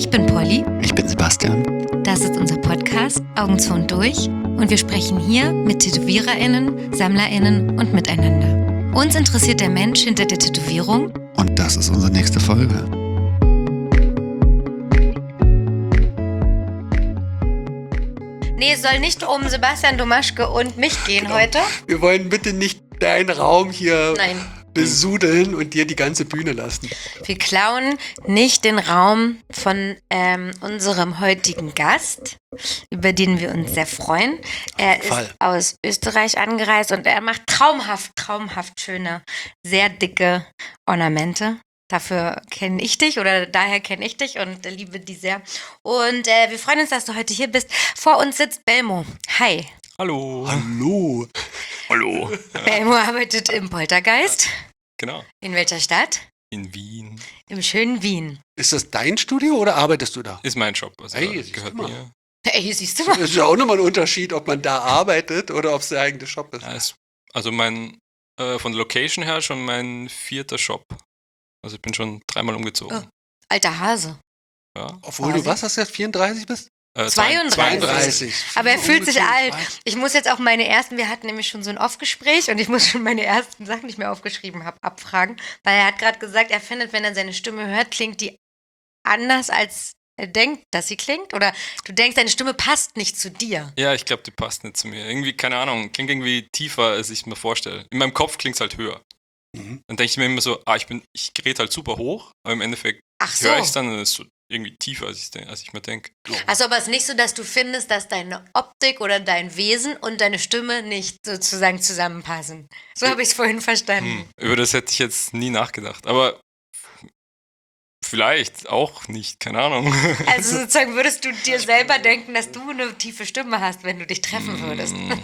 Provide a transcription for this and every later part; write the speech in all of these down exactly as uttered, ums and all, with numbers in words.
Ich bin Polly. Ich bin Sebastian. Das ist unser Podcast Augen zu und durch und wir sprechen hier mit TätowiererInnen, SammlerInnen und miteinander. Uns interessiert der Mensch hinter der Tätowierung. Und das ist unsere nächste Folge. Nee, es soll nicht um Sebastian Domaschke und mich gehen Genau. heute. Wir wollen bitte nicht deinen Raum hier Nein. besudeln und dir die ganze Bühne lassen. Wir klauen nicht den Raum von ähm, unserem heutigen Gast, über den wir uns sehr freuen. Er Fall. ist aus Österreich angereist und er macht traumhaft, traumhaft schöne, sehr dicke Ornamente. Dafür kenne ich dich oder daher kenne ich dich und liebe die sehr. Und äh, wir freuen uns, dass du heute hier bist. Vor uns sitzt Belmo. Hi. Hallo. Hallo. Hallo. Belmo arbeitet im Poltergeist. Genau. In welcher Stadt? In Wien. Im schönen Wien. Ist das dein Studio oder arbeitest du da? Ist mein Job. Also Hey, das siehst gehört du mal. mir. Ey, siehst du mal. Das ist ja auch nochmal ein Unterschied, ob man da arbeitet oder ob es der eigene Shop ist. Ja, ist also mein, äh, von der Location her schon mein vierter Shop. Also ich bin schon dreimal umgezogen. Oh. Alter Hase. Ja. Obwohl Quasi. du was hast du jetzt, vierunddreißig bist? Äh, zweiunddreißig. zweiunddreißig. Aber er fühlt sich Ungezogen. alt. Ich muss jetzt auch meine ersten, wir hatten nämlich schon so ein Off-Gespräch und ich muss schon meine ersten Sachen, die ich mir aufgeschrieben habe, abfragen. Weil er hat gerade gesagt, er findet, wenn er seine Stimme hört, klingt die anders, als er denkt, dass sie klingt. Oder du denkst, deine Stimme passt nicht zu dir. Ja, ich glaube, die passt nicht zu mir. Irgendwie, keine Ahnung, klingt irgendwie tiefer, als ich mir vorstelle. In meinem Kopf klingt es halt höher. Mhm. Dann denke ich mir immer so, ah, ich bin, ich gerät halt super hoch, aber im Endeffekt Ach so. höre ich es dann und es ist so irgendwie tiefer, als ich, denk- als ich mir denke. Also aber es ist nicht so, dass du findest, dass deine Optik oder dein Wesen und deine Stimme nicht sozusagen zusammenpassen. So habe ich es vorhin verstanden. Hm, über das hätte ich jetzt nie nachgedacht. Aber vielleicht auch nicht, keine Ahnung. Also sozusagen würdest du dir selber denken, dass du eine tiefe Stimme hast, wenn du dich treffen würdest. Mm.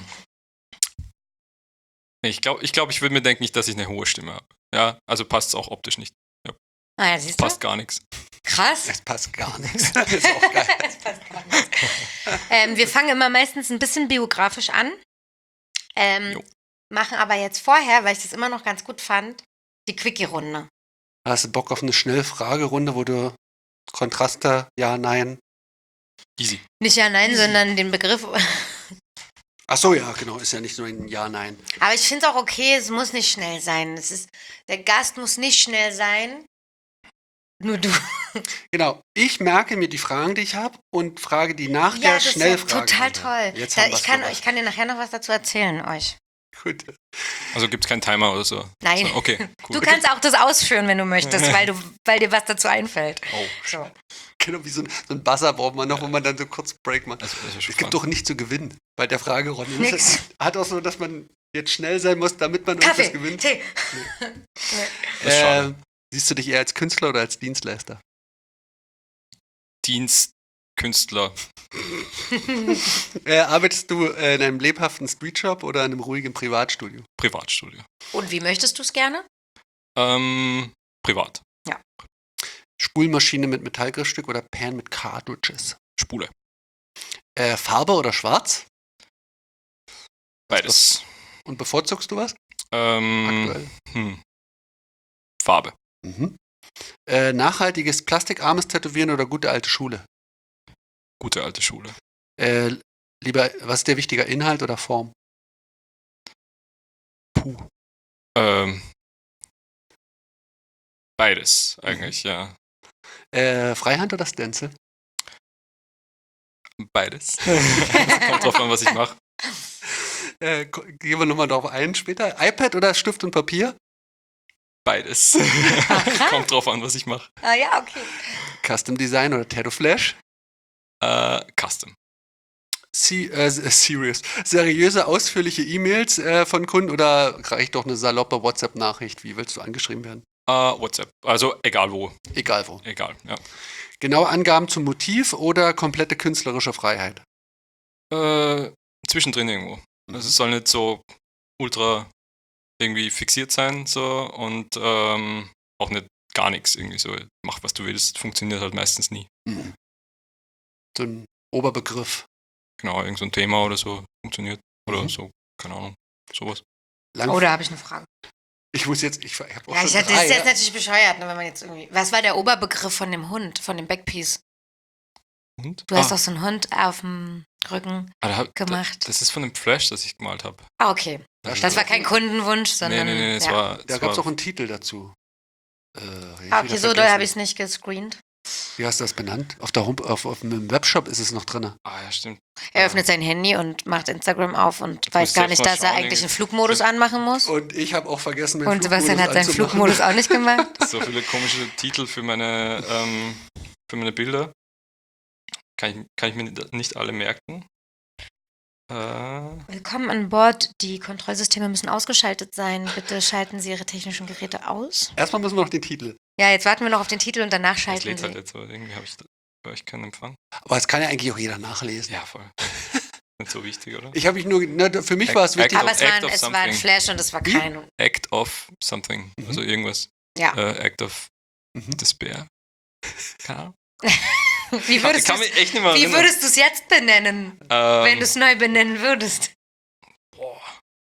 Nee, Ich glaube, ich, glaub, ich würde mir denken, nicht, dass ich eine hohe Stimme habe. Ja, also passt es auch optisch nicht. Ah ja, siehst du? Passt gar nichts. Krass. Das passt gar nichts. Das ist auch geil. Das passt gar nicht. ähm, wir fangen immer meistens ein bisschen biografisch an. Ähm, Jo. machen aber jetzt vorher, weil ich das immer noch ganz gut fand, die Quickie-Runde. Hast du Bock auf eine Schnellfragerunde, wo du Kontraste, ja, nein? Easy. Nicht ja, nein, Easy. sondern den Begriff. Ach so, ja, genau. Ist ja nicht nur ein Ja, nein. Aber ich finde es auch okay, es muss nicht schnell sein. Es ist, der Gast muss nicht schnell sein. Nur du. Genau. Ich merke mir die Fragen, die ich habe und frage die nach Ja, der das ist ja Schnellfrage. total toll. Jetzt Da, haben ich, wir's kann, soweit. ich kann dir nachher noch was dazu erzählen, euch. Gut. Also gibt es keinen Timer oder so. Nein. So, okay, Du cool. kannst auch das ausführen, wenn du möchtest, weil, du, weil dir was dazu einfällt. Oh, So. Genau, wie so ein, so ein Buzzer braucht man noch, wo man dann so kurz Break macht. das, das ist schon Es gibt spannend. doch nicht zu gewinnen bei der Fragerunde. Nix. Es hat auch so, dass man jetzt schnell sein muss, damit man Kaffee, irgendwas gewinnt. Tee. Das ist schade. Äh, siehst du dich eher als Künstler oder als Dienstleister? Dienstkünstler. Äh, arbeitest du äh, in einem lebhaften Streetshop oder in einem ruhigen Privatstudio? Privatstudio. Und wie möchtest du es gerne? Ähm, privat. Spulmaschine mit Metallgriffstück oder Pan mit Cartridges? Spule. Äh, Farbe oder Schwarz? Beides. Und bevorzugst du was? Ähm, Aktuell. hm. Farbe. Mhm. Äh, nachhaltiges, plastikarmes Tätowieren oder gute alte Schule? Gute alte Schule. Äh, lieber, was ist dir wichtiger, Inhalt oder Form? Puh. Ähm, beides eigentlich, ja. Äh, Freihand oder Stencil? Beides. Kommt drauf an, was ich mache. Äh, ko- gehen wir nochmal drauf ein später. iPad oder Stift und Papier? Beides. Kommt drauf an, was ich mache. Ah ja, okay. Custom Design oder Tattoo Flash? Äh, Custom. Se äh, serious. Seriöse, ausführliche E-Mails äh, von Kunden oder reicht doch eine saloppe WhatsApp-Nachricht? Wie willst du angeschrieben werden? Äh, WhatsApp. Also egal wo. Egal wo. Egal, ja. Genaue Angaben zum Motiv oder komplette künstlerische Freiheit? Äh, zwischendrin irgendwo. Also es soll nicht so ultra irgendwie fixiert sein so und ähm, auch nicht gar nichts irgendwie so. Mach was du willst, funktioniert halt meistens nie. Mhm. So ein Oberbegriff. Genau, irgend so ein Thema oder so funktioniert. Oder Mhm. so, keine Ahnung, sowas. Lang Oh, da habe ich eine Frage. Ich muss jetzt, ich, ich habe auch Ja, schon ich hatte, drei, das ist jetzt ja. natürlich bescheuert, ne, wenn man jetzt irgendwie. Was war der Oberbegriff von dem Hund, von dem Backpiece? Hund? Du hast ah, doch so einen Hund auf dem Rücken ah, da hab, gemacht. Da, das ist von dem Flash, das ich gemalt habe. Ah, okay. Da Das steht war auch- kein Kundenwunsch, Nee, sondern. nee, nee, es ja. war. Da es gab es war auch einen Titel dazu. Äh, ich Ah, wieder okay, so doll vergessen. habe ich es nicht gescreent. Wie hast du das benannt? Auf, der Home, auf, auf dem Webshop ist es noch drin. ah, ja, stimmt. Er öffnet sein Handy und macht Instagram auf und Jetzt muss weiß ich gar selbst nicht, mal dass er schauen, eigentlich einen irgendwie. Flugmodus anmachen muss. Und ich habe auch vergessen, meinen Und Sebastian Flugmodus hat seinen anzumachen. Flugmodus auch nicht gemacht. So viele komische Titel für meine, ähm, für meine Bilder. Kann ich, kann ich mir nicht alle merken. Äh, Willkommen an Bord. Die Kontrollsysteme müssen ausgeschaltet sein. Bitte schalten Sie Ihre technischen Geräte aus. Erstmal müssen wir noch den Titel. Ja, jetzt warten wir noch auf den Titel und danach das schalten lädt Sie. halt jetzt, aber irgendwie habe ich, da- hab ich keinen Empfang. Aber das kann ja eigentlich auch jeder nachlesen. Ja, voll. Nicht so wichtig, oder? Ich habe mich nur, na, für mich war es Act- wichtig. Aber of- es war, Act ein, of es war ein something. Flash und es war Wie? kein. Act of something. Mhm. Also irgendwas. Ja. Äh, Act of Mhm. Despair. Keine Ahnung. Wie Ich würdest kann du's- mich echt nicht mehr wie erinnern. würdest du es jetzt benennen, ähm, wenn du es neu benennen würdest? boah,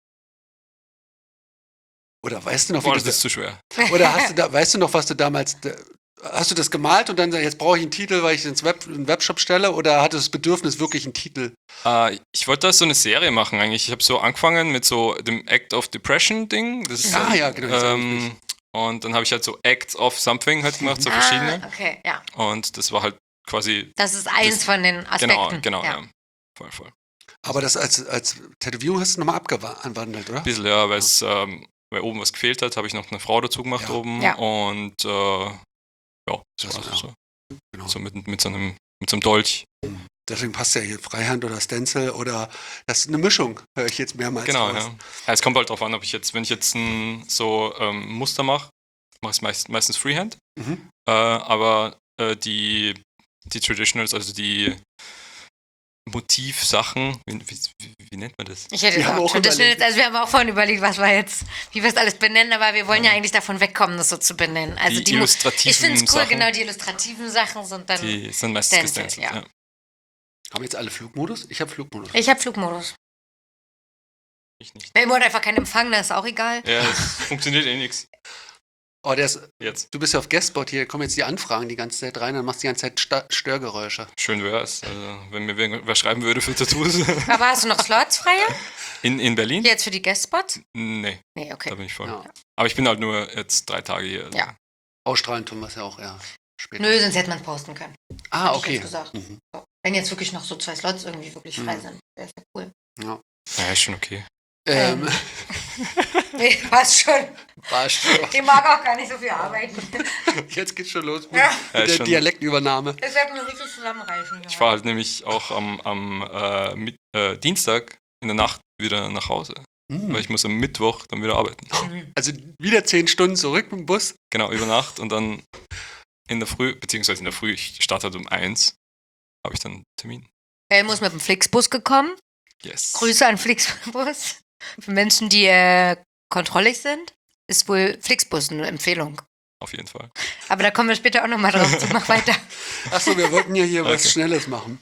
Oder weißt du noch, wie boah, du das ist zu schwer. Oder hast du da, weißt du noch, was du damals, da- hast du das gemalt und dann sagst, jetzt brauche ich einen Titel, weil ich ins Web, in den Webshop stelle? Oder hattest du das Bedürfnis, wirklich einen Titel? Äh, ich wollte da so eine Serie machen eigentlich. Ich habe so angefangen mit so dem Act of Depression Ding. Das ist, Ah, ja, genau, das erinnere ich Ähm, und dann habe ich halt so Acts of something halt gemacht, so verschiedene. Ah, okay, ja. Und das war halt quasi, Das ist eins Das- von den Aspekten. genau, genau, ja. ja. Voll, voll. Aber das als, als Tätowierung hast du nochmal abgewandelt, oder? Ein bisschen, ja, weil es, ähm, weil oben was gefehlt hat, habe ich noch eine Frau dazu gemacht Ja. oben. Ja. Und äh, ja, das Das war war- so. Genau. So mit, mit, so einem, mit so einem Dolch. Deswegen passt ja hier Freihand oder Stencil oder das ist eine Mischung, höre ich jetzt mehrmals Genau, raus. ja. ja. Es kommt halt drauf an, ob ich jetzt, wenn ich jetzt ein so ähm, Muster mache, mache ich es meist, meistens Freehand. Mhm. Äh, aber äh, die, die Traditionals, also die Motivsachen, wie, wie, wie, wie nennt man das? Ich hätte Wir jetzt haben auch auch Traditional, überlegt. also wir haben auch vorhin überlegt, was war jetzt, wie wir es alles benennen, aber wir wollen ja, eigentlich davon wegkommen, das so zu benennen. Also die die, Mo- illustrativen ich finde es cool, Sachen, genau, die illustrativen Sachen sind dann. die sind meistens Stencil, gestencelt. ja. Ja. Haben jetzt alle Flugmodus? Ich habe Flugmodus. Ich habe Flugmodus. Ich nicht. Wenn hat einfach keinen Empfang, dann ist auch egal. Ja, es funktioniert eh nichts. Oh, der ist, Jetzt. du bist ja auf Guestbot, hier kommen jetzt die Anfragen die ganze Zeit rein, dann machst du die ganze Zeit Sta- Störgeräusche. Schön wäre es, also, wenn mir wer, wer schreiben würde für Tattoos. Aber hast du noch Slots freie? In, in Berlin? Jetzt für die Guestspots? Nee, Nee, da okay. bin ich voll. Ja. Aber ich bin halt nur jetzt drei Tage hier. Also. Ja. Ausstrahlen tun wir es ja auch eher später. Nö, sonst hätte man es posten können. Ah, Hätte ich okay. jetzt gesagt. Mhm. So. Wenn jetzt wirklich noch so zwei Slots irgendwie wirklich frei Mhm. sind, wäre es ja cool. Ja. Ja, ist schon okay. Ähm, Nee, passt schon. war schon. Ich mag auch gar nicht so viel arbeiten. Jetzt geht's schon los mit, Ja. Ja, mit ist der schon- Dialektübernahme. Das wird mir richtig zusammenreißen. Ich fahre halt nämlich auch am, am äh, mit, äh, Dienstag in der Nacht wieder nach Hause. Mhm. Weil ich muss am Mittwoch dann wieder arbeiten. Mhm. Also wieder zehn Stunden zurück mit dem Bus. Genau, über Nacht und dann in der Früh, beziehungsweise in der Früh, ich starte halt um eins, habe ich dann einen Termin. Elmo ist mit dem Flixbus gekommen. Yes. Grüße an Flixbus. Für Menschen, die äh, kontrollig sind, ist wohl Flixbus eine Empfehlung. Auf jeden Fall. Aber da kommen wir später auch nochmal drauf zu. Mach weiter. Achso, wir wollten ja hier was Okay. Schnelles machen.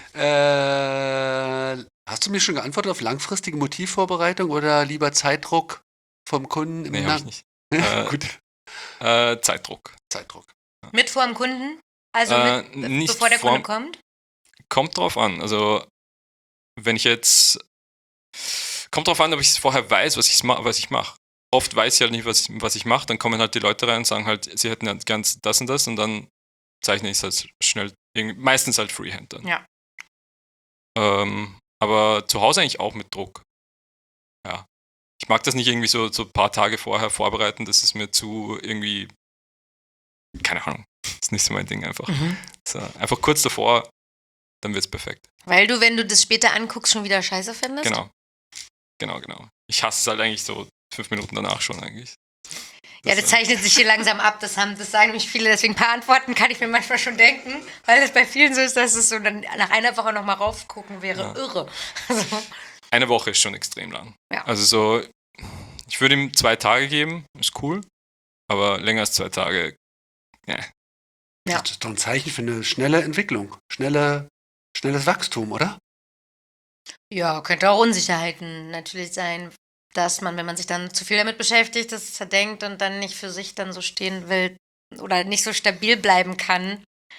Äh, hast du mir schon geantwortet auf langfristige Motivvorbereitung oder lieber Zeitdruck vom Kunden im Nee, habe ich Nacken? nicht. Äh, Gut, Äh, Zeitdruck. Zeitdruck. Mit vor dem Kunden? Also Äh, mit, nicht bevor der Kunde vorm- kommt? Kommt drauf an. Also, wenn ich jetzt. Kommt drauf an, ob ich vorher weiß, was ich, ma was ich mache. Oft weiß ich halt nicht, was ich, was ich mache. Dann kommen halt die Leute rein und sagen halt, sie hätten ja ganz das und das und dann zeichne ich es halt schnell. irgendwie- Meistens halt Freehand dann. Ja. Ähm, aber zu Hause eigentlich auch mit Druck. Ja. Ich mag das nicht irgendwie so, so ein paar Tage vorher vorbereiten. Das ist mir zu irgendwie. Keine Ahnung. Ist nicht so mein Ding einfach. Mhm. So, einfach kurz davor, dann wird's perfekt. Weil du, wenn du das später anguckst, schon wieder scheiße findest? Genau. Genau, genau. Ich hasse es halt eigentlich so fünf Minuten danach schon eigentlich. Ja, das zeichnet sich hier langsam ab. Das, haben, das sagen nämlich viele. Deswegen ein paar Antworten kann ich mir manchmal schon denken, weil es bei vielen so ist, dass es so dann nach einer Woche nochmal raufgucken wäre. Ja. Irre. Also, Eine Woche ist schon extrem lang. Ja. Also so, ich würde ihm zwei Tage geben, ist cool. Aber länger als zwei Tage, ja. Ja. Das ist doch ein Zeichen für eine schnelle Entwicklung. Schnelle, schnelles Wachstum, oder? ja, könnte auch Unsicherheiten natürlich sein, dass man, wenn man sich dann zu viel damit beschäftigt, das zerdenkt und dann nicht für sich dann so stehen will oder nicht so stabil bleiben kann.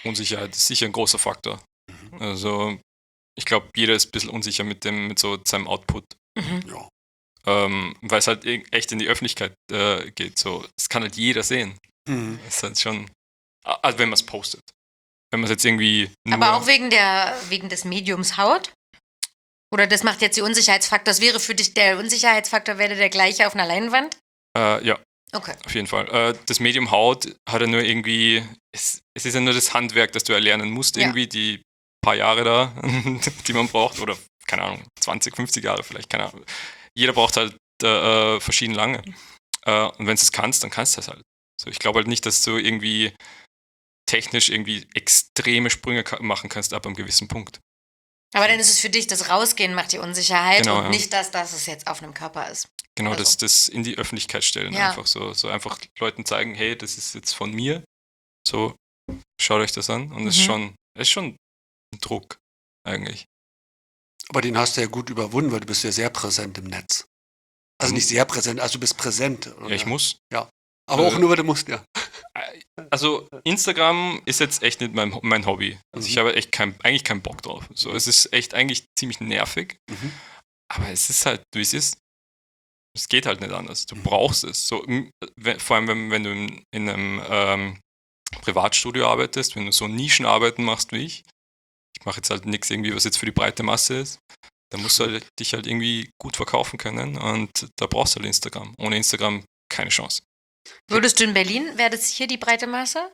Unsicherheit ist sicher ein großer Faktor. Also ich glaube, jeder ist ein bisschen unsicher mit dem, mit so seinem Output. Mhm. Ja. Ähm, weil es halt e- echt in die Öffentlichkeit äh, geht. So, das kann halt jeder sehen. Mhm. Das ist halt schon, also wenn man es postet. Wenn man es jetzt irgendwie nur, Aber auch wegen der, wegen des Mediums Haut? Oder das macht jetzt die Unsicherheitsfaktor, das wäre für dich, der Unsicherheitsfaktor wäre der gleiche auf einer Leinwand? äh, ja, Okay. auf jeden Fall. Äh, das Medium Haut hat ja nur irgendwie, es, es ist ja nur das Handwerk, das du erlernen musst, Ja. irgendwie die paar Jahre da, die man braucht, oder keine Ahnung, zwanzig, fünfzig Jahre vielleicht, keine Ahnung. Jeder braucht halt äh, verschieden lange. Äh, und wenn du es kannst, dann kannst du das halt. So, ich glaube halt nicht, dass du irgendwie technisch irgendwie extreme Sprünge ka- machen kannst ab einem gewissen Punkt. Aber dann ist es für dich, das Rausgehen macht die Unsicherheit Genau, und ja. nicht das, dass es jetzt auf einem Körper ist. Genau, Also. das, das in die Öffentlichkeit stellen. Ja. Einfach so, so einfach Leuten zeigen, hey, das ist jetzt von mir. So, schaut euch das an. Und das ist Mhm. schon, das ist schon ein Druck, eigentlich. Aber den hast du ja gut überwunden, weil du bist ja sehr präsent im Netz. Also Ähm, nicht sehr präsent, also du bist präsent. Ja, ich muss. Aber auch äh, nur, weil du musst, ja. Also Instagram ist jetzt echt nicht mein, mein Hobby. Also ich Mhm. habe echt kein, eigentlich keinen Bock drauf. So, es ist echt eigentlich ziemlich nervig, Mhm. aber es ist halt, wie es ist. Es geht halt nicht anders. Du Mhm. brauchst es. So, m- wenn, vor allem, wenn, wenn du in, in einem ähm, Privatstudio arbeitest, wenn du so Nischenarbeiten machst wie ich. Ich mache jetzt halt nichts irgendwie, was jetzt für die breite Masse ist. Dann musst du halt, dich halt irgendwie gut verkaufen können und da brauchst du halt Instagram. Ohne Instagram keine Chance. Würdest du in Berlin, wäre das hier die breite Masse?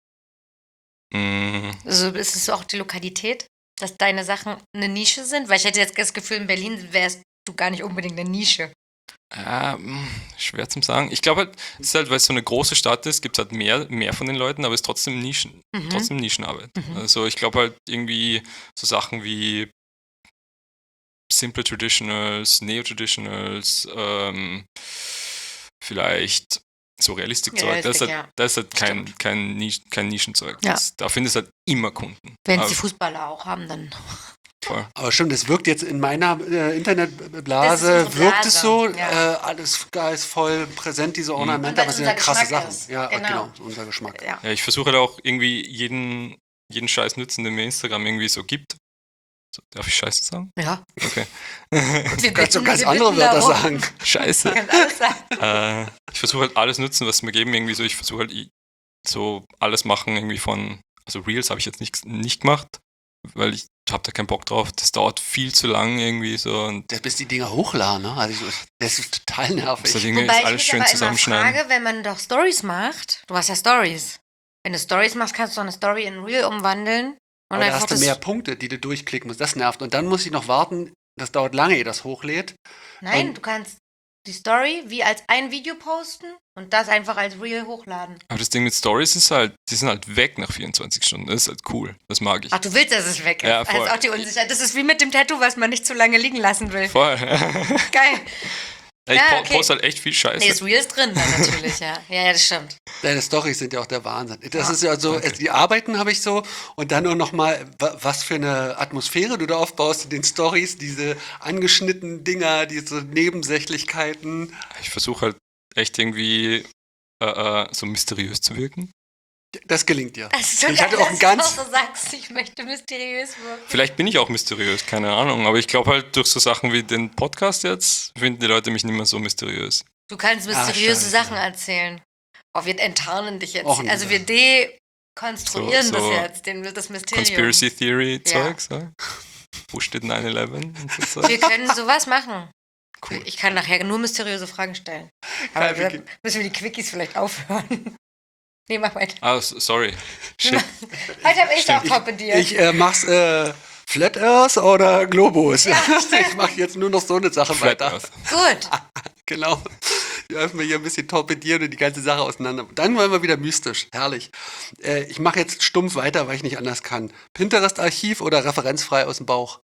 Mm, Also ist es auch die Lokalität, dass deine Sachen eine Nische sind? Weil ich hätte jetzt das Gefühl, in Berlin wärst du gar nicht unbedingt eine Nische. Ja, mh, schwer zum sagen. Ich glaube halt, es ist halt, weil es so eine große Stadt ist, gibt es halt mehr, mehr von den Leuten, aber es ist trotzdem Nischen, Mhm. trotzdem Nischenarbeit. Mhm. Also ich glaube halt irgendwie so Sachen wie Simple Traditionals, Neo-Traditionals, ähm, vielleicht so Realistikzeug, das, ist Realistik, halt, ja. das ist halt kein, Stimmt. kein, Nisch, kein Nischenzeug. Ja. Das, da findest du halt immer Kunden. Wenn es Aber die Fußballer auch haben, dann. voll. Aber stimmt, es wirkt jetzt in meiner äh, Das ist Internetblase, unsere wirkt es Blase, so, ja. äh, alles geil, voll präsent, diese Mhm. Ornamente, Und aber weil's es sind ja unser krasse Geschmack Sachen. ist. Ja, Genau. genau, unser Geschmack. Ja. Ja, ich versuche halt auch irgendwie jeden, jeden Scheiß nützen, den mir Instagram irgendwie so gibt. So, darf ich Scheiße sagen? Ja. Okay. Wir Du kannst so bitten- ganz wir andere bitten Wörter darum. sagen. Scheiße. Du kannst alles sagen. äh, ich versuche halt alles nutzen, was sie mir geben, irgendwie so. Ich versuche halt i- so alles machen, irgendwie von, also Reels habe ich jetzt nicht, nicht gemacht, weil ich habe da keinen Bock drauf. Das dauert viel zu lang irgendwie so und Das bis die Dinger hochladen, ne? Also ich, das ist total nervig. so Dinge Wobei ist ich alles mich schön aber immer zusammenschneiden. frage, wenn man doch Stories macht, du hast ja Stories. Wenn du Stories machst, kannst du doch eine Story in Reel umwandeln. Und Aber da einfach hast du das. mehr Punkte, die du durchklicken musst. Das nervt. Und dann muss ich noch warten. Das dauert lange, ehe das hochlädt. Nein, Und- du kannst die Story wie als ein Video posten und das einfach als Reel hochladen. Aber das Ding mit Stories ist halt, die sind halt weg nach vierundzwanzig Stunden. Das ist halt cool. Das mag ich. Ach, du willst, dass es weg ist. Ja, Das voll. ist auch die Unsicherheit. Das ist wie mit dem Tattoo, was man nicht zu lange liegen lassen will. Voll. Geil. ich Ja, po- okay. poste halt echt viel Scheiße. Nee, das Reel ist drin dann natürlich, ja. Ja, ja, das stimmt. Deine Storys sind ja auch der Wahnsinn. Das Ja, ist ja so, danke. die Arbeiten habe ich so und dann nur noch mal, wa- was für eine Atmosphäre du da aufbaust in den Stories, diese angeschnittenen Dinger, diese Nebensächlichkeiten. Ich versuche halt echt irgendwie äh, äh, so mysteriös zu wirken. Das gelingt dir. Das ist so Ich geil, hatte auch ein dass ganz- du auch so sagst, ich möchte mysteriös wirken. Vielleicht bin ich auch mysteriös, keine Ahnung. Aber ich glaube halt durch so Sachen wie den Podcast jetzt finden die Leute mich nicht mehr so mysteriös. Du kannst Ah, mysteriöse scheiße. Sachen erzählen. Oh, wir enttarnen dich jetzt. Och, nee. Also wir dekonstruieren So- das so jetzt, den, das Mysterium. Conspiracy Theory Ja. Zeug, so. Wo steht nine eleven und so Zeug? Wir können sowas machen. Cool. Ich kann nachher nur mysteriöse Fragen stellen. Geil, Aber dann Vicky. müssen wir die Quickies vielleicht aufhören. Nee, mach weiter. Ah, s- sorry. Shit. Heute habe ich Stimmt, auch toppediert. Ich äh, mach's äh, Flat Earth oder Globus. Ja, ich mache jetzt nur noch so eine Sache Flat weiter. Earth. Gut. Genau. Die dürfen wir hier ein bisschen torpedieren und die ganze Sache auseinander. Dann wollen wir wieder mystisch. Herrlich. Äh, ich mache jetzt stumpf weiter, weil ich nicht anders kann. Pinterest-Archiv oder referenzfrei aus dem Bauch?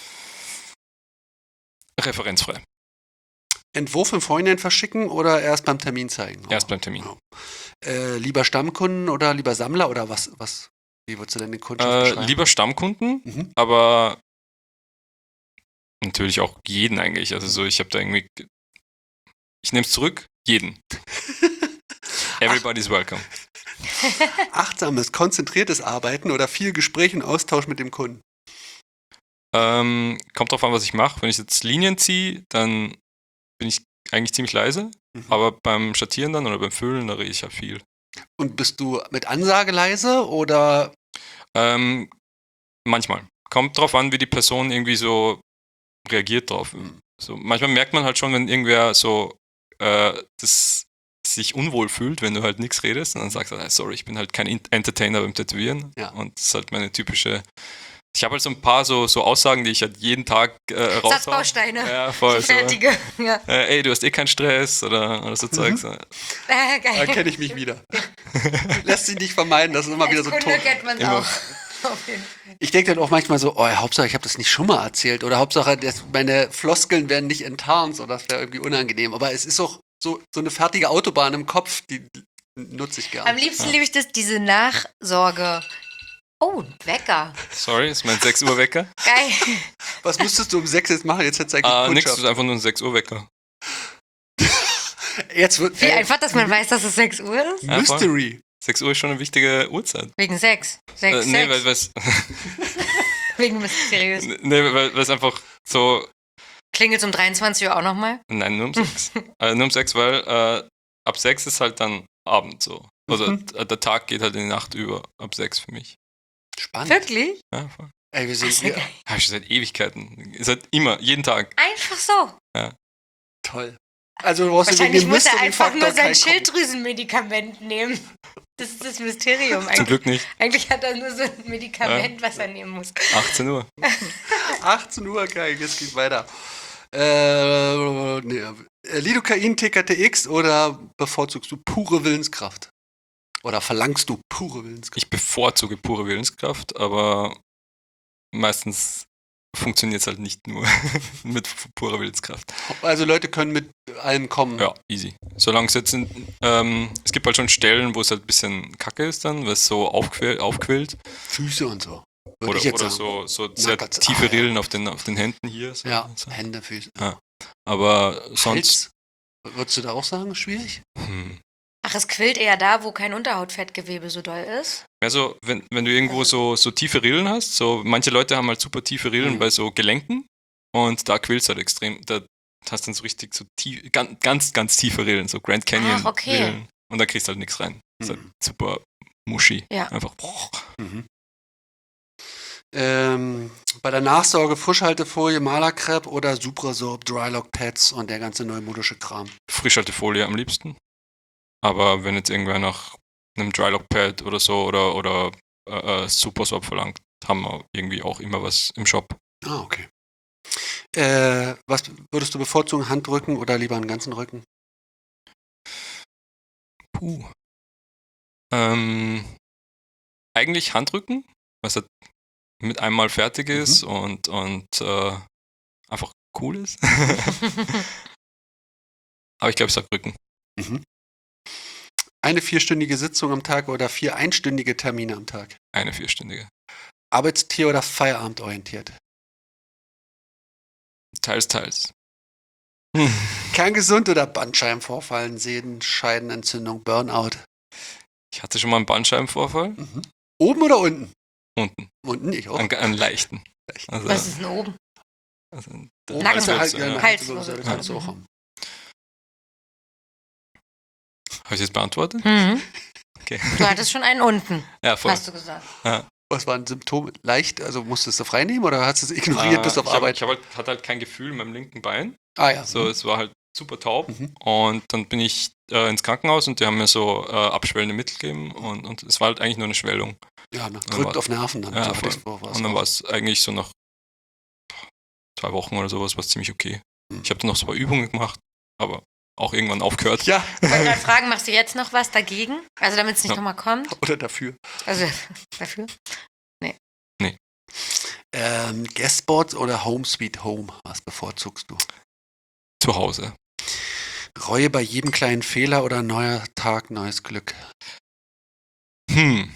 Referenzfrei. Entwurf im Vorhinein verschicken oder erst beim Termin zeigen? Erst beim Termin. Äh, lieber Stammkunden oder lieber Sammler oder was? was wie würdest du denn den Kunden Äh, beschreiben? lieber Stammkunden, Mhm. aber natürlich auch jeden eigentlich. Also so, ich habe da irgendwie. Ich nehme es zurück, jeden. Everybody's welcome. Achtsames, konzentriertes Arbeiten oder viel Gespräch und Austausch mit dem Kunden? Ähm, kommt drauf an, was ich mache. Wenn ich jetzt Linien ziehe, dann bin ich eigentlich ziemlich leise. Mhm. Aber beim Schattieren dann oder beim Füllen, da rede ich ja viel. Und bist du mit Ansage leise oder? Ähm, manchmal. Kommt drauf an, wie die Person irgendwie so reagiert drauf. Mhm. So, manchmal merkt man halt schon, wenn irgendwer so äh, das sich unwohl fühlt, wenn du halt nichts redest und dann sagst du, ah, sorry, ich bin halt kein In- Entertainer beim Tätowieren. Ja. Und das ist halt meine typische. Ich habe halt so ein paar so, so Aussagen, die ich halt jeden Tag äh, raushau. Satzbausteine. Ja, voll. So, Fertige. Ja. äh, ey, du hast eh keinen Stress oder, oder so Mhm. Zeugs. Äh, Da geil. kenne ich mich wieder. Lässt sich nicht vermeiden, das ist immer wieder Als so Kunde tot. kennt man es Immer. auch. Auf jeden Fall. Ich denke dann auch manchmal so, oh, Hauptsache, ich habe das nicht schon mal erzählt. Oder Hauptsache, das, meine Floskeln werden nicht enttarnt. So, das wäre irgendwie unangenehm. Aber es ist auch so, so eine fertige Autobahn im Kopf, die nutze ich Am gerne. liebsten Ja. liebe ich das, diese Nachsorge. Oh, ein Wecker. Sorry, ist mein sechs Uhr Wecker. Geil. Was müsstest du um sechs jetzt machen? Jetzt hättest du eigentlich Ah, nix, das Kundschaft. ist einfach nur ein sechs Uhr Wecker. Jetzt wird Wie äh, einfach, dass man weiß, dass es sechs Uhr ist? Ja, voll. Mystery. sechs Uhr ist schon eine wichtige Uhrzeit. Wegen sechs. Sechs, Äh, nee, sechs. weil weil's, Wegen mysteriös. nee, weil es einfach so. Klingelt um dreiundzwanzig Uhr auch nochmal? Nein, nur um sechs. äh, nur um sechs, weil äh, ab sechs ist halt dann Abend so. Also Mhm. d- der Tag geht halt in die Nacht über ab sechs für mich. Spannend. Wirklich? Ja, voll. Ey, wir Das sind ist hier. geil. Hab ich schon seit Ewigkeiten. Seit immer, jeden Tag. Einfach so. Toll. Also du brauchst Wahrscheinlich den muss er einfach Mystery-Faktor nur sein kein Kopf. Schilddrüsenmedikament nehmen. Das ist das Mysterium. Zum Eigentlich, Glück nicht. eigentlich hat er nur so ein Medikament, was er nehmen muss. achtzehn Uhr. achtzehn Uhr, geil, jetzt geht weiter. Äh, nee, äh, Lidocain, T K T X oder bevorzugst du pure Willenskraft? Oder verlangst du pure Willenskraft? Ich bevorzuge pure Willenskraft, aber meistens funktioniert es halt nicht nur mit f- purer Willenskraft. Also Leute können mit allem kommen. Ja, easy. Solange es jetzt in, ähm, es gibt halt schon Stellen, wo es halt ein bisschen kacke ist dann, weil es so aufquillt, aufquillt. Füße und so. Würde Oder, ich jetzt oder sagen. so, so sehr Nackerts- tiefe ah, ja. Rillen auf den, auf den Händen hier. So, Ja, so. Hände, Füße. Ja. Aber sonst. Hals, würdest du da auch sagen, schwierig? Hm. Ach, es quillt eher da, wo kein Unterhautfettgewebe so doll ist. Also, wenn, wenn du irgendwo so, so tiefe Rillen hast, so manche Leute haben halt super tiefe Rillen Mhm. bei so Gelenken und da quillt es halt extrem. Da hast du dann so richtig so tief, ganz, ganz, ganz tiefe Rillen, so Grand Canyon Ach, okay. Rillen. Und da kriegst du halt nichts rein. Das ist halt Mhm. super muschi. Ja. Einfach. Mhm. Ähm, bei der Nachsorge Frischhaltefolie, Malerkrepp oder Suprasorb, Drylock Pads und der ganze neumodische Kram. Frischhaltefolie am liebsten. Aber wenn jetzt irgendwer nach einem Drylock Pad oder so oder, oder äh, äh, Supersorb verlangt, haben wir irgendwie auch immer was im Shop. Ah, okay. Äh, was würdest du bevorzugen, Handrücken oder lieber einen ganzen Rücken? Puh. Ähm, eigentlich Handrücken, was halt mit einmal fertig Mhm. ist und, und äh, einfach cool ist. Aber ich glaube, ich sag Rücken. Mhm. Eine vierstündige Sitzung am Tag oder vier einstündige Termine am Tag? Eine vierstündige. Arbeitstier oder Feierabendorientiert? Teils, teils. Kerngesund oder Bandscheibenvorfallen, Sehnen, Scheidenentzündung, Burnout? Ich hatte schon mal einen Bandscheibenvorfall. Mhm. Oben oder unten? Unten. Unten, ich auch. Einen, einen leichten. Also, Was ist denn oben? also, Oben Nacken- kannst du halt, Halswirbel, ja, ja. eine Halswirbel. Halswirbelsäule kannst du auch Mhm. haben. Habe ich jetzt beantwortet? Mhm. Okay. Du hattest schon einen unten, Ja, voll. hast du gesagt. Was waren Symptome? Leicht, also musstest du frei nehmen oder hast du es ignoriert Äh, bis auf ich hab, Arbeit? ich hab halt, hatte halt kein Gefühl in meinem linken Bein. Ah ja. So, es war halt super taub. Mhm. Und dann bin ich äh, ins Krankenhaus und die haben mir so äh, abschwellende Mittel gegeben und, und es war halt eigentlich nur eine Schwellung. Ja, ne? Dann Drückt war- auf Nerven dann. Ja, so voll. fix war es Und dann auch. war es eigentlich so nach zwei Wochen oder sowas war es ziemlich okay. Mhm. Ich habe dann noch so ein paar Übungen gemacht, aber auch irgendwann aufgehört. Ja, Ich wollte gerade fragen, machst du jetzt noch was dagegen? Also damit es nicht Ja. nochmal kommt? oder dafür. Also dafür? Ähm, Guestboard oder Home Sweet Home? Was bevorzugst du? Zu Hause. Reue bei jedem kleinen Fehler oder neuer Tag, neues Glück? Hm.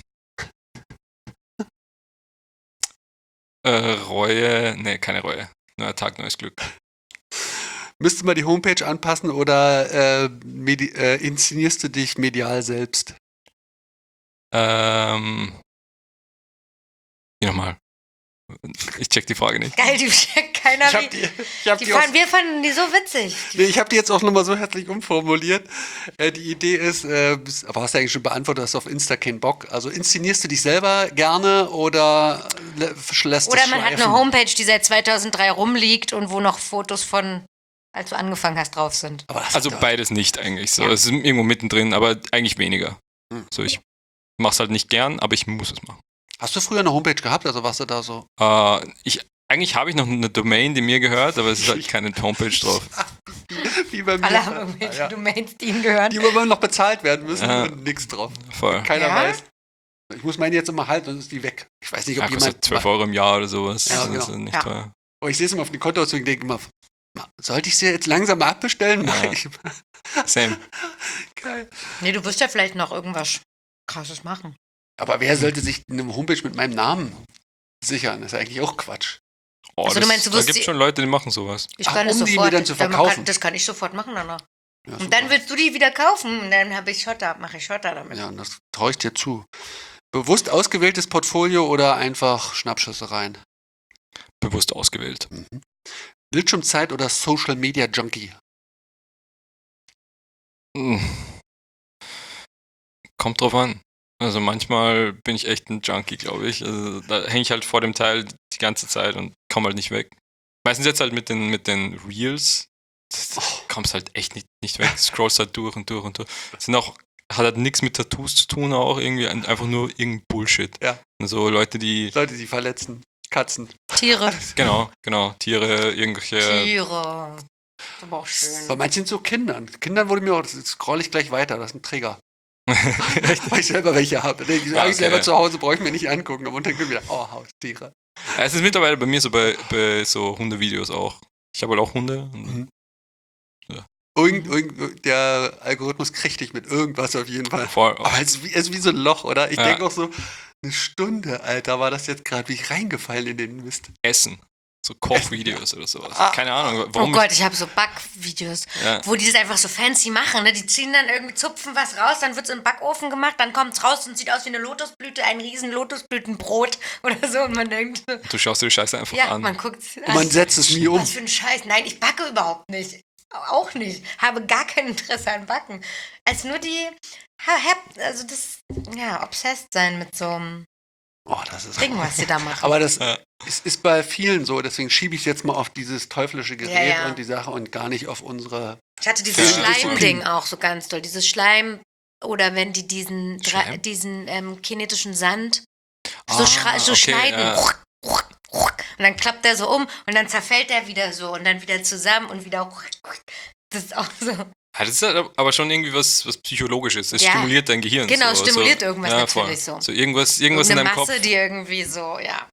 äh, Reue, nee, keine Reue. Neuer Tag, neues Glück. Müsste man die Homepage anpassen oder äh, medi- äh, inszenierst du dich medial selbst? Ähm. Wie nochmal? Ich check die Frage nicht. Geil, die checkt keiner Ich hab wie. die, ich hab Die die, auch, fanden, wir fanden die so witzig. nee, ich hab die jetzt auch nochmal so herzlich umformuliert. Äh, die Idee ist, äh, bis- aber hast du eigentlich schon beantwortet, hast du auf Insta keinen Bock. Also inszenierst du dich selber gerne oder lä- lässt Oder es man hat schleifen? eine Homepage, die seit zweitausenddrei rumliegt und wo noch Fotos von, als du angefangen hast, drauf sind. Aber das Also hat doch- beides nicht eigentlich. So, Ja. es ist irgendwo mittendrin, aber eigentlich weniger. Hm. So, ich mach's halt nicht gern, aber ich muss es machen. Hast du früher eine Homepage gehabt? Also warst du da so? Äh, ich, eigentlich habe ich noch eine Domain, die mir gehört, aber es ist halt keine Homepage drauf. Wie bei mir. Alle haben irgendwelche Ja. Domains, die ihnen gehören. Die immer noch bezahlt werden müssen Ja. und nix drauf. Voll. Keiner Ja? weiß. Ich muss meine jetzt immer halten, sonst ist die weg. Ich weiß nicht, ob Ja, jemand. kostet zwölf Euro im Jahr oder sowas. Ja, Das genau. ist nicht Ja. teuer. Oh, ich sehe es immer auf den Kontoauszügen und denke immer, sollte ich sie jetzt langsam mal abbestellen? Ja. Mach ich. Same. Geil. Nee, du wirst ja vielleicht noch irgendwas Krasses machen. Aber wer sollte sich eine Homepage mit meinem Namen sichern? Das ist eigentlich auch Quatsch. Oh, Also du das, meinst, du da wirst gibt die- schon Leute, die machen sowas. Ich Ach, kann es um die mir sofort. dann zu man verkaufen. Kann, das kann ich sofort machen danach. Ja, Und super. dann willst du die wieder kaufen und dann habe ich Schotter, mache ich Schotter damit. Ja, und das traue ich dir zu. Bewusst ausgewähltes Portfolio oder einfach Schnappschüssereien? Bewusst ausgewählt. Mhm. Bildschirmzeit oder Social Media Junkie? Hm. Kommt drauf an. Also manchmal bin ich echt ein Junkie, glaube ich. Also da hänge ich halt vor dem Teil die ganze Zeit und komme halt nicht weg. Meistens jetzt halt mit den, mit den Reels. Das kommst halt echt nicht, nicht weg. Scrollst halt durch und durch und durch. Das sind auch, hat halt nichts mit Tattoos zu tun auch irgendwie. Einfach nur irgendein Bullshit. Ja. Also Leute, die, Leute, die verletzen. Katzen. Tiere. genau, genau, Tiere, irgendwelche, Tiere. Das ist aber auch Bei schön. manchen sind so Kindern. Kindern wurde mir auch, das scroll ich gleich weiter, das ist ein Trigger. Echt? Weil ich selber welche habe. Die Ah, habe ich selber okay. zu Hause, brauche ich mir nicht angucken. Aber dann wieder, oh, Haustiere. Ja, es ist mittlerweile bei mir so bei, bei so Hundevideos auch. Ich habe halt auch Hunde. Und Mhm. Ja. Irgend, irgend, der Algorithmus kriegt dich mit irgendwas auf jeden Fall. voll, Aber es ist wie, es ist wie so ein Loch, oder? Ich Ja. denke auch so, eine Stunde, Alter, war das jetzt gerade wie reingefallen in den Mist. Essen. So Kochvideos oder sowas. Ah. Keine Ahnung, Oh warum. Gott, ich habe so Backvideos, ich, ja. wo die das einfach so fancy machen. Ne? Die ziehen dann irgendwie, zupfen was raus, dann wird es im Backofen gemacht, dann kommt es raus und sieht aus wie eine Lotusblüte, ein riesen Lotusblütenbrot oder so. Und man denkt, so, Du schaust dir die Scheiße einfach ja, an. man guckt. Und man setzt es nie um. Was für ein Scheiß. Nein, ich backe überhaupt nicht. Auch nicht. Habe gar kein Interesse an Backen. Als nur die, ha- hab- also das, ja, obsessed sein mit so einem Oh, das ist Ding, was sie da machen. Aber das Ja. ist, ist bei vielen so, deswegen schiebe ich es jetzt mal auf dieses teuflische Gerät Ja, ja. und die Sache und gar nicht auf unsere. Ich hatte dieses Ja. Schleim-Ding auch so ganz toll. Dieses Schleim, oder wenn die diesen, Dra- Schleim? diesen ähm, kinetischen Sand Ah, so, schra- so okay, schneiden. ja. Und dann klappt der so um und dann zerfällt der wieder so und dann wieder zusammen und wieder. Das ist auch so. Ja, das ist halt aber schon irgendwie was, was Psychologisches. Es Ja. stimuliert dein Gehirn. Genau, es so, stimuliert so, irgendwas ja, natürlich voll. so. So irgendwas, irgendwas in Eine deinem Masse, Kopf. die irgendwie so, ja.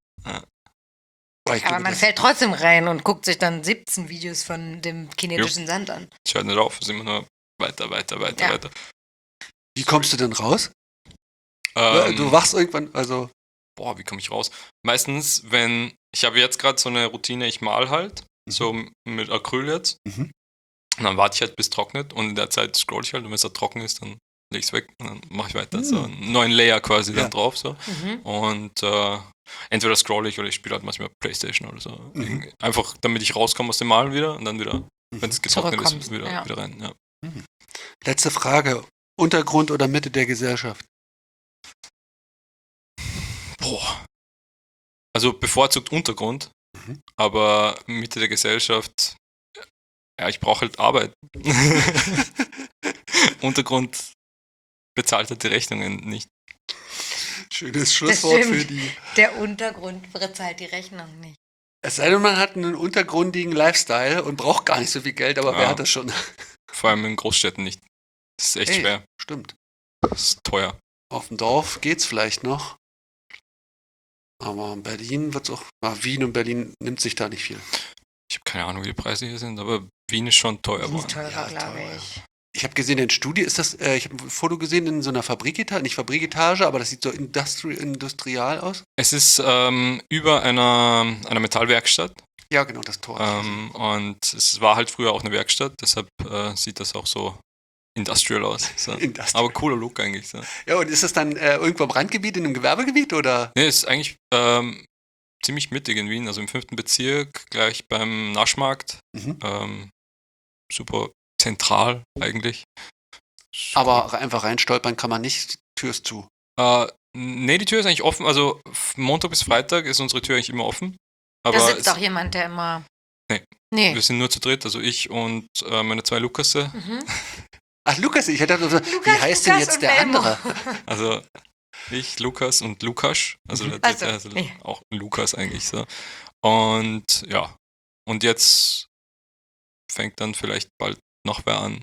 Boah, ich Aber glaube, man das- fällt trotzdem rein und guckt sich dann siebzehn Videos von dem kinetischen Sand an. Ich höre nicht auf, es ist immer nur weiter, weiter, weiter, Ja. weiter. Wie kommst du denn raus? Ähm, du wachst irgendwann, also. Boah, wie komme ich raus? Meistens, wenn, ich habe jetzt gerade so eine Routine, ich mal halt, so m- mit Acryl jetzt. Mhm. Und dann warte ich halt, bis es trocknet und in der Zeit scroll ich halt und wenn es dann trocken ist, dann lege ich es weg und dann mache ich weiter. Mhm. So einen neuen Layer quasi Ja. dann drauf. So. Mhm. Und äh, entweder scroll ich oder ich spiele halt manchmal Playstation oder so. Mhm. Irgendwie. Einfach damit ich rauskomme aus dem Malen wieder und dann wieder, Mhm. wenn es getrocknet ist, Zurückkommst, wieder, ja. wieder rein. Ja. Letzte Frage. Untergrund oder Mitte der Gesellschaft? Boah. Also bevorzugt Untergrund, Mhm. aber Mitte der Gesellschaft, ja, ich brauche halt Arbeit. Untergrund bezahlt halt die Rechnungen nicht. Schönes Schlusswort stimmt. für die. Der Untergrund bezahlt die Rechnung nicht. Es sei denn, man hat einen untergrundigen Lifestyle und braucht gar nicht so viel Geld, aber Ja. wer hat das schon? Vor allem in Großstädten nicht. Das ist echt Ey. schwer. Stimmt. Das ist teuer. Auf dem Dorf geht's vielleicht noch. Aber in Berlin wird's auch. Ah, Wien und Berlin nimmt sich da nicht viel. Ich habe keine Ahnung, wie die Preise hier sind, aber Wien ist schon teuer Das geworden. ist teurer, Ja, glaube teuer. ich. Ich habe gesehen, in Studie ist das, äh, ich habe ein Foto gesehen in so einer Fabriketage, nicht Fabriketage, aber das sieht so industri industrial aus. Es ist ähm, über einer, einer Metallwerkstatt Ja, genau, das Tor. ähm, und es war halt früher auch eine Werkstatt, deshalb äh, sieht das auch so industrial aus. So. Industrial. Aber cooler Look eigentlich. So. Ja, und ist das dann äh, irgendwo im Randgebiet, in einem Gewerbegebiet oder? Nee, ist eigentlich ähm, ziemlich mittig in Wien, also im fünften Bezirk, gleich beim Naschmarkt. Mhm. Ähm, super zentral eigentlich. Super. Aber einfach reinstolpern kann man nicht, Tür ist zu. Äh, nee, die Tür ist eigentlich offen. Also f- Montag bis Freitag ist unsere Tür eigentlich immer offen. Aber Da sitzt es, auch jemand, der immer. Nee. Nee. wir sind nur zu dritt, also ich und äh, meine zwei Lukasse. Mhm. Ach, Lukas, ich hätte gedacht, wie Lukas, heißt denn Lukas jetzt und der Belmo. andere? Also ich, Lukas und Lukas. Also, Mhm. der Also, dritte, also nee. auch Lukas eigentlich so. Und ja, und jetzt fängt dann vielleicht bald noch wer an.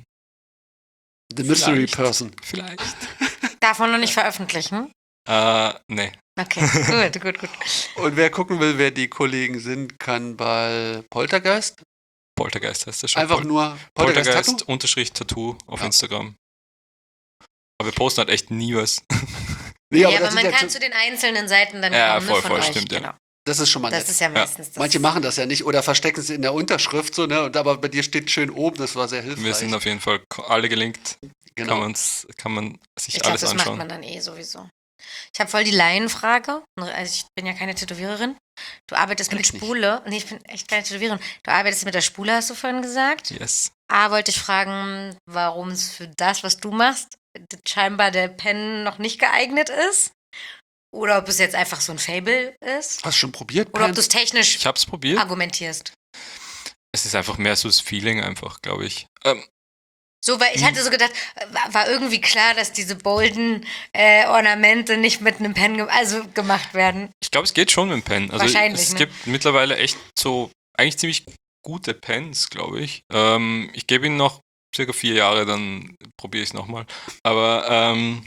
The Mystery Vielleicht. Person. Vielleicht. Darf man noch nicht veröffentlichen? Äh, nee. Okay, gut, gut, gut. Und wer gucken will, wer die Kollegen sind, kann bei Poltergeist Poltergeist heißt das schon. einfach Pol- nur Poltergeist, Poltergeist Tattoo? unterstrich Tattoo auf Ja. Instagram. Aber wir posten halt echt nie was. Nee, Ja, aber aber das, man sind ja kann zu- zu den einzelnen Seiten dann Ja, kommen, voll, ne, von voll, euch. stimmt, ja. Genau. das ist schon mal Das nett. ist ja meistens das. Manche machen das ja nicht oder verstecken es in der Unterschrift so, ne? Und aber bei dir steht schön oben, das war sehr hilfreich. Wir sind auf jeden Fall ko- alle gelinkt. genau. Kann, man's, kann man sich Ich glaube, alles das macht anschauen. man dann eh sowieso. Ich habe voll die Laienfrage. Also ich bin ja keine Tätowiererin. Du arbeitest Bin mit ich nicht. Spule. Nee, ich bin echt keine Tätowiererin. Du arbeitest mit der Spule, hast du vorhin gesagt. Yes. A, wollte ich fragen, warum es für das, was du machst, scheinbar der Pen noch nicht geeignet ist. Oder ob es jetzt einfach so ein Fable ist. Hast du schon probiert? Oder ob Pan? du es technisch Ich hab's probiert. argumentierst. Es ist einfach mehr so das Feeling einfach, glaube ich. Ähm, So, weil ich hatte so gedacht, war, war irgendwie klar, dass diese bolden äh, Ornamente nicht mit einem Pen ge also gemacht werden. ich glaube, es geht schon mit dem Pen. Also Wahrscheinlich, es ne? gibt mittlerweile echt so eigentlich ziemlich gute Pens, glaube ich. Ähm, ich gebe ihnen noch circa vier Jahre, dann probiere ich es nochmal. Aber ähm,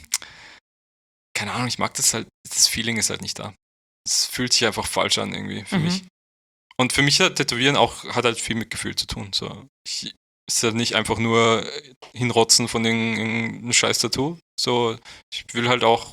keine Ahnung, ich mag das halt, das Feeling ist halt nicht da. Es fühlt sich einfach falsch an irgendwie für Mhm. mich. Und für mich hat Tätowieren auch, hat halt viel mit Gefühl zu tun. So. Ich, es ist halt nicht einfach nur hinrotzen von den, den scheiß Tattoo. So, ich will halt auch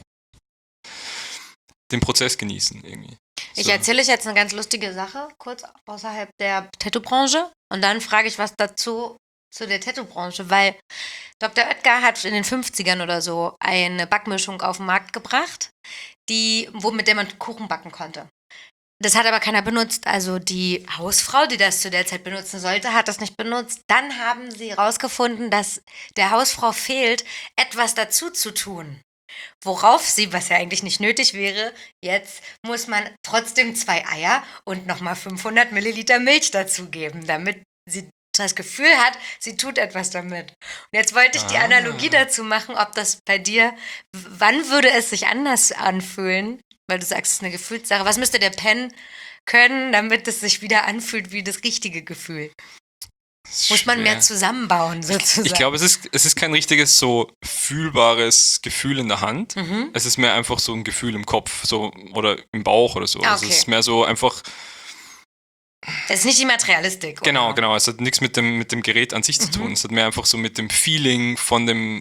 den Prozess genießen irgendwie. Ich So. erzähle euch jetzt eine ganz lustige Sache, kurz außerhalb der Tattoo-Branche. Und dann frage ich was dazu zu der Tattoo-Branche, weil Doktor Oetker hat in den fünfzigern oder so eine Backmischung auf den Markt gebracht, die, wo, mit der man Kuchen backen konnte. Das hat aber keiner benutzt. Also die Hausfrau, die das zu der Zeit benutzen sollte, hat das nicht benutzt. Dann haben sie herausgefunden, dass der Hausfrau fehlt, etwas dazu zu tun. Worauf sie, was ja eigentlich nicht nötig wäre, jetzt muss man trotzdem zwei Eier und nochmal fünfhundert Milliliter Milch dazugeben, damit sie das Gefühl hat, sie tut etwas damit. Und jetzt wollte ich die Ah. Analogie dazu machen, ob das bei dir, w- wann würde es sich anders anfühlen? Weil du sagst, es ist eine Gefühlssache. Was müsste der Pen können, damit es sich wieder anfühlt wie das richtige Gefühl? Das ist Muss man mehr schwer. zusammenbauen, sozusagen. Ich glaube, es ist, es ist kein richtiges so fühlbares Gefühl in der Hand. Mhm. Es ist mehr einfach so ein Gefühl im Kopf so, oder im Bauch oder so. Ah, Also es okay. ist mehr so einfach, Es ist nicht die Materialistik. genau, oder? genau. Es hat nichts mit dem, mit dem Gerät an sich zu tun. Mhm. Es hat mehr einfach so mit dem Feeling von dem,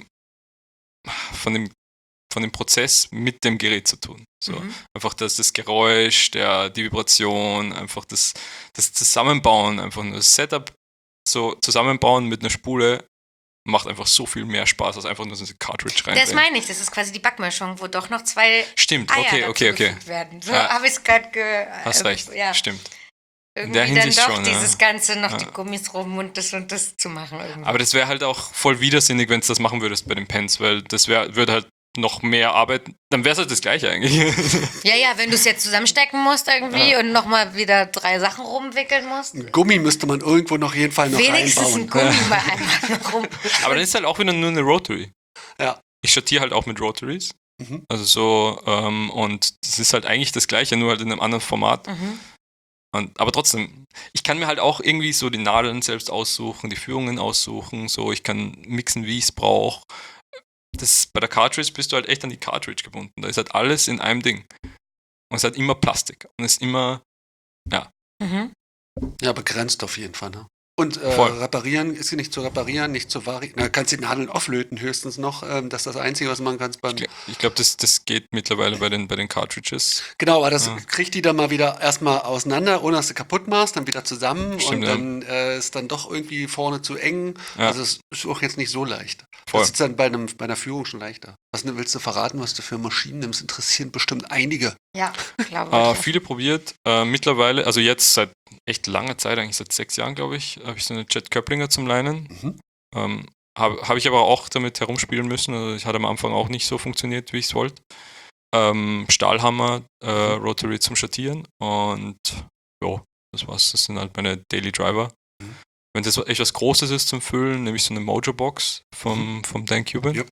von dem, von dem Prozess mit dem Gerät zu tun. So. Mhm. Einfach das, das Geräusch, der, die Vibration, einfach das, das Zusammenbauen, einfach nur das Setup so zusammenbauen mit einer Spule macht einfach so viel mehr Spaß, als einfach nur so eine Cartridge Das reinbringen. meine ich, das ist quasi die Backmischung, wo doch noch zwei Stimmt, Eier okay, dazu okay, okay. gefügt werden. So Ja. habe ich es gerade ge... Hast äh, recht, Ja, stimmt. irgendwie der dann Hinsicht doch schon, ja. dieses Ganze, noch Ja. die Gummis rum und das und das zu machen irgendwie. Aber das wäre halt auch voll widersinnig, wenn du das machen würdest bei den Pens, weil das wär, würde halt noch mehr Arbeit, dann wäre es halt das Gleiche eigentlich. ja, ja, wenn du es jetzt zusammenstecken musst irgendwie Ja. und nochmal wieder drei Sachen rumwickeln musst. Ein Gummi müsste man irgendwo noch jeden Fall noch Wenigstens ein einbauen. Gummi mal einfach noch rum. Aber dann ist halt auch wieder nur eine Rotary. Ja. Ich schattiere halt auch mit Rotaries. Mhm. Also so, ähm, und das ist halt eigentlich das Gleiche, nur halt in einem anderen Format. Mhm. Und, aber trotzdem, ich kann mir halt auch irgendwie so die Nadeln selbst aussuchen, die Führungen aussuchen, so, ich kann mixen, wie ich es brauche. Das, bei der Cartridge bist du halt echt an die Cartridge gebunden. Da ist halt alles in einem Ding. Und es hat immer Plastik. Und es ist immer, Mhm. Ja, begrenzt auf jeden Fall. Ne? Und äh, Voll. reparieren ist nicht zu reparieren, nicht zu variieren. Na, kannst die Nadeln auflöten höchstens noch. Ähm, das ist das Einzige, was man kannst beim. Ich, ich glaube, das, das geht mittlerweile bei den, bei den Cartridges. Genau, aber das Ja. kriegt die dann mal wieder erstmal auseinander, ohne dass du kaputt machst, dann wieder zusammen Stimmt, und ja. dann äh, ist dann doch irgendwie vorne zu eng. Ja. Also es ist auch jetzt nicht so leicht. Voll. Das ist dann bei, einem, bei einer Führung schon leichter. Was ne- willst du verraten, was du für Maschinen nimmst? Interessieren bestimmt einige. Ja, glaube Äh, ich. viele probiert. Äh, mittlerweile, also jetzt seit echt langer Zeit, eigentlich seit sechs Jahren, glaube ich, habe ich so eine Jet Köplinger zum Leinen. Mhm. Ähm, habe hab ich aber auch damit herumspielen müssen. Also ich hatte am Anfang auch nicht so funktioniert, wie ich es wollte. Ähm, Stahlhammer, äh, Rotary zum Schattieren und ja, das war's. Das sind halt meine Daily Driver. Mhm. Wenn das echt was Großes ist zum Füllen, nehme ich so eine Mojo-Box vom, vom Dan Cuban. Yep.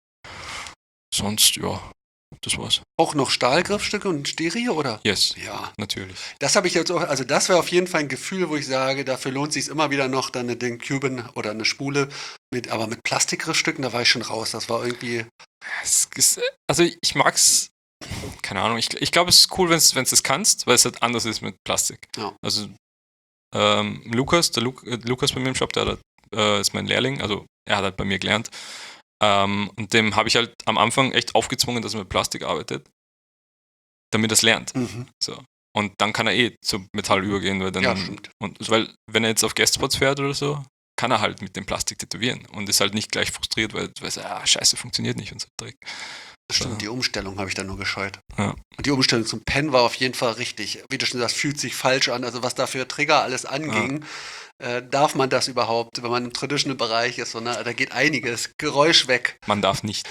Sonst, ja, das war's. Auch noch Stahlgriffstücke und Stereo, oder? Yes, Ja, natürlich. das habe ich jetzt auch, also das wäre auf jeden Fall ein Gefühl, wo ich sage, dafür lohnt sich immer wieder noch dann eine den Cuban oder eine Spule mit, aber mit Plastikgriffstücken, da war ich schon raus. Das war irgendwie, Es ist, also ich mag's, keine Ahnung, ich, ich glaube, es ist cool, wenn du das kannst, weil es halt anders ist mit Plastik. Ja. Also ähm, Lukas, der Lu äh, Lukas bei mir im Shop, der hat, äh, ist mein Lehrling, also er hat halt bei mir gelernt. Ähm, und dem habe ich halt am Anfang echt aufgezwungen, dass er mit Plastik arbeitet, damit er es lernt. mhm. So. Und dann kann er eh zu Metall übergehen, weil dann, Ja, stimmt. und, weil wenn er jetzt auf Guestspots fährt oder so, kann er halt mit dem Plastik tätowieren und ist halt nicht gleich frustriert, weil, weil er, ah, scheiße, funktioniert nicht und so Dreck. Stimmt, Ja. die Umstellung habe ich dann nur gescheut. Ja. Und die Umstellung zum Pen war auf jeden Fall richtig. Wie du schon sagst, fühlt sich falsch an. Also was da für Trigger alles anging, äh, darf man das überhaupt, wenn man im Traditional-Bereich ist? So, ne? Da geht einiges. Geräusch weg. Man darf nicht.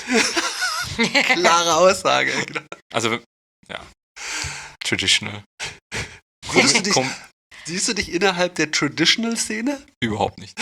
Klare Aussage. Also, ja. Traditional. Siehst du dich, Komm, siehst du dich innerhalb der Traditional-Szene? überhaupt nicht.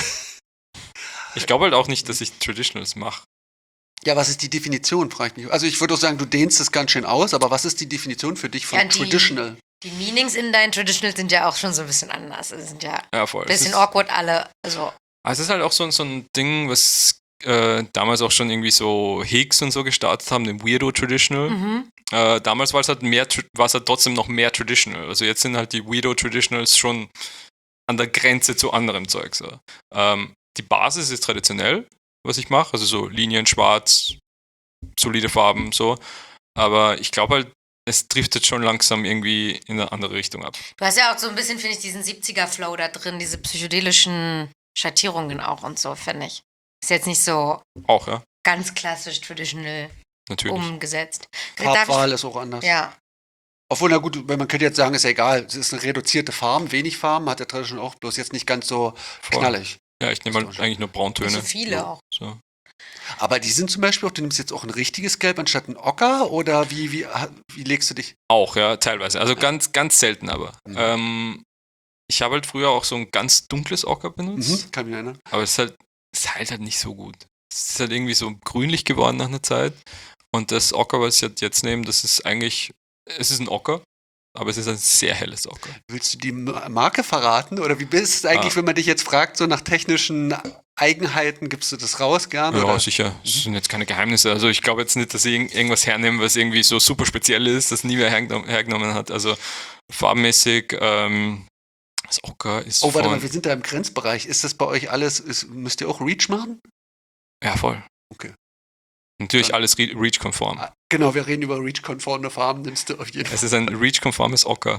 Ich glaube halt auch nicht, dass ich Traditionals mache. Ja, was ist die Definition, frage ich mich. Also ich würde auch sagen, du dehnst es ganz schön aus, aber was ist die Definition für dich von Ja, die- Traditional? Die Meanings in deinen Traditionals sind ja auch schon so ein bisschen anders. Sie sind ja Ja, voll. ein bisschen es, ist, awkward alle. Also, es ist halt auch so, so ein Ding, was äh, damals auch schon irgendwie so Hicks und so gestartet haben, den Weirdo Traditional. mhm. Äh, damals war es halt mehr, war es halt trotzdem noch mehr Traditional. Also jetzt sind halt die Weirdo Traditionals schon an der Grenze zu anderem Zeug. So. Ähm, die Basis ist traditionell, was ich mache, also so Linien, Schwarz, solide Farben, so. Aber ich glaube halt, es driftet schon langsam irgendwie in eine andere Richtung ab. Du hast ja auch so ein bisschen, finde ich, diesen siebziger-Flow da drin, diese psychedelischen Schattierungen auch und so, finde ich. Ist jetzt nicht so Auch, ja, ganz klassisch traditional natürlich. umgesetzt. Darf Farbwahl ist auch anders. ich, ja. Obwohl, na gut, man könnte jetzt sagen, ist ja egal. Es ist eine reduzierte Farbe, wenig Farben, hat der Traditional auch, bloß jetzt nicht ganz so Voll. knallig. Ja, ich nehme halt eigentlich nur Brauntöne. Nicht so viele Ja. auch. So. Aber die sind zum Beispiel auch, du nimmst jetzt auch ein richtiges Gelb anstatt ein Ocker oder wie, wie, wie legst du dich? Auch, ja, teilweise. Also ganz, ganz selten aber. Mhm. Ähm, ich habe halt früher auch so ein ganz dunkles Ocker benutzt, Mhm, kann mich erinnern. aber es ist halt, es heilt halt nicht so gut. Es ist halt irgendwie so grünlich geworden nach einer Zeit. Und das Ocker, was ich halt jetzt nehme, das ist eigentlich, es ist ein Ocker, aber es ist ein sehr helles Ocker. Willst du die Ma- Marke verraten? Oder wie bist es eigentlich, Ah. wenn man dich jetzt fragt, so nach technischen Eigenheiten, gibst du das raus gerne? Ja, oder? sicher. Es sind jetzt keine Geheimnisse. Also ich glaube jetzt nicht, dass ich irgend- irgendwas hernehme, was irgendwie so super speziell ist, das nie mehr hergenommen, hergenommen hat. Also farbenmäßig, ähm, das Ocker ist Oh, warte von, mal, wir sind da im Grenzbereich. Ist das bei euch alles, ist, müsst ihr auch Reach machen? ja, voll. Okay. Natürlich Ja. alles Re- Reach-konform. Ah, genau, wir reden über Reach-konforme Farben, nimmst du auf jeden Fall. Es ist ein Reach-konformes Ocker.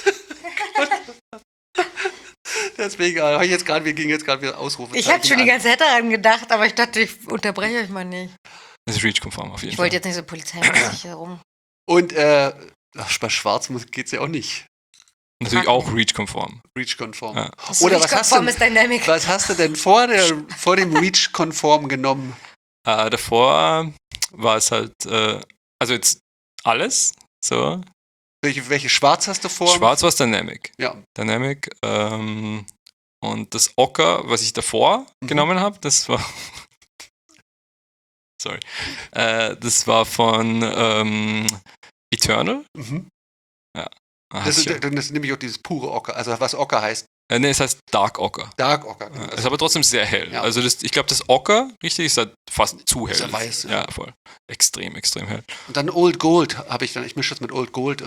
Deswegen, äh, hab ich jetzt gerade, wir gingen jetzt gerade wieder Ausrufe. Ich habe schon die ganze Zeit daran gedacht, aber ich dachte, ich unterbreche euch mal nicht. Es ist Reach-konform auf jeden Ich Fall. wollte jetzt nicht so polizeimäßig herum. Und äh, ach, bei Schwarz geht es ja auch nicht. Natürlich auch Reach-konform. Reach-konform. Ja. Das Oder was hast, du, ist Dynamic. was hast du denn vor, der, vor dem Reach-konform genommen? Äh, davor war es halt, äh, also jetzt alles, so. Welche, welche Schwarz hast du vor? Schwarz war es Dynamic. Ja. Dynamic. Ähm, und das Ocker, was ich davor Mhm. genommen habe, das war. Sorry. Äh, das war von ähm, Eternal. Mhm. Ah, Das, ist, sicher. das ist nämlich auch dieses pure Ocker, also was Ocker heißt. äh, nee, es heißt Dark Ocker. Dark Ocker. Ja, ist aber trotzdem sehr hell. Ja. Also das, ich glaube, das Ocker, richtig, ist halt fast zu hell. Ist ja weiß, ja. Ja, voll. Extrem, extrem hell. Und dann Old Gold habe ich dann, ich mische das mit Old Gold immer.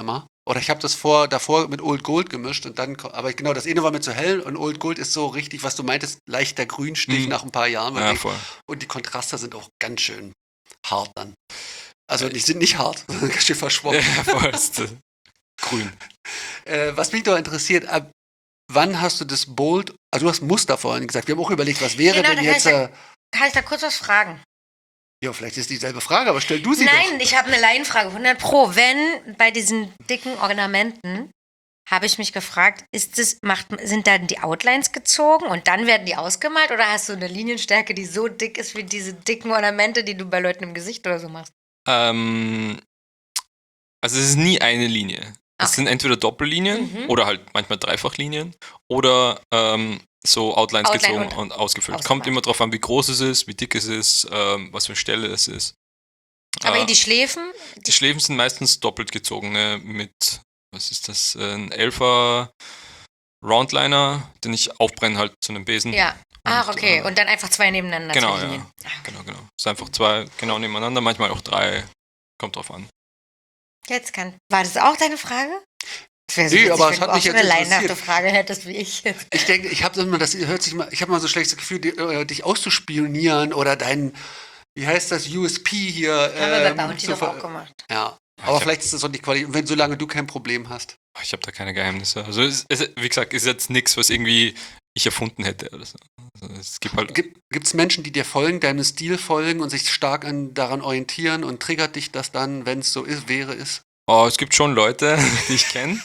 Oder ich habe das vor, davor mit Old Gold gemischt und dann, ko- aber genau, das eine war mir zu hell und Old Gold ist so richtig, was du meintest, leichter Grünstich Mhm. nach ein paar Jahren. Ja, Und, voll. die, und die Kontraste sind auch ganz schön hart dann. Also die sind nicht hart, sondern ganz schön verschwommen. Ja, voll. Ist, äh, grün. Äh, was mich doch interessiert, ab wann hast du das Bold, also du hast Muster vorhin gesagt, wir haben auch überlegt, was wäre Genau, denn da kann jetzt, ich da- äh, Kann ich da kurz was fragen? ja, vielleicht ist dieselbe Frage, aber stell du sie Nein, doch. ich habe eine Laienfrage. hundert Pro. Wenn bei diesen dicken Ornamenten, habe ich mich gefragt, ist das, macht, sind dann die Outlines gezogen und dann werden die ausgemalt oder hast du eine Linienstärke, die so dick ist wie diese dicken Ornamente, die du bei Leuten im Gesicht oder so machst? Ähm, also es ist nie eine Linie. Es Okay. sind entweder Doppellinien Mhm. oder halt manchmal Dreifachlinien oder ähm, so Outlines Outline gezogen und und, ausgefüllt. ausgemalt. Kommt immer drauf an, wie groß es ist, wie dick es ist, ähm, was für eine Stelle es ist. Aber Äh, die Schläfen, die Schläfen sind meistens doppelt gezogene mit, was ist das, ein Elfer Roundliner, den ich aufbrenne halt zu einem Besen. ja. Ach, Und, okay. äh, Und dann einfach zwei nebeneinander, Genau, zwei ja. Linien. Ah, Genau, genau. Es sind einfach zwei genau nebeneinander, manchmal auch drei. Kommt drauf an. Jetzt kann. War das auch deine Frage? Das wäre so Nee, witzig, aber wenn es du hat auch mich so jetzt eine laienhafte interessiert. Frage hättest wie ich jetzt. Ich denke, ich habe immer, das hört sich mal, ich habe mal so schlechtes Gefühl, die, äh, dich auszuspionieren oder dein, wie heißt das, U S P hier. Haben wir bei ähm, Bounty zu doch ver- auch gemacht. Ja, Ich aber hab- vielleicht ist das auch nicht Qualität, wenn solange du kein Problem hast. Ich habe da keine Geheimnisse. Also es, es, wie gesagt, es ist jetzt nichts, was irgendwie ich erfunden hätte oder so. Also es gibt halt. Gibt es Menschen, die dir folgen, deinem Stil folgen und sich stark an, daran orientieren und triggert dich das dann, wenn es so ist, wäre es? Oh, es gibt schon Leute, die ich kenne.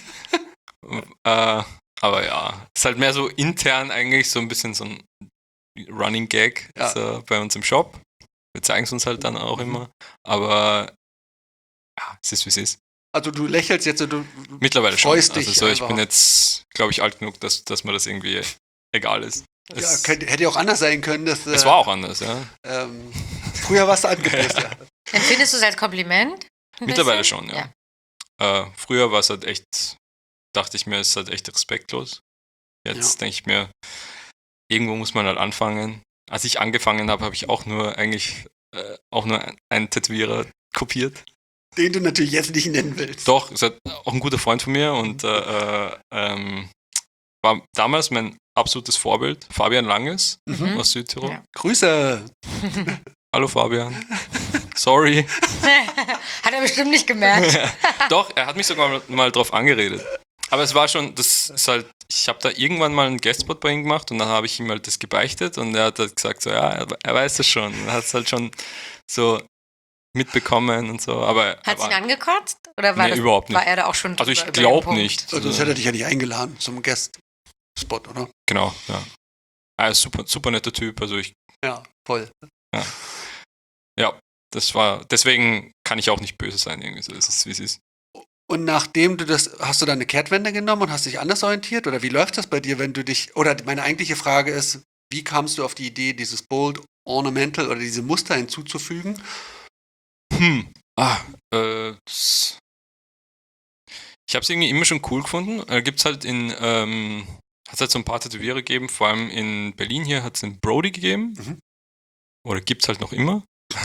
äh, aber ja, es ist halt mehr so intern eigentlich so ein bisschen so ein Running Gag Ja. so bei uns im Shop. Wir zeigen es uns halt dann auch Mhm. immer. Aber ja, es ist wie es ist. Also du lächelst jetzt, du Mittlerweile schon. freust Also dich so, ich einfach. bin jetzt, glaube ich, alt genug, dass, dass mir das irgendwie egal ist. Ja, Es, könnte, hätte ja auch anders sein können. Dass, es äh, war auch anders, ja. Ähm, früher warst du angepisst, ja. Empfindest du es als Kompliment? Ein Mittlerweile bisschen? schon, ja. Äh, früher war es halt echt, dachte ich mir, es ist halt echt respektlos. Jetzt Ja. denke ich mir, irgendwo muss man halt anfangen. Als ich angefangen habe, habe ich auch nur eigentlich äh, auch nur einen Tätowierer kopiert. Den du natürlich jetzt nicht nennen willst. Doch, ist halt auch ein guter Freund von mir und äh, äh, ähm, war damals mein absolutes Vorbild, Fabian Langes Mhm. aus Südtirol. Ja. Grüße. Hallo Fabian. Sorry. Hat er bestimmt nicht gemerkt. Doch, er hat mich sogar mal, mal drauf angeredet. Aber es war schon, das ist halt, ich habe da irgendwann mal einen Guestspot bei ihm gemacht und dann habe ich ihm halt das gebeichtet und er hat halt gesagt, so ja, er, er weiß es schon. Er hat es halt schon so mitbekommen und so. Aber er Hat es ihn war, angekotzt? Oder war, Nee, das, überhaupt nicht. war er da auch schon also ich drüber über den glaube Punkt? nicht. Also, Also, sonst hätte er dich ja nicht eingeladen zum Guest-Spot, oder? genau, ja. Er ist super, super netter Typ. Also ich, Ja, voll. ja, das war, deswegen kann ich auch nicht böse sein irgendwie. So ist es, wie es ist. Und nachdem du das, hast du dann eine Kehrtwende genommen und hast dich anders orientiert? Oder wie läuft das bei dir, wenn du dich, oder meine eigentliche Frage ist, wie kamst du auf die Idee, dieses Bold Ornamental oder diese Muster hinzuzufügen? Hm. Ah, äh, das- ich habe es irgendwie immer schon cool gefunden. Da gibt es halt in, ähm, hat es halt so ein paar Tätowierer gegeben, vor allem in Berlin hier hat es den Brody gegeben. Mhm. Oder gibt es halt noch immer.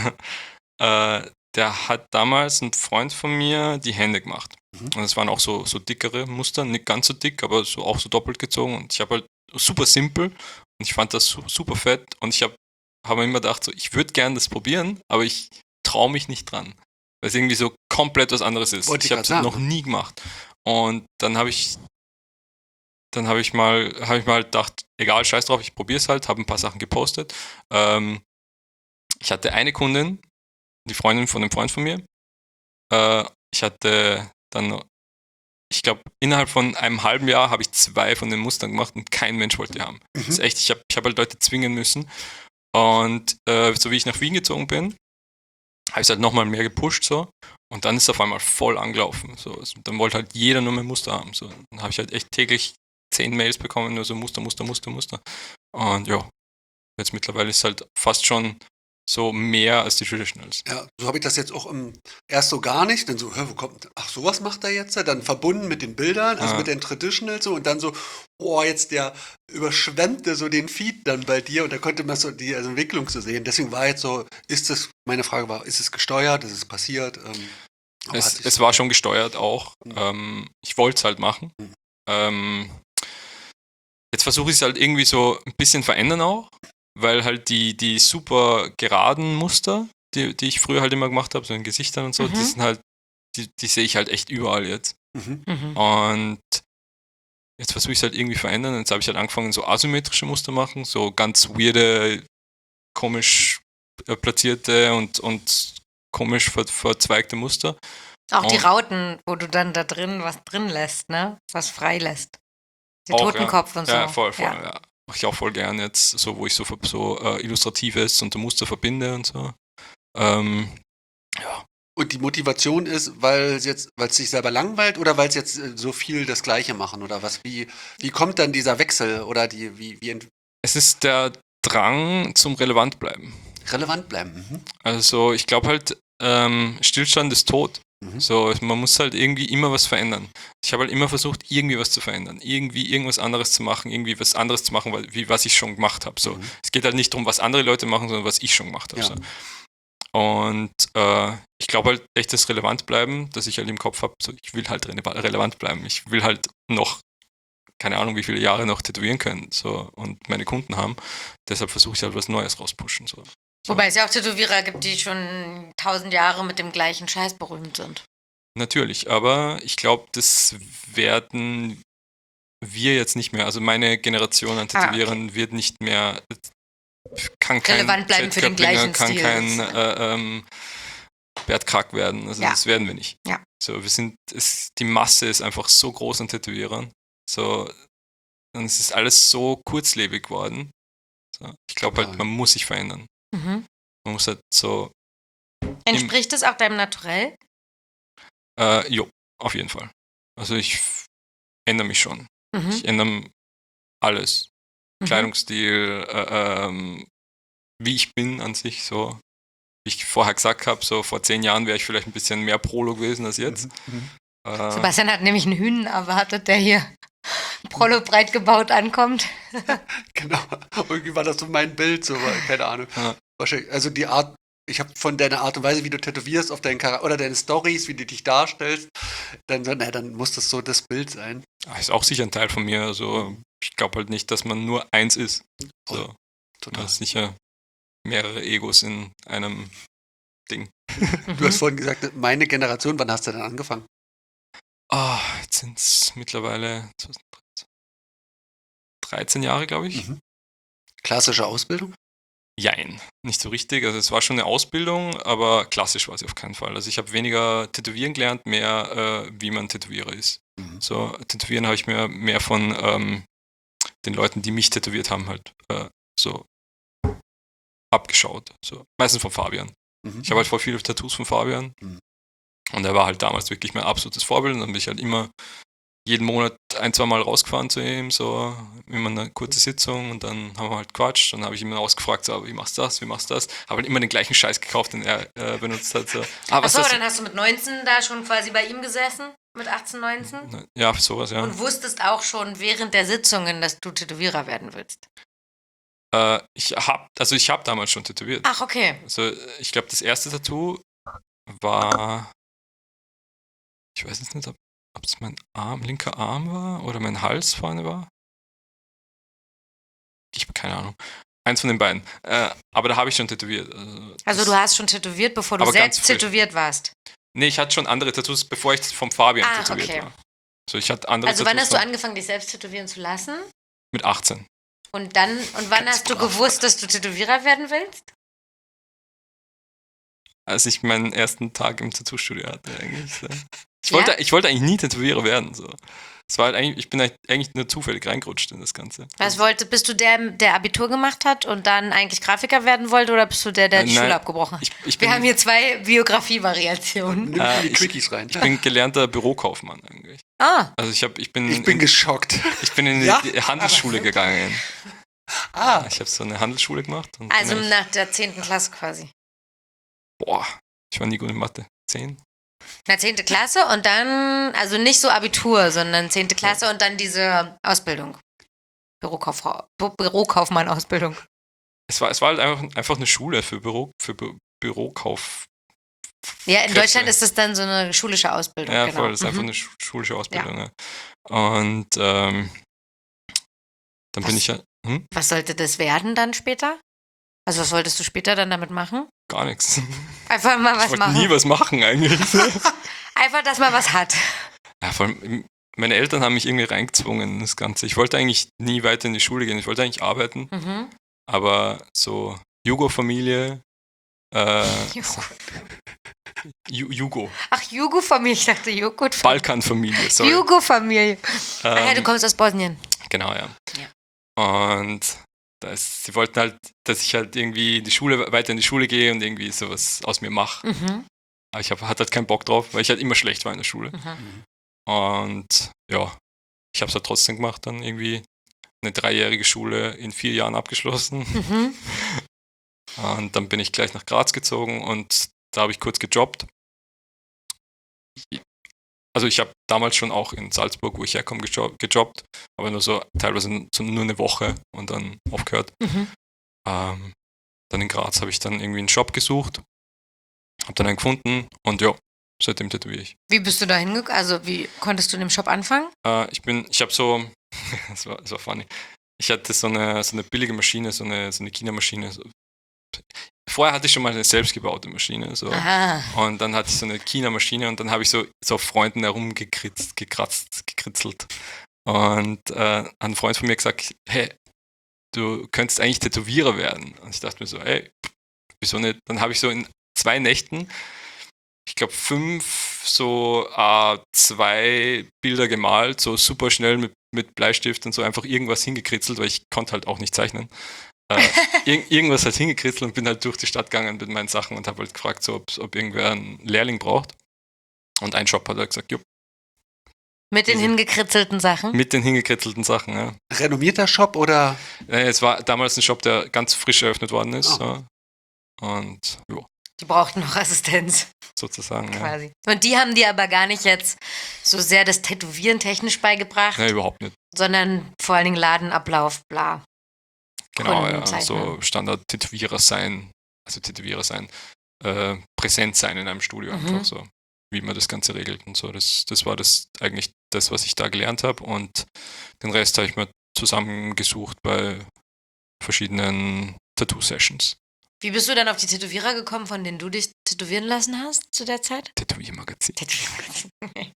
äh, der hat damals ein Freund von mir die Hände gemacht. Mhm. Und es waren auch so, so dickere Muster, nicht ganz so dick, aber so, auch so doppelt gezogen. Und ich habe halt super simpel und ich fand das su- super fett. Und ich habe hab mir immer gedacht, so, ich würde gern das probieren, aber ich traue mich nicht dran. Weil es irgendwie so komplett was anderes ist. Wollte ich ich habe grad es sagen. noch nie gemacht. Und dann habe ich dann habe ich mal habe ich mal gedacht, egal, scheiß drauf, ich probiere es halt, habe ein paar Sachen gepostet. Ähm, ich hatte eine Kundin, die Freundin von einem Freund von mir. Äh, ich hatte dann, ich glaube, innerhalb von einem halben Jahr habe ich zwei von den Mustern gemacht und kein Mensch wollte die haben. Das ist Mhm. echt, ich habe ich hab halt Leute zwingen müssen. Und äh, so wie ich nach Wien gezogen bin, habe ich es halt nochmal mehr gepusht so. Und dann ist es auf einmal voll angelaufen. So. Dann wollte halt jeder nur mehr Muster haben. So. Dann habe ich halt echt täglich zehn Mails bekommen, nur so Muster, Muster, Muster, Muster. Und ja, jetzt mittlerweile ist es halt fast schon so mehr als die Traditionals. Ja, so habe ich das jetzt auch im, erst so gar nicht, dann so, hä, wo kommt, ach, sowas macht er jetzt? Dann verbunden mit den Bildern, also Ah. mit den Traditionals so und dann so, oh, jetzt der überschwemmte so den Feed dann bei dir und da konnte man so die also Entwicklung so sehen. Deswegen war jetzt so, ist es, meine Frage war, ist es gesteuert, ist es passiert? Ähm, Aber hat Es, sich es so- war schon gesteuert auch. Mhm. Ähm, ich wollte es halt machen. Mhm. Ähm, jetzt versuche ich es halt irgendwie so ein bisschen verändern auch, weil halt die, die super geraden Muster, die, die ich früher halt immer gemacht habe, so in Gesichtern und so, Mhm. die sind halt, die, die sehe ich halt echt überall jetzt. Mhm. Mhm. Und jetzt versuche ich es halt irgendwie verändern. Jetzt habe ich halt angefangen, so asymmetrische Muster machen, so ganz weirde, komisch äh, platzierte und, und komisch ver, verzweigte Muster. Auch die Und- Rauten, wo du dann da drin was drin lässt, ne? Was frei lässt. Der Auch, Totenkopf und so. Ja, voll, voll, Ja. ja. Mache ich auch voll gern jetzt, so wo ich so, so äh, Illustratives und Muster verbinde und so. Ähm, ja. Und die Motivation ist, weil es jetzt, weil es sich selber langweilt oder weil es jetzt äh, so viel das Gleiche machen oder was? Wie, wie kommt dann dieser Wechsel oder die, wie, wie ent- Es ist der Drang zum relevant bleiben. relevant bleiben? Mhm. Also ich glaube halt, ähm, Stillstand ist tot. Mhm. So, man muss halt irgendwie immer was verändern. Ich habe halt immer versucht, irgendwie was zu verändern, irgendwie irgendwas anderes zu machen, irgendwie was anderes zu machen, weil, wie was ich schon gemacht habe. So, Mhm. es geht halt nicht darum, was andere Leute machen, sondern was ich schon gemacht habe. Ja. So. Und äh, ich glaube halt echt das relevant bleiben, dass ich halt im Kopf habe, so, ich will halt rele- relevant bleiben. Ich will halt noch, keine Ahnung, wie viele Jahre noch tätowieren können so, und meine Kunden haben. Deshalb versuche ich halt was Neues rauspushen. So. So. Wobei es ja auch Tätowierer gibt, die schon tausend Jahre mit dem gleichen Scheiß berühmt sind. Natürlich, aber ich glaube, das werden wir jetzt nicht mehr, also meine Generation an Ah, okay. Tätowierern wird nicht mehr, kann kein Relevant bleiben Jet für den Göpplinger, gleichen kann Stil kein sozusagen. äh, ähm, Bert Krack werden, also Ja. das werden wir nicht. Ja. So, wir sind, es, die Masse ist einfach so groß an Tätowierern, so, und es ist alles so kurzlebig geworden. So, ich glaube halt, Total. man muss sich verändern. Mhm. Man muss halt so, Entspricht es auch deinem Naturell? äh, jo, auf jeden Fall. Also ich f- ändere mich schon. Mhm. Ich ändere alles. Mhm. Kleidungsstil, äh, ähm, wie ich bin an sich, so. Wie ich vorher gesagt habe, so vor zehn Jahren wäre ich vielleicht ein bisschen mehr Prolo gewesen als jetzt. Mhm. Äh, Sebastian hat nämlich einen Hühn erwartet, der hier Prollo breit gebaut ankommt. Genau. Irgendwie war das so mein Bild, so, weil- keine Ahnung. Ja. Wahrscheinlich, also die Art, ich habe von deiner Art und Weise, wie du tätowierst, auf deinen Charakter oder deine Stories, wie du dich darstellst, dann, so, na, dann muss das so das Bild sein. ist auch sicher ein Teil von mir. Also ich glaube halt nicht, dass man nur eins ist. So, Voll. man Total. ist sicher mehrere Egos in einem Ding. Du hast vorhin gesagt, meine Generation, wann hast du denn angefangen? Ah, jetzt sind es mittlerweile dreizehn Jahre, glaube ich. Mhm. Klassische Ausbildung? Jein, nicht so richtig. Also es war schon eine Ausbildung, aber klassisch war sie auf keinen Fall. Also ich habe weniger Tätowieren gelernt, mehr äh, wie man Tätowierer ist. Mhm. So, Tätowieren habe ich mir mehr von ähm, den Leuten, die mich tätowiert haben, halt äh, so abgeschaut. So. Meistens von Fabian. Mhm. Ich habe halt voll viele Tattoos von Fabian. Mhm. Und er war halt damals wirklich mein absolutes Vorbild. Und dann bin ich halt immer jeden Monat ein, zwei Mal rausgefahren zu ihm, so immer eine kurze Sitzung und dann haben wir halt quatscht und dann habe ich ihn ausgefragt, so, wie machst du das, wie machst du das? Habe halt immer den gleichen Scheiß gekauft, den er äh, benutzt hat. So. Ah, was Achso, das? dann hast du mit neunzehn da schon quasi bei ihm gesessen? Mit achtzehn, neunzehn? Ja, sowas, ja. Und wusstest auch schon während der Sitzungen, dass du Tätowierer werden willst? Äh, ich habe, also ich habe damals schon tätowiert. Ach, okay. Also ich glaube, das erste Tattoo war, ich weiß jetzt nicht, ob ob es mein Arm, linker Arm war oder mein Hals vorne war. Ich habe keine Ahnung. Eins von den beiden. Äh, aber da habe ich schon tätowiert. Also, Also das- du hast schon tätowiert, bevor du Aber ganz selbst frisch. tätowiert warst. Nee, ich hatte schon andere Tattoos, bevor ich vom Fabian Ah, tätowiert okay. war. Also ich hatte andere Also wann Tattoos hast du von- angefangen, dich selbst tätowieren zu lassen? mit achtzehn. Und dann, und wann Ganz hast du brav. gewusst, dass du Tätowierer werden willst? Als ich meinen ersten Tag im Tattoo-Studio hatte eigentlich. So. Ich, Ja? wollte, ich wollte eigentlich nie Tätowierer werden. So. Es war halt eigentlich, ich bin eigentlich nur zufällig reingerutscht in das Ganze. Was wollte, bist du der, der Abitur gemacht hat und dann eigentlich Grafiker werden wollte oder bist du der, der die Nein, Schule abgebrochen hat? Ich, ich, Wir bin, haben hier zwei Biografie-Variationen. Nimm Äh, die ich- Quickies rein. ich bin gelernter Bürokaufmann eigentlich. Ah, Also ich, hab, ich, bin, Ich bin in, geschockt. ich bin in die, Ja? die Handelsschule Aber- gegangen. Ah, Ich habe so eine Handelsschule gemacht. Und also bin ich, nach der zehnten Klasse quasi. boah, ich war nie gut in Mathe. Zehn? Na, zehnte Klasse und dann, also nicht so Abitur, sondern zehnte Klasse und dann diese Ausbildung. Bürokauffrau, Bü- Bürokaufmann-Ausbildung. Es war, es war halt einfach, einfach eine Schule für, Büro, für Bü Bürokauf. Ja, in Kräfte. Deutschland ist das dann so eine schulische Ausbildung. Ja, genau. voll, das ist einfach Mhm. eine schu- schulische Ausbildung. Ja. Und ähm, dann Was? bin ich ja, hm, Was sollte das werden dann später? Also was wolltest du später dann damit machen? gar nichts. Einfach mal Ich was wollte machen. nie was machen eigentlich. Einfach, dass man was hat. Ja, vor allem, meine Eltern haben mich irgendwie reingezwungen in das Ganze. Ich wollte eigentlich nie weiter in die Schule gehen. Ich wollte eigentlich arbeiten, Mhm. aber so Jugo-Familie, äh, Ju- Jugo, Ach, Jugo-Familie. Ich dachte Joghurt. Balkan-Familie, sorry. Jugo-Familie. Ah ja, du Ähm, kommst aus Bosnien. Genau, ja. Ja. Und da ist, sie wollten halt, dass ich halt irgendwie in die Schule, weiter in die Schule gehe und irgendwie sowas aus mir mache. Mhm. Aber ich hab, hatte halt keinen Bock drauf, weil ich halt immer schlecht war in der Schule. Mhm. Und ja, ich habe es halt trotzdem gemacht, dann irgendwie eine dreijährige Schule in vier Jahren abgeschlossen. Mhm. Und dann bin ich gleich nach Graz gezogen und da habe ich kurz gejobbt. Also ich habe damals schon auch in Salzburg, wo ich herkomme, gejo- gejobbt, aber nur so teilweise so nur eine Woche und dann aufgehört. Mhm. Ähm, dann in Graz habe ich dann irgendwie einen Shop gesucht, habe dann einen gefunden und ja, seitdem tätowiere ich. Wie bist du da hingekommen? Also wie konntest du in dem Shop anfangen? Äh, ich bin, ich habe so, das war, das war funny, ich hatte so eine, so eine billige Maschine, so eine, so eine China-Maschine. So. Vorher hatte ich schon mal eine selbstgebaute Maschine. So. Aha. Und dann hatte ich so eine China-Maschine und dann habe ich so, so auf Freunden herumgekritzt, gekratzt, gekritzelt. Und äh, ein Freund von mir gesagt, hey, du könntest eigentlich Tätowierer werden. Und ich dachte mir so, ey, wieso nicht? Dann habe ich so in zwei Nächten, ich glaube fünf so A zwei Bilder gemalt, so super schnell mit, mit Bleistift und so einfach irgendwas hingekritzelt, weil ich konnte halt auch nicht zeichnen. Äh, ir- irgendwas halt hingekritzelt und bin halt durch die Stadt gegangen mit meinen Sachen und habe halt gefragt, so, ob, ob irgendwer einen Lehrling braucht. Und ein Shop hat halt gesagt, jupp, Mit den Diese- hingekritzelten Sachen? mit den hingekritzelten Sachen. Ja. Renommierter Shop oder? Äh, Es war damals ein Shop, der ganz frisch eröffnet worden ist. Ah. Ja. Und ja, Die brauchten noch Assistenz, sozusagen. Ja. quasi. Und die haben dir aber gar nicht jetzt so sehr das Tätowieren technisch beigebracht, Nee, überhaupt nicht. sondern vor allen Dingen Ladenablauf, bla. Genau, Kunden ja. zeichnen. So Standard-Tätowierer sein, also Tätowierer sein, äh, präsent sein in einem Studio Mhm. einfach so, wie man das Ganze regelt und so. Das, das war das eigentlich das, was ich da gelernt habe und den Rest habe ich mir zusammengesucht bei verschiedenen Tattoo-Sessions. Wie bist du dann auf die Tätowierer gekommen, von denen du dich tätowieren lassen hast zu der Zeit? Tätowiermagazin. Tätowiermagazin.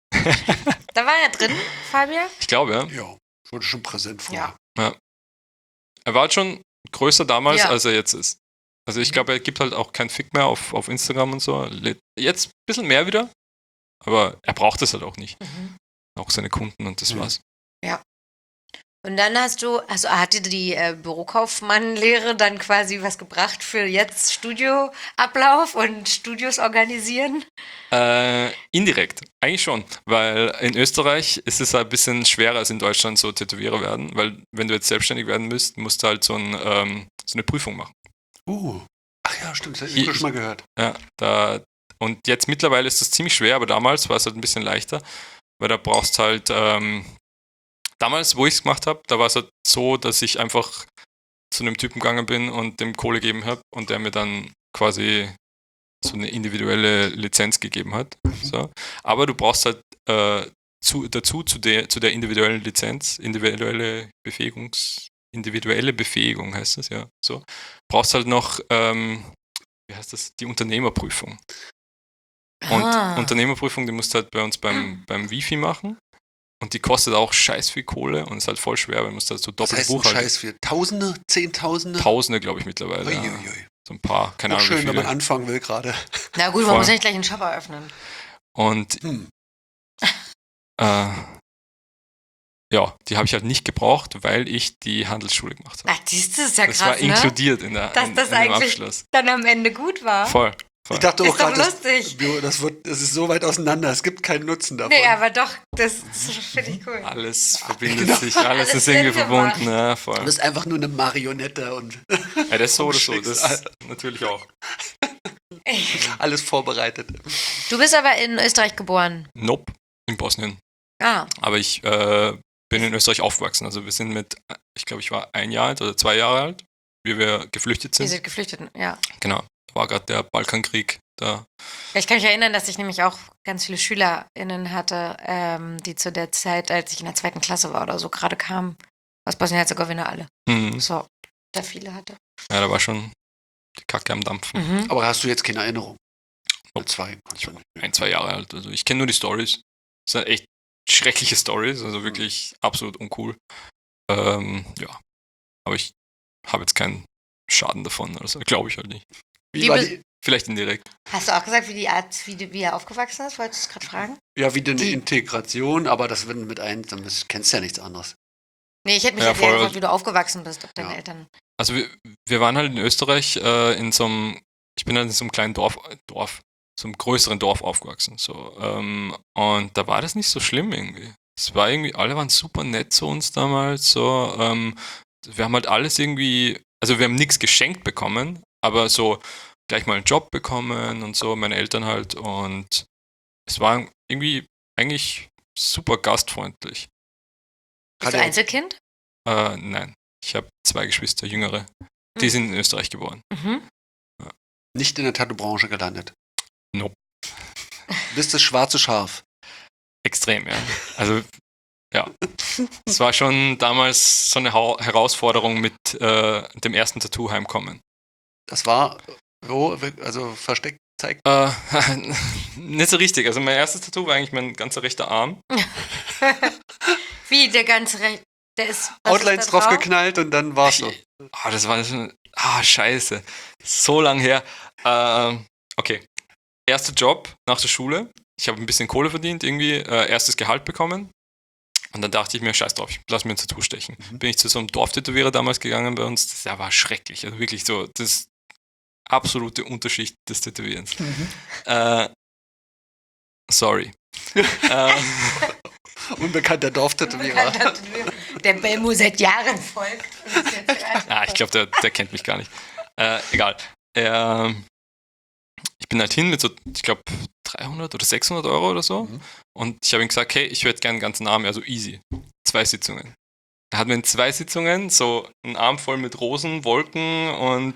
Da war er drin, Fabian? Ich glaube, ja. Ja, wurde schon präsent vorher. Er war halt schon größer damals, Ja. als er jetzt ist. Also ich glaube, er gibt halt auch keinen Fick mehr auf, auf Instagram und so. Lädt Jetzt ein bisschen mehr wieder, aber er braucht es halt auch nicht. Mhm. Auch seine Kunden und das Mhm. war's. Und dann hast du, also hat dir die äh, Bürokaufmann-Lehre dann quasi was gebracht für jetzt Studioablauf und Studios organisieren? Äh, indirekt, eigentlich schon, weil in Österreich ist es ein bisschen schwerer als in Deutschland so Tätowierer werden, weil wenn du jetzt selbstständig werden müsst, musst du halt so, ein, ähm, so eine Prüfung machen. Uh. Ach ja, stimmt, das habe Hier- ich schon mal gehört. Ja, da, und jetzt mittlerweile ist das ziemlich schwer, aber damals war es halt ein bisschen leichter, weil da brauchst halt, ähm, damals, wo ich es gemacht habe, da war es halt so, dass ich einfach zu einem Typen gegangen bin und dem Kohle gegeben habe und der mir dann quasi so eine individuelle Lizenz gegeben hat. So. Aber du brauchst halt äh, zu, dazu zu der, zu der individuellen Lizenz, individuelle Befähigungs, individuelle Befähigung heißt das, ja. So. Brauchst halt noch, ähm, wie heißt das, die Unternehmerprüfung. Und Ah. Unternehmerprüfung, die musst du halt bei uns beim, beim Wifi machen. Und die kostet auch scheiß viel Kohle und ist halt voll schwer, weil du musst halt so Was doppelt heißt ein buchhalten. Scheiß für Tausende, Zehntausende? Tausende, glaube ich, mittlerweile. Ja. Uiuiui. So ein paar, keine Auch Ahnung schön, wie wenn man viele. anfangen will gerade. Na gut, man Voll. muss ja nicht gleich einen Shop eröffnen. Und Hm. äh, ja, die habe ich halt nicht gebraucht, weil ich die Handelsschule gemacht habe. Ach, siehst du, ist ja Das krass, war ne? inkludiert in, der, Dass in, das in dem eigentlich- Abschluss. Dann am Ende gut war. Voll. Ich dachte auch Ist doch gerade, das, lustig. Bio, das, wird, das ist so weit auseinander, es gibt keinen Nutzen davon. Nee, aber doch, das, das finde ich cool. Alles verbindet Genau. sich, alles Alles ist irgendwie Sinn gemacht. verbunden. Ja, Du voll. bist einfach nur eine Marionette und Ja, das so oder so, das Schicksal. natürlich auch. alles vorbereitet. Du bist aber in Österreich geboren. Nope, in Bosnien. Ah, Aber ich äh, bin in Österreich aufgewachsen. Also wir sind mit, ich glaube, ich war ein Jahr alt oder zwei Jahre alt, wie wir geflüchtet ihr sind. seid Geflüchteten, ja. Genau. Da war gerade der Balkankrieg da. Ja, ich kann mich erinnern, dass ich nämlich auch ganz viele SchülerInnen hatte, ähm, die zu der Zeit, als ich in der zweiten Klasse war oder so, gerade kamen. Aus Bosnien-Herzegowina alle. Mhm. So, da viele hatte. Ja, da war schon die Kacke am Dampfen. Mhm. Aber hast du jetzt keine Erinnerung? Oh. Oder zwei? kannst du nicht. Ein, zwei Jahre alt. Also ich kenne nur die Stories. Das sind echt schreckliche Stories, also wirklich absolut uncool. Ähm, ja. Aber ich habe jetzt keinen Schaden davon, also glaube ich halt nicht. Wie Wie war bist- die, Hast Vielleicht indirekt. du auch gesagt, wie die Art, wie, die, wie er aufgewachsen ist? Wolltest du es gerade fragen? ja, wie eine Die- Integration, aber das wird mit ein, dann bist- kennst du ja nichts anderes. Nee, ich hätte mich Ja, jetzt eher voll. gefragt, wie du aufgewachsen bist, ob deine Ja. Eltern. Also wir, wir waren halt in Österreich äh, in so einem, ich bin halt in so einem kleinen Dorf, Dorf, so einem größeren Dorf aufgewachsen. So. Ähm, und da war das nicht so schlimm irgendwie. Es war irgendwie, alle waren super nett zu uns damals. So. Ähm, wir haben halt alles irgendwie, also wir haben nichts geschenkt bekommen, aber so gleich mal einen Job bekommen und so, meine Eltern halt. Und es war irgendwie eigentlich super gastfreundlich. Bist Hat du er- Einzelkind? Äh, nein, ich habe zwei Geschwister, jüngere. Die Hm. sind in Österreich geboren. Mhm. Nicht in der Tattoo-Branche gelandet. Nope. Bist das schwarze Schaf? Extrem, ja. Also, ja. Es war schon damals so eine Hau- Herausforderung mit äh, dem ersten Tattoo heimkommen. Das war, wo, also versteckt, zeigt. Äh, nicht so richtig. Also mein erstes Tattoo war eigentlich mein ganzer rechter Arm. Wie der ganze Recht. Der ist. was Outlines ist da drauf geknallt und dann war's so. Ah, das war schon. Ah, scheiße. So lang her. Ähm, okay. Erster Job nach der Schule. Ich habe ein bisschen Kohle verdient, irgendwie. Äh, erstes Gehalt bekommen. Und dann dachte ich mir, scheiß drauf, ich lass mir ein Tattoo stechen. Mhm. Bin ich zu so einem Dorftätowierer damals gegangen bei uns. Das ja, war schrecklich. Also wirklich so, das absolute Unterschicht des Tätowierens. Mhm. Äh, sorry. äh, Unbekannter Dorftätowierer. Der Belmo seit Jahren folgt. Und ist jetzt ah, ich glaube, der, der kennt mich gar nicht. Äh, egal. Äh, ich bin halt hin mit so, ich glaube, dreihundert oder sechshundert Euro oder so. Mhm. Und ich habe ihm gesagt, hey, ich hätte gerne einen ganzen Arm, also easy. Zwei Sitzungen. Er hat mir in zwei Sitzungen so einen Arm voll mit Rosen, Wolken und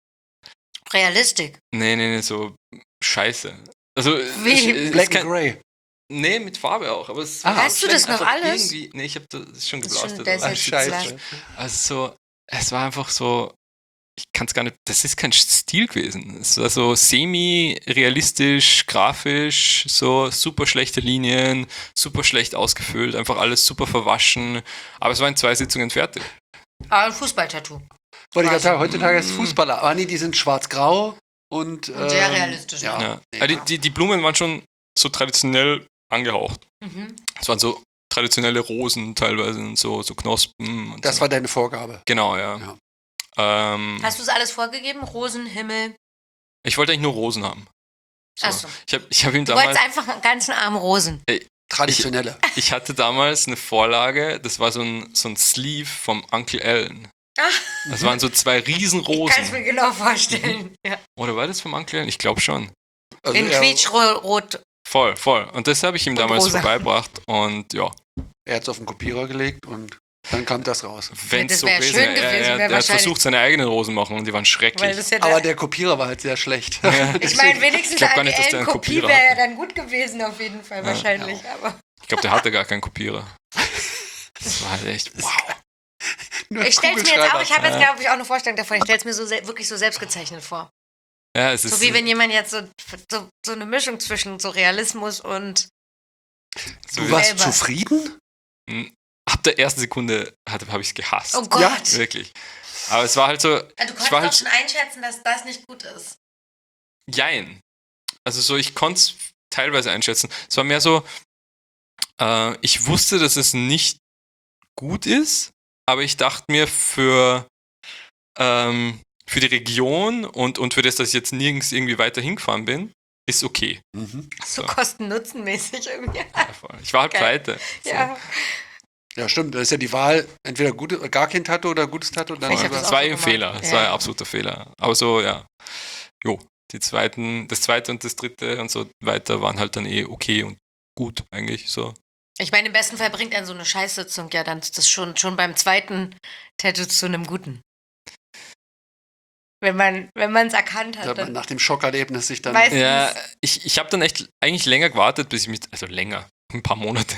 Realistik. nee, nee, nee, so Scheiße. Also, Wie? es- es Black ist kein- and Grey. Nee, mit Farbe auch. Aber es Ah. war Weißt du das noch einfach alles? Irgendwie, nee, ich habe das schon Das ist schon- geblastet. der ist aber- jetzt Scheiße. Also so, es war einfach so, ich kann es gar nicht, das ist kein Stil gewesen. Es war so semi-realistisch, grafisch, so super schlechte Linien, super schlecht ausgefüllt, einfach alles super verwaschen. Aber es war in zwei Sitzungen fertig. Aber ein Fußballtattoo. Wollte ich gerade sagen, Mm. heutzutage ist Fußballer. Ah, nee, die sind schwarz-grau und. Und sehr ähm, realistisch, Ja. ne? Ja. Nee, Aber die, die, die Blumen waren schon so traditionell angehaucht. Mhm. Es waren so traditionelle Rosen teilweise und so, so Knospen. Und Das so. war deine Vorgabe. Genau, ja. Ja. Ähm, Hast du es alles vorgegeben? Rosen, Himmel. ich wollte eigentlich nur Rosen haben. So. Achso. Ich habe ich hab ihm Du damals. wolltest einfach einen ganzen Arm Rosen. Traditionelle. Ich hatte damals eine Vorlage, das war so ein, so ein Sleeve vom Uncle Allen. Ah. Das waren so zwei Ich kann es Riesenrosen. mir genau vorstellen. Ja. Oder war das vom Uncle Allen? Ich glaube schon. Also In er, quietschrot. Voll, voll. Und das habe ich ihm Und damals rosa. vorbeigebracht. Und ja, er hat es auf den Kopierer gelegt und dann kam das raus. wenn das es so wär gewesen schön wäre. Er, gewesen, er, wär er hat wahrscheinlich- versucht, seine eigenen Rosen machen und die waren Weil schrecklich. das ja Aber der, der Kopierer war halt sehr schlecht. Ja. ich meine, wenigstens Ich glaub gar eine nicht, dass der einen Kopie Kopierer wäre ja hatte. dann gut gewesen, auf jeden Fall, Ja. wahrscheinlich. Aber Ich glaube, der hatte gar keinen Kopierer. Das war halt echt, wow. Nur ich stelle es mir jetzt auch, ich habe jetzt, Ja. glaube ich, auch eine Vorstellung davon. Ich stelle es mir so sel- wirklich so selbstgezeichnet vor. Ja, es ist So wie wenn jemand jetzt so, so, so eine Mischung zwischen so Realismus und. so Du wie- warst selber. zufrieden? ab der ersten Sekunde habe ich es gehasst. Oh Gott! Ja. Wirklich. Aber es war halt so, Ja, du ich konntest war auch halt schon einschätzen, dass das nicht gut ist. jein. Also so, ich konnte es teilweise einschätzen. Es war mehr so, äh, ich wusste, dass es nicht gut ist, aber ich dachte mir für, ähm, für die Region und, und für das, dass ich jetzt nirgends irgendwie weiter hingefahren bin, ist okay. Mhm. So So. kosten-nutzen-mäßig irgendwie. Ja, voll. Ich war halt Geil. pleite. So. Ja. Ja, stimmt. Das ist ja die Wahl, entweder gute, gar kein Tattoo oder gutes Tattoo. Dann Ich hab über- das Das auch war so eben ein gemacht. Fehler. Das Ja. war ein absoluter Fehler. Aber so, ja. Jo, die zweiten, das zweite und das dritte und so weiter waren halt dann eh okay und gut eigentlich so. Ich meine, im besten Fall bringt einen so eine Scheißsitzung ja dann das schon, schon beim zweiten Tattoo zu einem guten. wenn man wenn man es erkannt Da hat. man nach dem Schockerlebnis sich dann. Weiß- Ja, ich, ich habe dann echt eigentlich länger gewartet, bis ich mich, also länger, ein paar Monate.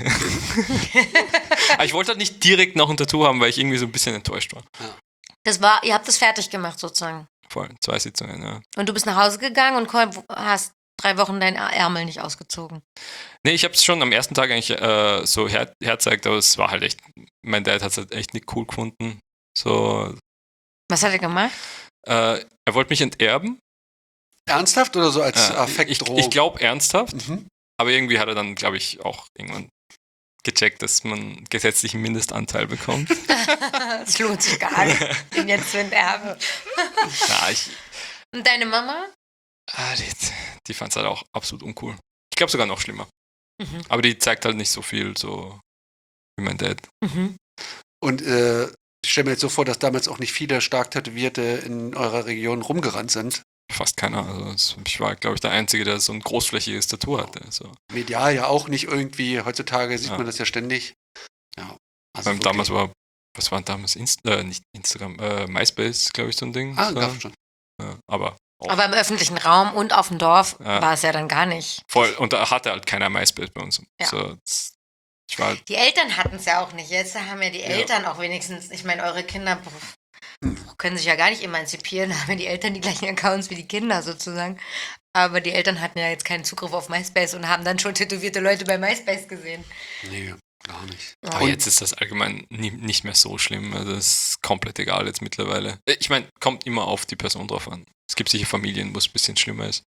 Aber ich wollte halt nicht direkt noch ein Tattoo haben, weil ich irgendwie so ein bisschen enttäuscht war. Das war, ihr habt das fertig gemacht sozusagen. Vor zwei Sitzungen, ja. Und du bist nach Hause gegangen und kon- hast drei Wochen deinen Ärmel nicht ausgezogen. Nee, ich habe es schon am ersten Tag eigentlich äh, so her herzeigt, aber es war halt echt, mein Dad hat es halt echt nicht cool gefunden. So, Was hat er gemacht? äh, er wollte mich enterben. Ernsthaft oder so als Äh, ich Affektdrohung? ich glaube ernsthaft, Mhm. aber irgendwie hat er dann, glaube ich, auch irgendwann gecheckt, dass man gesetzlichen Mindestanteil bekommt. Es lohnt sich gar nicht, den jetzt zu enterben. Na, ich, Und deine Mama? ah, die die fand es halt auch absolut uncool. Ich glaube sogar noch schlimmer. Mhm. Aber die zeigt halt nicht so viel, so wie mein Dad. Mhm. Und äh, ich stelle mir jetzt so vor, dass damals auch nicht viele stark Tätowierte in eurer Region rumgerannt sind. Fast keiner. Also es- ich war, glaube ich, der Einzige, der so ein großflächiges Tattoo hatte. So. Medial ja auch nicht irgendwie. Heutzutage sieht Ja. man das ja ständig. Ja. Also Beim wirklich- damals war, was war damals? Inst äh, nicht Instagram, äh, MySpace, glaube ich, so ein Ding. Ah, so. gab schon. Ja, aber auch Aber im öffentlichen Raum und auf dem Dorf Ja. war es ja dann gar nicht. voll. Und da hatte halt keiner MySpace bei uns. Ja. So, das, ich war halt, Die Eltern hatten es ja auch nicht. Jetzt haben ja die Ja. Eltern auch wenigstens, ich meine, eure Kinder pf, können sich ja gar nicht emanzipieren, haben ja die Eltern die gleichen Accounts wie die Kinder sozusagen. Aber die Eltern hatten ja jetzt keinen Zugriff auf MySpace und haben dann schon tätowierte Leute bei MySpace gesehen. Nee, gar nicht. Ja. aber Und- jetzt ist das allgemein nie, nicht mehr so schlimm. Also es ist komplett egal jetzt mittlerweile. Äh, Ich meine, kommt immer auf die Person drauf an. Es gibt sicher Familien, wo es ein bisschen schlimmer ist.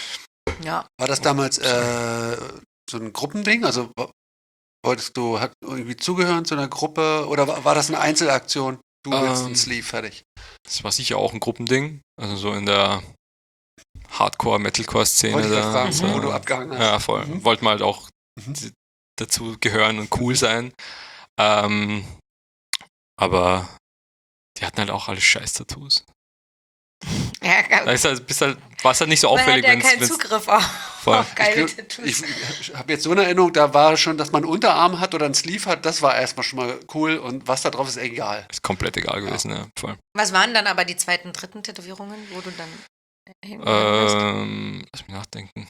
Ja. War das damals äh, so ein Gruppending? Also wo- wolltest du hat irgendwie zugehören zu einer Gruppe oder war, war das eine Einzelaktion? Du willst Ähm, einen Sleeve, fertig. Das war sicher auch ein Gruppending. Also so in der Hardcore-Metalcore-Szene Wollte ich da. gerade fragen, so. wo du abgehangen hast. Ja, voll. Mhm. Wollten wir halt auch Mhm. d- dazu gehören und cool sein. Ähm, aber die hatten halt auch alle Scheiß-Tattoos. Ja, Da ist halt, bist halt, war es halt nicht so man hat auffällig, ja wenn keinen es. Zugriff auf, Voll. auf geile Ich, Tattoos. ich, ich habe jetzt so eine Erinnerung, da war schon, dass man einen Unterarm hat oder einen Sleeve hat, das war erstmal schon mal cool und was da drauf ist, egal. Ist komplett egal gewesen, ja, voll. Was waren dann aber die zweiten, dritten Tätowierungen, wo du dann hingegangen bist? Ähm, lass mich nachdenken.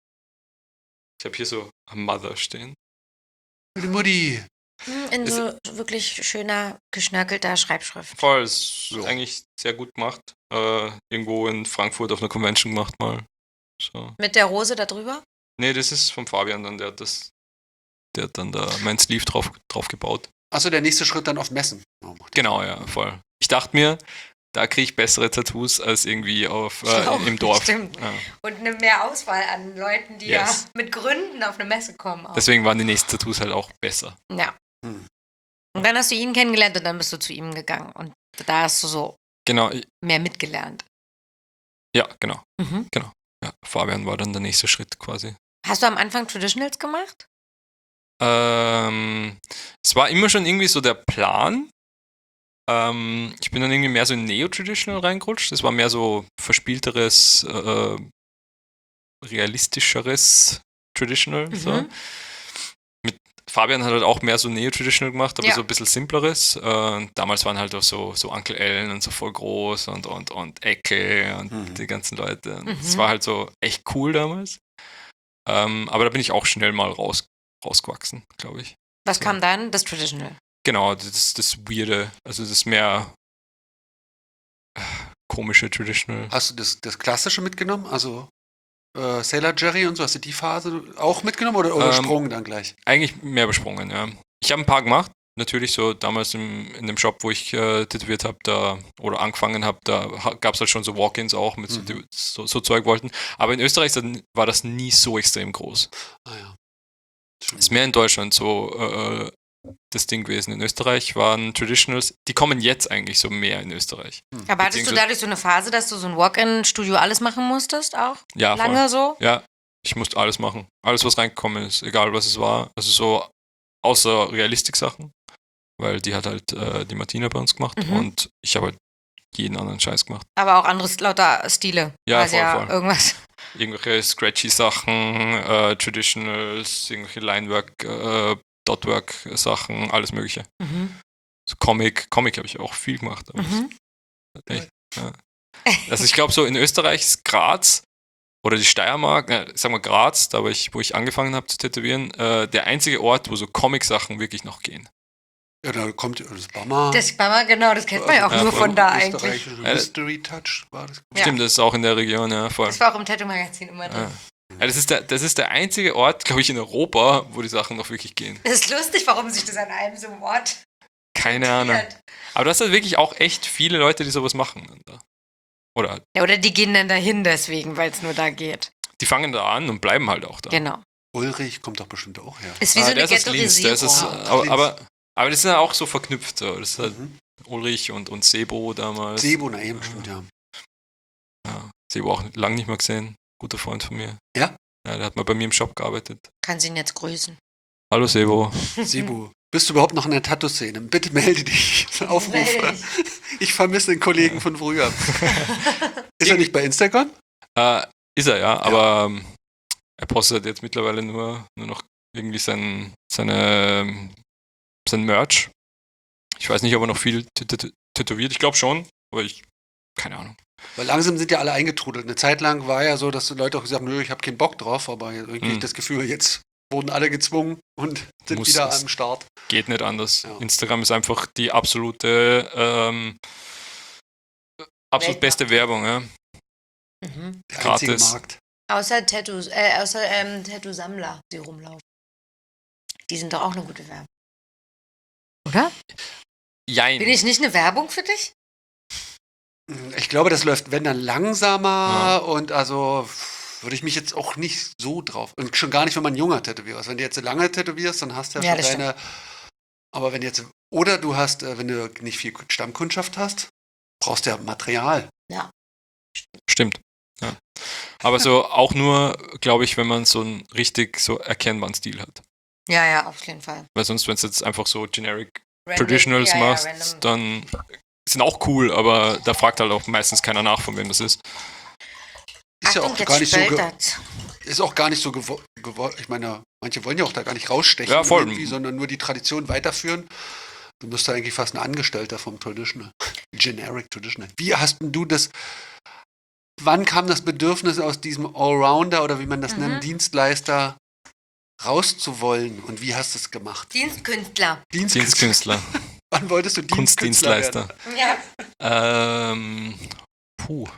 Ich habe hier so a Mother stehen. Die Mutti. Hm, In ist- so wirklich schöner, geschnörkelter Schreibschrift. Voll, ist So. eigentlich sehr gut gemacht. Äh, irgendwo in Frankfurt auf einer Convention gemacht mal. So. Mit der Rose da drüber? Nee, das ist vom Fabian dann, der hat das, der hat dann da mein Sleeve drauf, drauf gebaut. Achso, der nächste Schritt dann auf Messen. Oh, macht ja Genau, ja, voll. Ich dachte mir, da kriege ich bessere Tattoos als irgendwie auf, äh, Oh, im Dorf. stimmt. Ja. Und eine mehr Auswahl an Leuten, die Yes. ja mit Gründen auf eine Messe kommen. Auch. Deswegen waren die nächsten Tattoos halt auch besser. Ja. Hm. Und dann hast du ihn kennengelernt und dann bist du zu ihm gegangen. Und da hast du so Genau, i- mehr mitgelernt. ja, genau. Mhm. Ja, Fabian war dann der nächste Schritt quasi. Hast du am Anfang Traditionals gemacht? Ähm, es war immer schon irgendwie so der Plan. Ähm, ich bin dann irgendwie mehr so in Neo-Traditional reingerutscht. Das war mehr so verspielteres, äh, realistischeres Traditional. So. Mhm. Mit Fabian hat halt auch mehr so Neo-Traditional gemacht, aber Ja. so ein bisschen simpleres. Äh, damals waren halt auch so, so Uncle Ellen und so voll groß und, und, und Ecke und Mhm. die ganzen Leute. Mhm. Das war halt so echt cool damals. Ähm, aber da bin ich auch schnell mal raus, rausgewachsen, glaube ich. Was So. kam dann? Das Traditional. Genau, das das Weirde, also das mehr äh, komische Traditional. Hast du das, das Klassische mitgenommen? Also äh, Sailor Jerry und so, hast du die Phase auch mitgenommen oder, oder Ähm, Sprung dann gleich? Eigentlich mehr besprungen, ja. Ich habe ein paar gemacht, natürlich so damals im, in dem Shop, wo ich äh, tätowiert habe, da oder angefangen habe, da gab es halt schon so Walk-ins auch mit so, Mhm. die so, so Zeug wollten. Aber in Österreich dann war das nie so extrem groß. Ah ja. Ist mehr in Deutschland so äh, das Ding gewesen. In Österreich waren Traditionals, die kommen jetzt eigentlich so mehr in Österreich. Aber hattest du Beziehungsweise- dadurch so eine Phase, dass du so ein Walk-in-Studio alles machen musstest auch? Ja, voll. Lange so? Ja, ich musste alles machen. Alles, was reingekommen ist, egal was es war. Also so außer Realistik-Sachen, weil die hat halt äh, die Martina bei uns gemacht Mhm. und ich habe halt jeden anderen Scheiß gemacht. Aber auch andere lauter Stile. Ja, Also voll, ja voll. irgendwas. Irgendwelche Scratchy-Sachen, äh, Traditionals, irgendwelche Linework, äh, Dotwork-Sachen, alles mögliche. Mhm. So Comic, Comic habe ich auch viel gemacht. Aber Mhm. das- echt, ja. Also ich glaube so in Österreich ist Graz oder die Steiermark, äh, sagen wir Graz, da wo ich, wo ich angefangen habe zu tätowieren, äh, der einzige Ort, wo so Comic-Sachen wirklich noch gehen. Ja, da kommt das Bama. Das Bama, genau, das kennt man ja auch Ja, nur voll von da eigentlich. Österreichische Ja, Mystery Touch war das. Ja. Stimmt, das ist auch in der Region, ja, voll. Das war auch im Tattoo-Magazin immer drin. Ja. Ja, das, ist der, das ist der einzige Ort, glaube ich, in Europa, wo die Sachen noch wirklich gehen. Das ist lustig, warum sich das an einem so einem Ort Keine Ahnung. konzentriert. Aber das sind wirklich auch echt viele Leute, die sowas machen. Oder Ja, oder die gehen dann dahin deswegen, weil es nur da geht. die fangen da an und bleiben halt auch da. Genau. Ulrich kommt doch bestimmt auch her. Ist wie Ah, so der eine ist aus Linz, der ist aus, Ghettoisierung. aber, Linz. aber, aber das ist ja auch so verknüpft. So. Das ist halt Mhm. Ulrich und, und Sebo damals. Sebo, na eben, stimmt, ja. Ja, Sebo auch lange nicht mehr gesehen. Guter Freund von mir. Ja? Ja, der hat mal bei mir im Shop gearbeitet. Kann sie ihn jetzt grüßen. Hallo Sebo. Sebo, bist du überhaupt noch in der Tattoo-Szene? Bitte melde dich. Aufrufe. Ich vermisse den Kollegen von früher. Ist er nicht bei Instagram? Äh, ist er, ja, aber ähm, er postet jetzt mittlerweile nur, nur noch irgendwie sein, seine, sein Merch. Ich weiß nicht, ob er noch viel tät- tätowiert. Ich glaube schon, aber ich, keine Ahnung. Weil langsam sind ja alle eingetrudelt. Eine Zeit lang war ja so, dass die Leute auch gesagt haben, nö, ich habe keinen Bock drauf, aber irgendwie Mhm. das Gefühl, jetzt wurden alle gezwungen und sind Muss wieder es. am Start. Geht nicht anders. Ja. Instagram ist einfach die absolute, ähm, absolut beste Werbung, ja. Mhm. Der einzige Gratis. Markt. Außer Tattoos, äh, außer ähm, Tattoo-Sammler, die rumlaufen. Die sind doch auch eine gute Werbung. Oder? Jein. Bin ich nicht eine Werbung für dich? Ich glaube, das läuft, wenn dann langsamer Ja. und also würde ich mich jetzt auch nicht so drauf. Und schon gar nicht, wenn man junger Tätowierer ist. Wenn du jetzt so lange tätowierst, dann hast du ja, Ja, schon das deine. Aber wenn jetzt, oder du hast, äh, wenn du nicht viel Stammkundschaft hast, brauchst du ja Material. Stimmt. Ja. Aber so auch nur, glaube ich, wenn man so einen richtig so erkennbaren Stil hat. Ja, ja, auf jeden Fall. Weil sonst, wenn du jetzt einfach so generic Random- Traditionals ja, ja, machst, random. dann sind auch cool, aber da fragt halt auch meistens keiner nach, von wem das ist. Ist ja Achtung, auch jetzt gar nicht so ge- speltert. ist auch gar nicht so gewollt. Gewo ich meine, manche wollen ja auch da gar nicht rausstechen, Ja, voll. irgendwie, sondern nur die Tradition weiterführen. Du bist da eigentlich fast ein Angestellter vom Traditional. Generic Traditional. Wie hast denn du das? Wann kam das Bedürfnis aus diesem Allrounder oder wie man das Mhm. nennt, Dienstleister rauszuwollen? Und wie hast du es gemacht? Dienstkünstler. Dienstkünstler, Wann wolltest du Dienstkünstler werden? Kunstdienstleister. Ja. Ähm, puh.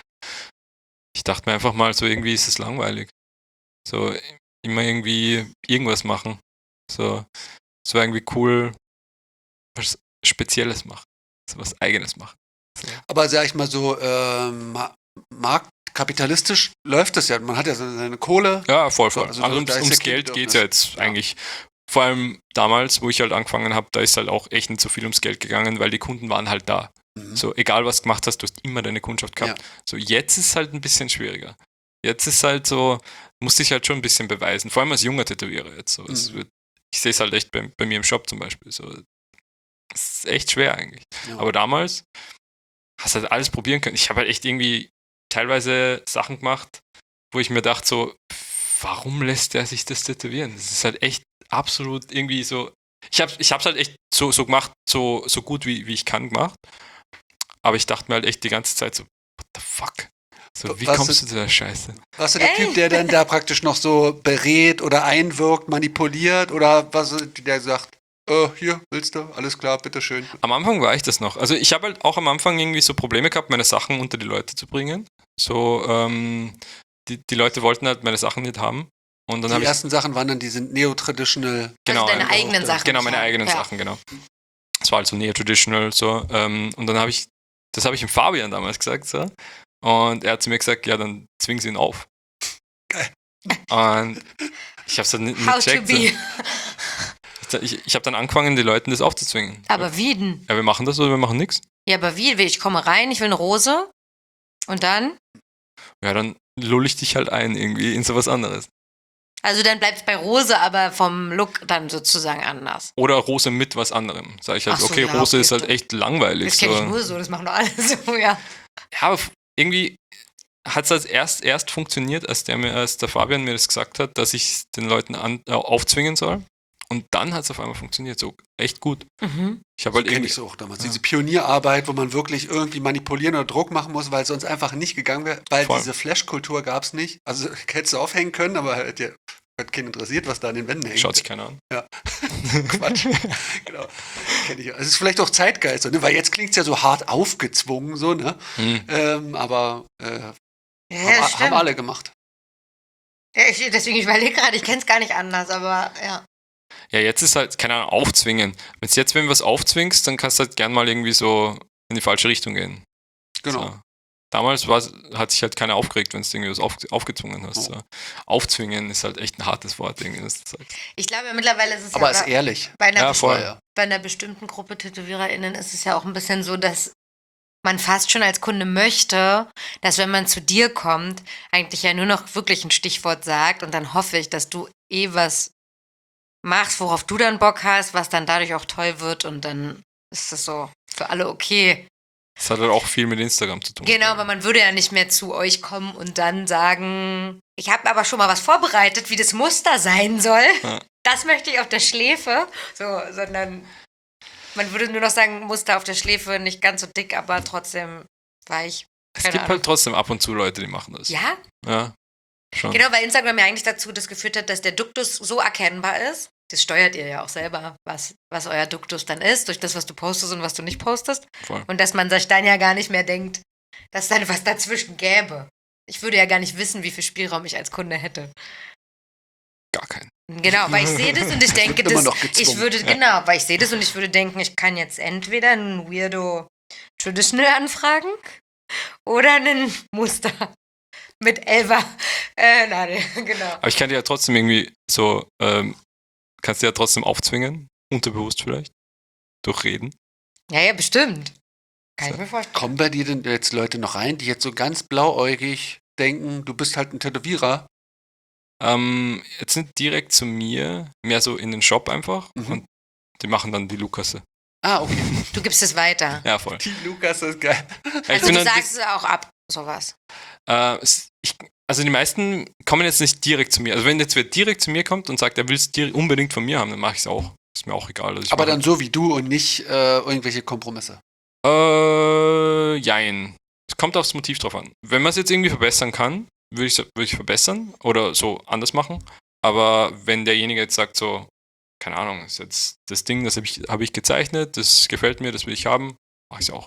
Ich dachte mir einfach mal, so irgendwie ist es langweilig. So immer irgendwie irgendwas machen. So, es wäre irgendwie cool, was Spezielles machen. So was Eigenes machen. Aber sag ich mal so, ähm, ma- marktkapitalistisch läuft das ja. Man hat ja so seine Kohle. Ja, voll, voll. Also Also, da ums, ist ja ums kein Geld geht es ja Bedürfnis. jetzt Ja. eigentlich. Vor allem damals, wo ich halt angefangen habe, da ist halt auch echt nicht so viel ums Geld gegangen, weil die Kunden waren halt da. Mhm. So, egal was du gemacht hast, du hast immer deine Kundschaft gehabt. So, jetzt ist es halt ein bisschen schwieriger. Jetzt ist halt so, musst dich halt schon ein bisschen beweisen. Vor allem als junger Tätowierer jetzt. So. Es Mhm. wird, ich sehe es halt echt bei, bei mir im Shop zum Beispiel. So, es ist echt schwer eigentlich. Ja. Aber damals hast du halt alles probieren können. Ich habe halt echt irgendwie teilweise Sachen gemacht, wo ich mir dachte so, warum lässt der sich das tätowieren? Das ist halt echt absolut irgendwie so. Ich habe ich hab's halt echt so, so gemacht, so, so gut wie, wie ich kann gemacht. Aber ich dachte mir halt echt die ganze Zeit so, what the fuck? So, wie Was kommst ist- du zu der Scheiße? Warst du der Ey. Typ, der dann da praktisch noch so berät oder einwirkt, manipuliert oder was, der sagt, äh, hier, willst du? Alles klar, bitteschön. Am Anfang war ich das noch. Also ich habe halt auch am Anfang irgendwie so Probleme gehabt, meine Sachen unter die Leute zu bringen. So, ähm, die, die Leute wollten halt meine Sachen nicht haben. Und dann Die habe ich ersten Sachen waren dann diese neo-traditional. genau, also deine ähm, eigenen Sachen. Genau, meine eigenen ja. Sachen, genau. Das war halt so neo-traditional, so. Ähm, und dann habe ich, das habe ich dem Fabian damals gesagt, so. Und er hat zu mir gesagt, ja, dann zwing sie ihn auf. Geil. Und ich habe es dann nicht, nicht How to checkt. be. So. Ich, ich habe dann angefangen, die Leuten das aufzuzwingen. Aber wie denn? Ja, wir machen das oder wir machen nichts. Ja, aber wie? Ich komme rein, ich will eine Rose. Und dann? Ja, dann lull ich dich halt ein irgendwie in sowas anderes. Also dann bleibt's bei Rose, aber vom Look dann sozusagen anders. Oder Rose mit was anderem. Sag ich halt, Ach so, okay, ja, Rose okay, ist halt stimmt. echt langweilig. Das kenne ich so. nur so, das machen doch alle so, ja. Ja, aber f- irgendwie hat es als erst, erst funktioniert, als der, mir, als der Fabian mir das gesagt hat, dass ich den Leuten an, äh, aufzwingen soll. und dann hat es auf einmal funktioniert, so echt gut. Mhm. Ich habe So halt kenne irgendwie, ich so auch damals. Ja. Diese Pionierarbeit, wo man wirklich irgendwie manipulieren oder Druck machen muss, weil es sonst einfach nicht gegangen wäre, weil Voll. diese Flash-Kultur gab es nicht. Also hättest du aufhängen können, aber hat ja hat keinen interessiert, was da an den Wänden hängt. schaut sich keiner an. Quatsch. Genau. Kenn ich. Es ist vielleicht auch Zeitgeist, so, ne? Weil jetzt klingt es ja so hart aufgezwungen, so, ne? Hm. Ähm, aber äh, Ja, haben, das stimmt. haben alle gemacht. Ja, ich, deswegen, ich überlege gerade, ich kenne es gar nicht anders, aber ja. Ja, jetzt ist halt, keine Ahnung, aufzwingen. Wenn du jetzt, wenn du was aufzwingst, dann kannst du halt gern mal irgendwie so in die falsche Richtung gehen. Genau. So. Damals war, hat sich halt keiner aufgeregt, wenn du irgendwie was auf, aufgezwungen hast. Oh. So. Aufzwingen ist halt echt ein hartes Wort. Irgendwie. Das ist halt, Ich glaube, mittlerweile ist es Aber ja ist bei, ehrlich. bei, einer Ja, besti- voll. Ja. bei einer bestimmten Gruppe TätowiererInnen ist es ja auch ein bisschen so, dass man fast schon als Kunde möchte, dass wenn man zu dir kommt, eigentlich ja nur noch wirklich ein Stichwort sagt und dann hoffe ich, dass du eh was machst, worauf du dann Bock hast, was dann dadurch auch toll wird und dann ist das so für alle okay. das hat halt auch viel mit Instagram zu tun. Genau, aber man würde ja nicht mehr zu euch kommen und dann sagen, ich habe aber schon mal was vorbereitet, wie das Muster sein soll. Ja. Das möchte ich auf der Schläfe. So, sondern man würde nur noch sagen, Muster auf der Schläfe, nicht ganz so dick, aber trotzdem weich. Es Keine gibt Ahnung. halt trotzdem ab und zu Leute, die machen das. Ja, Ja, schon. genau, weil Instagram ja eigentlich dazu das geführt hat, dass der Duktus so erkennbar ist. Das steuert ihr ja auch selber, was, was euer Duktus dann ist, durch das, was du postest und was du nicht postest. Voll. Und dass man sich dann ja gar nicht mehr denkt, dass dann was dazwischen gäbe. Ich würde ja gar nicht wissen, wie viel Spielraum ich als Kunde hätte. Gar keinen. Genau, weil ich sehe das und ich denke, wird immer das, noch gezwungen. ich würde, genau, weil ich sehe das und ich würde denken, ich kann jetzt entweder einen Weirdo Traditional anfragen oder einen Muster mit Elva. Äh, nein, genau. Aber ich kann dir ja trotzdem irgendwie so, ähm, kannst dir ja trotzdem aufzwingen, unterbewusst vielleicht, durch Reden. Ja, ja, bestimmt. Kann So. ich mir vorstellen. Kommen bei dir denn jetzt Leute noch rein, die jetzt so ganz blauäugig denken, du bist halt ein Tätowierer? Ähm, jetzt nicht direkt zu mir, mehr so in den Shop einfach Mhm. und die machen dann die Lukasse. Ah, okay. Du gibst es weiter. Ja, voll. Die Lukas ist geil. Ja, ich Also bin du dann sagst es auch ab, sowas. Äh, es- ich, also die meisten kommen jetzt nicht direkt zu mir. Also wenn jetzt wer direkt zu mir kommt und sagt, er will es dir unbedingt von mir haben, dann mache ich es auch. Ist mir auch egal. Also ich Aber mache- dann so wie du und nicht äh, irgendwelche Kompromisse. Äh, jein. Es kommt aufs Motiv drauf an. Wenn man es jetzt irgendwie verbessern kann, würde ich würd ich verbessern oder so anders machen. Aber wenn derjenige jetzt sagt so, keine Ahnung, ist jetzt das Ding, das habe ich, hab ich gezeichnet, das gefällt mir, das will ich haben, mache ich es auch.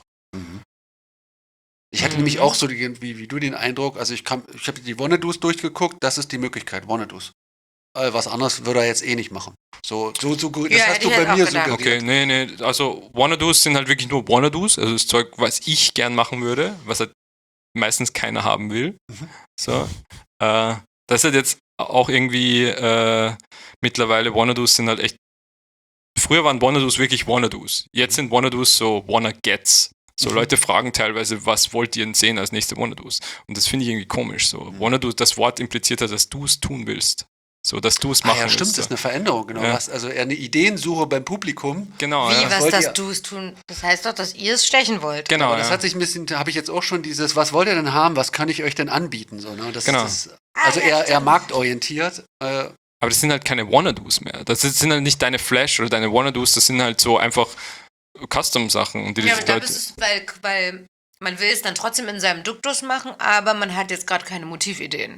Ich hatte Mhm. nämlich auch so die, wie, wie du den Eindruck, also ich, kam- ich habe die Wannadoos durchgeguckt, das ist die Möglichkeit, Wannadoos. Äh, was anderes würde er jetzt eh nicht machen. So, so, so gut. Das Ja, hast hätte du ich bei jetzt auch mir gedacht. Okay, suggeriert. nee, nee, also Wannadoos sind halt wirklich nur Wannadoos, also das Zeug, was ich gern machen würde, was halt meistens keiner haben will. Mhm. So. Äh, das ist halt jetzt auch irgendwie äh, mittlerweile Wannadoos sind halt echt. Früher waren Wannadoos wirklich Wannadoos. Jetzt sind Wannadoos so Wanna-Gets. So Mhm. Leute fragen teilweise, was wollt ihr denn sehen als nächste Wannadoos? Und das finde ich irgendwie komisch. So Mhm. Wannadoos, das Wort impliziert hat, dass du es tun willst. So, dass du es Ah, machen ja, stimmt, willst. das ist eine Veränderung, genau. Ja. Du hast also eher eine Ideensuche beim Publikum. Genau, Wie, ja. was, wollt dass ihr- du es tun? Das heißt doch, dass ihr es stechen wollt. Genau, Aber das ja. hat sich ein bisschen, da habe ich jetzt auch schon dieses, was wollt ihr denn haben, was kann ich euch denn anbieten? So, ne? das, Genau. das, Ah, also ja, eher, eher stimmt. marktorientiert. Äh, Aber das sind halt keine Wannadoos mehr. Das sind halt nicht deine Flash oder deine Wannadoos, das sind halt so einfach Custom-Sachen. Und die Ja, die aber da Leute, ist es, weil, weil man will es dann trotzdem in seinem Duktus machen, aber man hat jetzt gerade keine Motivideen.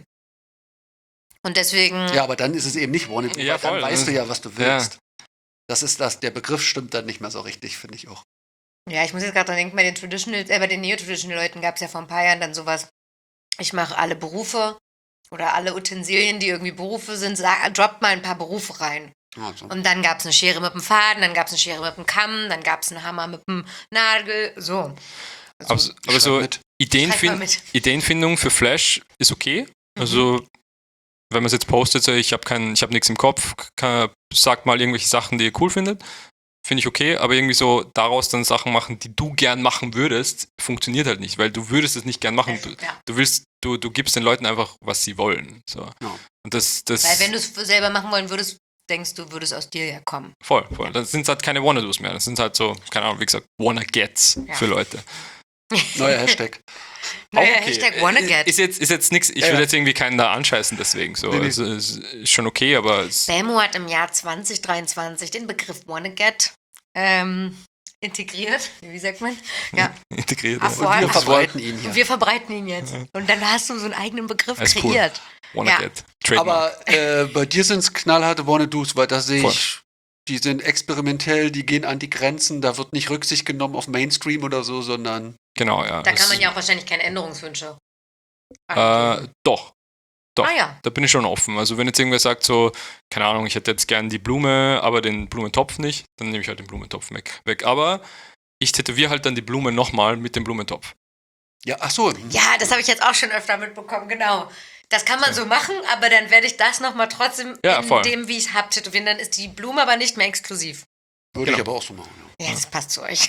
Und deswegen, ja, aber dann ist es eben nicht Wannabe, Ja, weil dann voll. weißt du ja, was du Ja. willst. Das ist das, der Begriff stimmt dann nicht mehr so richtig, finde ich auch. ja, ich muss jetzt gerade dran denken, bei den Traditional, äh, bei den Neo-Traditional-Leuten gab es ja vor ein paar Jahren dann sowas, ich mache alle Berufe oder alle Utensilien, die irgendwie Berufe sind, sag, droppt mal ein paar Berufe rein. Also. Und dann gab es eine Schere mit dem Faden, dann gab es eine Schere mit dem Kamm, dann gab es einen Hammer mit dem Nagel, so. Also, aber, Ich aber so schreib mit. Ideenfin schreib mal mit. Ideenfindung für Flash ist okay. Also, wenn man es jetzt postet, so, ich habe kein, ich habe nichts im Kopf, kann, sagt mal irgendwelche Sachen, die ihr cool findet, finde ich okay, aber irgendwie so daraus dann Sachen machen, die du gern machen würdest, funktioniert halt nicht, weil du würdest es nicht gern machen. Du, ja. du willst, du, du gibst den Leuten einfach, was sie wollen. So. Ja. Und das, das Weil wenn du es selber machen wollen würdest, denkst du, würde es aus dir ja kommen. voll, voll. Das sind halt keine Wannadoos mehr. Das sind halt so, keine Ahnung, wie gesagt, Wanna-Gets Ja. für Leute. Neuer Hashtag. Neuer Auch okay. Hashtag WannaGet. Ist jetzt, ist jetzt nichts, ich Ja, will ja. jetzt irgendwie keinen da anscheißen deswegen. So. Nee, nee. Also, es ist schon okay, aber es, Bamo hat im Jahr zwanzig dreiundzwanzig den Begriff WannaGet ähm, integriert. Wie sagt man? Ja. integriert. Ach, ja. vor- Und wir Ach, verbreiten ihn Und hier. wir verbreiten ihn jetzt. Und dann hast du so einen eigenen Begriff Alles cool. kreiert. WannaGet. Trademark. Aber äh, bei dir sind es knallharte Wanna-Dos, weil da sehe Voll. ich, die sind experimentell, die gehen an die Grenzen, da wird nicht Rücksicht genommen auf Mainstream oder so, sondern Genau, ja. Da das- kann man ja auch wahrscheinlich keine Änderungswünsche. Äh, doch. Doch. Ah ja. Da bin ich schon offen. Also wenn jetzt irgendwer sagt so, keine Ahnung, ich hätte jetzt gern die Blume, aber den Blumentopf nicht, dann nehme ich halt den Blumentopf weg. weg. Aber ich tätowiere halt dann die Blume nochmal mit dem Blumentopf. ja, ach so. Ja, das habe ich jetzt auch schon öfter mitbekommen, genau. Das kann man so machen, aber dann werde ich das nochmal trotzdem Ja, in voll. dem, wie ich es habe, tätowieren. Dann ist die Blume aber nicht mehr exklusiv. Würde ich Genau. aber auch so machen. Ja. Ja, das passt zu euch.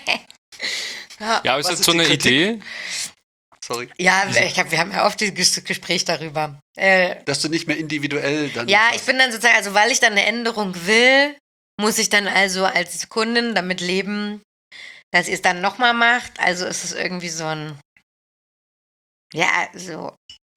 Ja, aber ist Was halt ist so die eine Kritik? Idee. Sorry. Ja, ich hab, wir haben ja oft dieses Gespräch darüber. Äh, Dass du nicht mehr individuell dann. ja, ich bin dann sozusagen, also weil ich dann eine Änderung will, muss ich dann also als Kundin damit leben, dass ihr es dann nochmal macht. Also ist es irgendwie so ein, ja, so,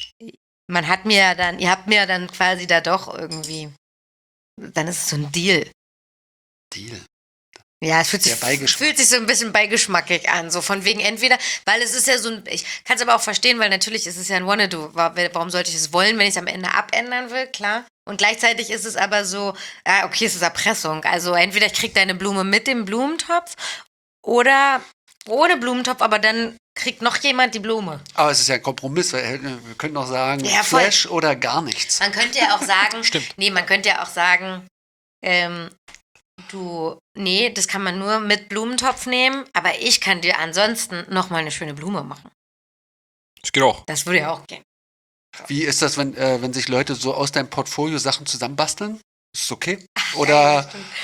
man hat mir ja dann, ihr habt mir dann quasi da doch irgendwie, dann ist es so ein Deal. Deal. Ja, es fühlt Der sich, Beigeschmack. fühlt sich so ein bisschen beigeschmackig an. So von wegen entweder, weil es ist ja so ein, ich kann es aber auch verstehen, weil natürlich ist es ja ein Wanna-Do. Wa- Warum sollte ich es wollen, wenn ich es am Ende abändern will? Klar. Und gleichzeitig ist es aber so, ah, okay, es ist Erpressung. Also entweder ich krieg deine Blume mit dem Blumentopf oder ohne Blumentopf, aber dann kriegt noch jemand die Blume. Aber es ist ja ein Kompromiss, weil äh, wir können auch sagen, Ja, voll. Flash oder gar nichts. Man könnte ja auch sagen, Stimmt. nee, man könnte ja auch sagen, ähm, du, nee, das kann man nur mit Blumentopf nehmen, aber ich kann dir ansonsten nochmal eine schöne Blume machen. Das geht auch. Das würde ja auch gehen. Wie ist das, wenn, äh, wenn sich Leute so aus deinem Portfolio Sachen zusammenbasteln? Ist es okay? Ja, Oder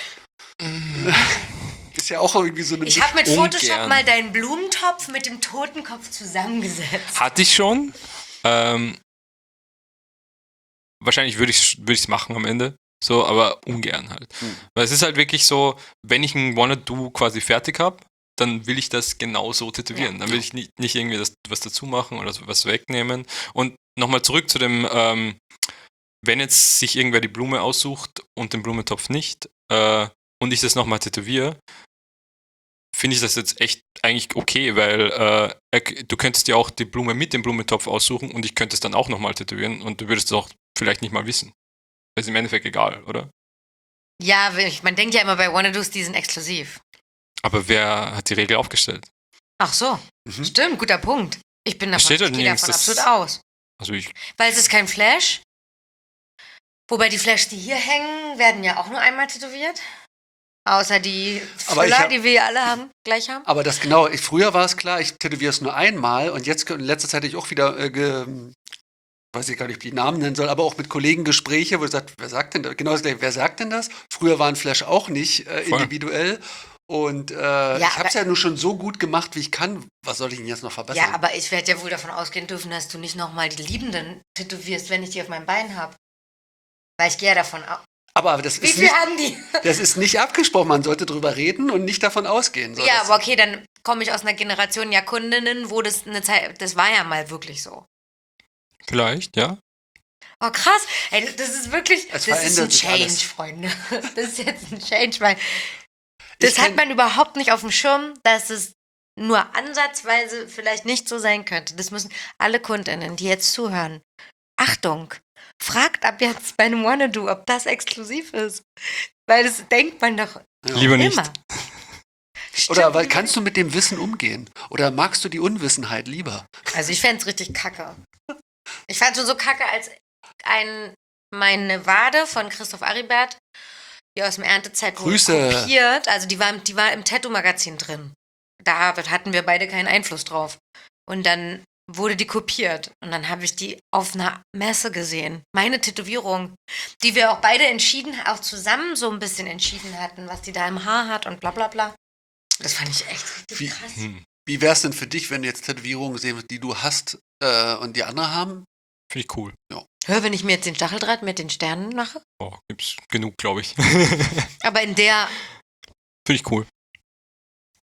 stimmt. ist ja auch irgendwie so eine. Ich habe mit Ungern. Photoshop mal deinen Blumentopf mit dem Totenkopf zusammengesetzt. Hatte ich schon. Ähm, wahrscheinlich würde ich es würd machen am Ende. So, aber ungern halt. Hm. Weil es ist halt wirklich so, wenn ich ein Wanna-Do quasi fertig habe, dann will ich das genau so tätowieren. Ja. Dann will ich nicht, nicht irgendwie das, was dazu machen oder so was wegnehmen. Und nochmal zurück zu dem, ähm, wenn jetzt sich irgendwer die Blume aussucht und den Blumentopf nicht äh, und ich das nochmal tätowiere, finde ich das jetzt echt eigentlich okay, weil äh, er- du könntest dir auch die Blume mit dem Blumentopf aussuchen und ich könnte es dann auch nochmal tätowieren und du würdest es auch vielleicht nicht mal wissen. Das ist im Endeffekt egal, oder? Ja, ich- man denkt ja immer bei Wanna-Dos, die sind exklusiv. Aber wer hat die Regel aufgestellt? Ach so, Mhm. stimmt, guter Punkt. Ich bin davon, steht ich halt gehe nirgends, davon das- absolut aus. Also ich, Weil es ist kein Flash. Wobei die Flash, die hier hängen, werden ja auch nur einmal tätowiert. Außer die Aber ich Füller, hab- die wir alle haben, gleich haben. Aber das genau, ich, früher war es klar, ich tätowiere es nur einmal und jetzt in letzter Zeit hatte ich auch wieder, äh, ge, weiß ich gar nicht, ob ich die Namen nennen soll, aber auch mit Kollegen Gespräche, wo ich sagt, wer sagt denn das? Genau das gleiche, wer sagt denn das? Früher war ein Flash auch nicht äh, Voll. individuell und äh, ich habe aber- es ja nur schon so gut gemacht, wie ich kann. Was soll ich denn jetzt noch verbessern? Ja, aber ich werde ja wohl davon ausgehen dürfen, dass du nicht nochmal die Liebenden tätowierst, wenn ich die auf meinem Bein habe. Weil ich gehe ja davon aus. aber das Wie ist, viel nicht, haben die? das ist nicht abgesprochen, man sollte drüber reden und nicht davon ausgehen. So, Ja, das, aber okay, dann komme ich aus einer Generation ja Kundinnen, wo das eine Zeit, das war ja mal wirklich so. vielleicht, ja. Oh krass, ey, das ist wirklich, Es das ist ein verändert sich Change, alles. Freunde. Das ist jetzt ein Change, weil das Ich hat kenn- man überhaupt nicht auf dem Schirm, dass es nur ansatzweise vielleicht nicht so sein könnte. Das müssen alle Kundinnen, die jetzt zuhören. Achtung, fragt ab jetzt bei einem Wanna-Do, ob das exklusiv ist. Weil das denkt man doch Ja. Lieber nicht. immer. Oder weil, kannst du mit dem Wissen umgehen? Oder magst du die Unwissenheit lieber? Also ich fände es richtig kacke. Ich fand schon so kacke, als ein meine Wade von Christoph Aribert, die aus dem Erntezeitpunkt Grüße. kopiert, also die war, im- die war im Tattoo-Magazin drin. Da hatten wir beide keinen Einfluss drauf. Und dann wurde die kopiert. Und dann habe ich die auf einer Messe gesehen. Meine Tätowierung, die wir auch beide entschieden, auch zusammen so ein bisschen entschieden hatten, was die da im Haar hat und bla bla bla. Das fand ich echt richtig Wie- krass. Hm. Wie wäre es denn für dich, wenn du jetzt Tätowierungen sehen, die du hast äh, und die andere haben? Finde ich cool. Hör, wenn ich mir jetzt den Stacheldraht mit den Sternen mache. Oh, gibt's genug, glaube ich. Aber in der Finde ich cool.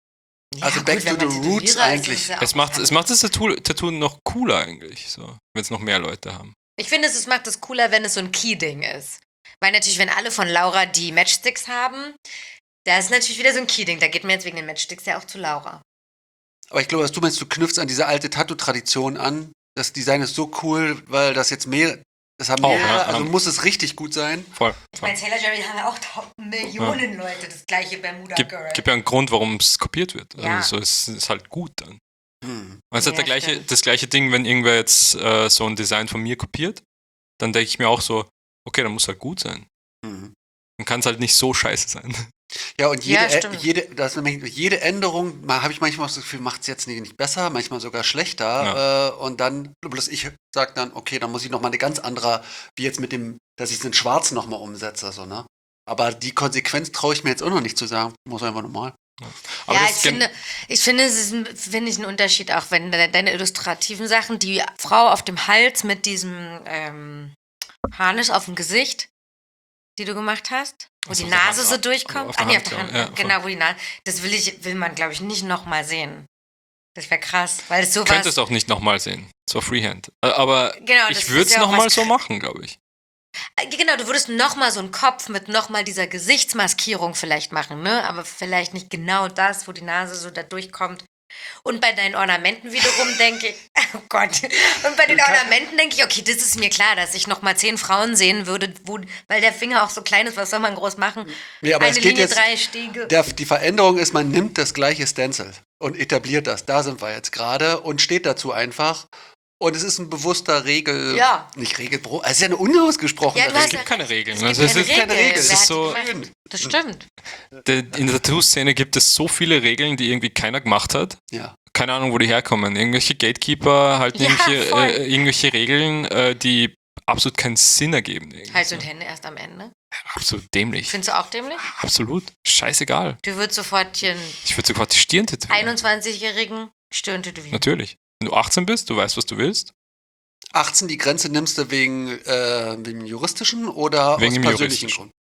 Also Ja, back gut, wenn to man the Tätowierer roots ist, eigentlich. ist es ja Es auch macht, was es macht das Tattoo, Tattoo noch cooler eigentlich, so, wenn es noch mehr Leute haben. Ich finde, es es macht es cooler, wenn es so ein Key-Ding ist. Weil natürlich, wenn alle von Laura die Matchsticks haben, da ist natürlich wieder so ein Key-Ding. Da geht man jetzt wegen den Matchsticks ja auch zu Laura. Aber ich glaube, was du meinst, du knüpfst an diese alte Tattoo-Tradition an. Das Design ist so cool, weil das jetzt mehr, das haben Auch, mehrere, ja, also ja. muss es richtig gut sein. Voll. Ich voll. meine, Sailor Jerry haben ja auch tausend Millionen Leute, das gleiche Bermuda Gibt, Girl. gibt ja einen Grund, warum es kopiert wird. Ja. Also so, es ist halt gut dann. Hm. Und es Ja, hat der gleiche, stimmt. das gleiche Ding, wenn irgendwer jetzt äh, so ein Design von mir kopiert, dann denke ich mir auch so, okay, dann muss halt gut sein. Hm. Dann kann es halt nicht so scheiße sein. Ja, und jede, Ja, Ä- stimmt. jede, das ist nämlich, jede Änderung, mal habe ich manchmal das Gefühl, macht es jetzt nicht, nicht besser, manchmal sogar schlechter. Äh, und dann, bloß ich sage dann, okay, dann muss ich nochmal eine ganz andere, wie jetzt mit dem, dass ich es in Schwarz nochmal umsetze. So, ne? Aber die Konsequenz traue ich mir jetzt auch noch nicht zu sagen. Muss einfach normal. Aber ja, das ich gen- finde, ich finde, es ist ein, finde ich einen Unterschied, auch wenn de- deine illustrativen Sachen, die Frau auf dem Hals mit diesem ähm, Harnisch auf dem Gesicht, die du gemacht hast, wo Ach so, die auf der Nase Hand, so auf durchkommt. der Ah, nee, Hand, auf der ja, Hand, ja, voll. genau, wo die Nase, das will ich, will man, glaube ich, nicht nochmal sehen. Das wäre krass, weil es Du sowas... könntest auch nicht nochmal sehen. So Freehand. Äh, Aber Genau, das ich ist würde es ja auch nochmal was so kr- machen, glaube ich. Äh, Genau, du würdest nochmal so einen Kopf mit nochmal dieser Gesichtsmaskierung vielleicht machen, ne? Aber vielleicht nicht genau das, wo die Nase so da durchkommt. Und bei deinen Ornamenten wiederum denke ich, oh Gott, und bei den Ornamenten denke ich, okay, das ist mir klar, dass ich nochmal zehn Frauen sehen würde, wo, weil der Finger auch so klein ist, was soll man groß machen? Nee, aber Eine es geht Linie, jetzt, drei Stege. der, die Veränderung ist, man nimmt das gleiche Stencil und etabliert das. Da sind wir jetzt gerade und steht dazu einfach. Und es ist ein bewusster Regel, Ja. nicht Regelbruch, es ist ja eine unausgesprochene Ja, du Es hast Regel. gibt keine Regeln. Es Also gibt es keine ist, keine Regel. Regel. Es Wer ist hat so- die gemacht? Das stimmt. der, in der Tattoo-Szene gibt es so viele Regeln, die irgendwie keiner gemacht hat. Ja. Keine Ahnung, wo die herkommen. Irgendwelche Gatekeeper halten Ja, irgendwelche, voll. äh, irgendwelche Regeln, äh, die absolut keinen Sinn ergeben. irgendwie Hals so. und Hände erst am Ende. Absolut dämlich. Findest du auch dämlich? Absolut. Scheißegal. Du würdest sofort hier einen Ich würde sofort die Stirn tätowieren. einundzwanzigjährigen Stirn tätowieren. Natürlich. Wenn du achtzehn bist, du weißt, was du willst. achtzehn, die Grenze nimmst du wegen, äh, wegen juristischen oder Wegen aus dem persönlichen juristischen. Grund?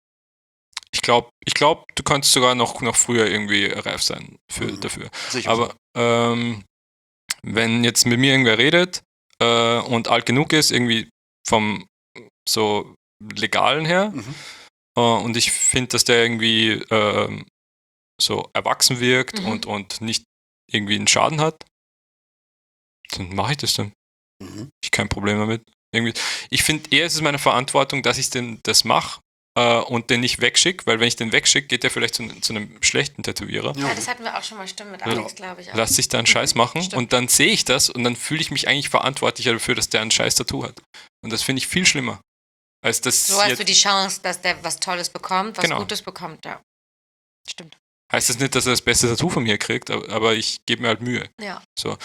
Ich glaube, ich glaub, du könntest sogar noch, noch früher irgendwie reif sein für, Mhm. dafür. Sicher. Aber ähm, wenn jetzt mit mir irgendwer redet äh, und alt genug ist, irgendwie vom so legalen her, Mhm. äh, und ich finde, dass der irgendwie ähm, so erwachsen wirkt Mhm. und, und nicht irgendwie einen Schaden hat, dann mache ich das dann. Mhm. Ich kein Problem damit. Irgendwie. Ich finde eher, ist es meine Verantwortung, dass ich den, das mache äh, und den nicht wegschicke, weil wenn ich den wegschicke, geht der vielleicht zu, zu einem schlechten Tätowierer. Ja, Ja. das hatten wir auch schon mal, stimmt, mit Ja. Alex, glaube ich. Auch. Lass sich da einen Scheiß machen Stimmt. und dann sehe ich das und dann fühle ich mich eigentlich verantwortlicher dafür, dass der ein scheiß Tattoo hat. Und das finde ich viel schlimmer. Als das So hast jetzt, du die Chance, dass der was Tolles bekommt, was Genau. Gutes bekommt, ja. Stimmt. heißt das nicht, dass er das beste Tattoo von mir kriegt, aber, aber ich gebe mir halt Mühe. Ja.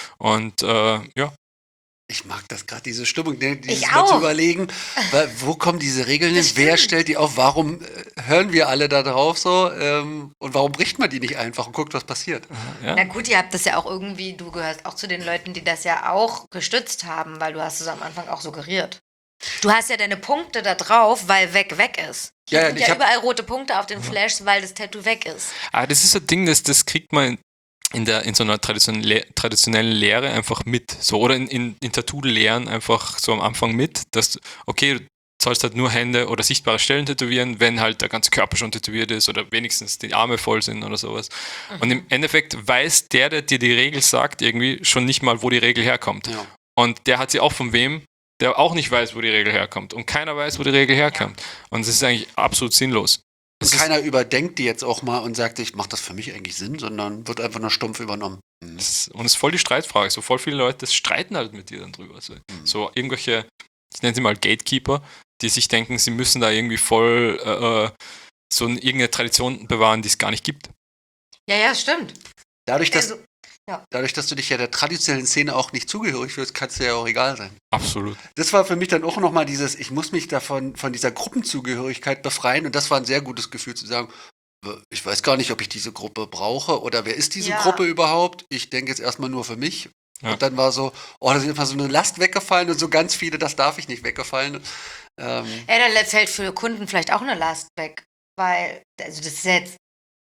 Und äh, ja, Ich mag das gerade, diese Stimmung, ne, dieses Ich mal zu auch. überlegen, weil, wo kommen diese Regeln hin, Das wer stimmt. stellt die auf, warum äh, hören wir alle da drauf so ähm, und warum bricht man die nicht einfach und guckt, was passiert. ja. Na gut, ihr habt das ja auch irgendwie, du gehörst auch zu den Leuten, die das ja auch gestützt haben, weil du hast es am Anfang auch suggeriert. Du hast ja deine Punkte da drauf, weil weg weg ist. Hier Ja, ja, sind ich ja hab- überall rote Punkte auf den Flashs, weil das Tattoo weg ist. Aber das ist so ein Ding, das, das kriegt man in, der, in so einer traditionelle, traditionellen Lehre einfach mit. So, oder in, in, in Tattoo-Lehren einfach so am Anfang mit, dass, okay, du sollst halt nur Hände oder sichtbare Stellen tätowieren, wenn halt der ganze Körper schon tätowiert ist oder wenigstens die Arme voll sind oder sowas. Und im Endeffekt weiß der, der dir die Regel sagt, irgendwie schon nicht mal, wo die Regel herkommt. Ja. Und der hat sie auch von wem, der auch nicht weiß, wo die Regel herkommt. Und keiner weiß, wo die Regel herkommt. Und es ist eigentlich absolut sinnlos. Und Es ist- keiner überdenkt die jetzt auch mal und sagt sich, macht das für mich eigentlich Sinn, sondern wird einfach nur stumpf übernommen. Mhm. Es ist, und es ist voll die Streitfrage. So voll viele Leute streiten halt mit dir dann drüber. So, Mhm. so irgendwelche, ich nenne sie mal Gatekeeper, die sich denken, sie müssen da irgendwie voll äh, äh, so eine, irgendeine Tradition bewahren, die es gar nicht gibt. Ja, ja, stimmt. Dadurch, dass, Also, dadurch, dass du dich ja der traditionellen Szene auch nicht zugehörig fühlst, kann es dir ja auch egal sein. Absolut. Das war für mich dann auch nochmal dieses, ich muss mich davon, von dieser Gruppenzugehörigkeit befreien und das war ein sehr gutes Gefühl zu sagen, ich weiß gar nicht, ob ich diese Gruppe brauche oder wer ist diese Ja. Gruppe überhaupt? Ich denke jetzt erstmal nur für mich. Ja. Und dann war so, oh, da ist einfach so eine Last weggefallen und so ganz viele, das darf ich nicht weggefallen. Ähm, ja, da fällt für Kunden vielleicht auch eine Last weg. Weil, also das ist ja jetzt,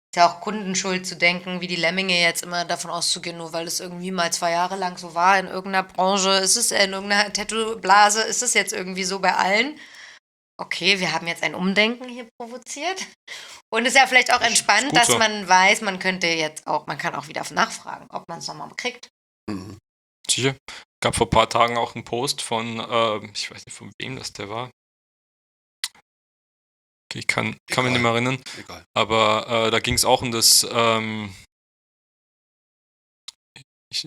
Ist ja auch Kundenschuld zu denken, wie die Lemminge jetzt immer davon auszugehen, nur weil es irgendwie mal zwei Jahre lang so war in irgendeiner Branche, ist es in irgendeiner Tattoo-Blase, ist es jetzt irgendwie so bei allen. Okay, wir haben jetzt ein Umdenken hier provoziert. Und es ist ja vielleicht auch entspannt, gut dass so. man weiß, man könnte jetzt auch, man kann auch wieder nachfragen, ob man es nochmal kriegt. Mhm. Sicher. Gab vor ein paar Tagen auch einen Post von, äh, ich weiß nicht von wem das der war. Okay, ich kann, kann mich Egal. nicht mehr erinnern. Egal. Aber äh, da ging es auch um das, ähm, ich,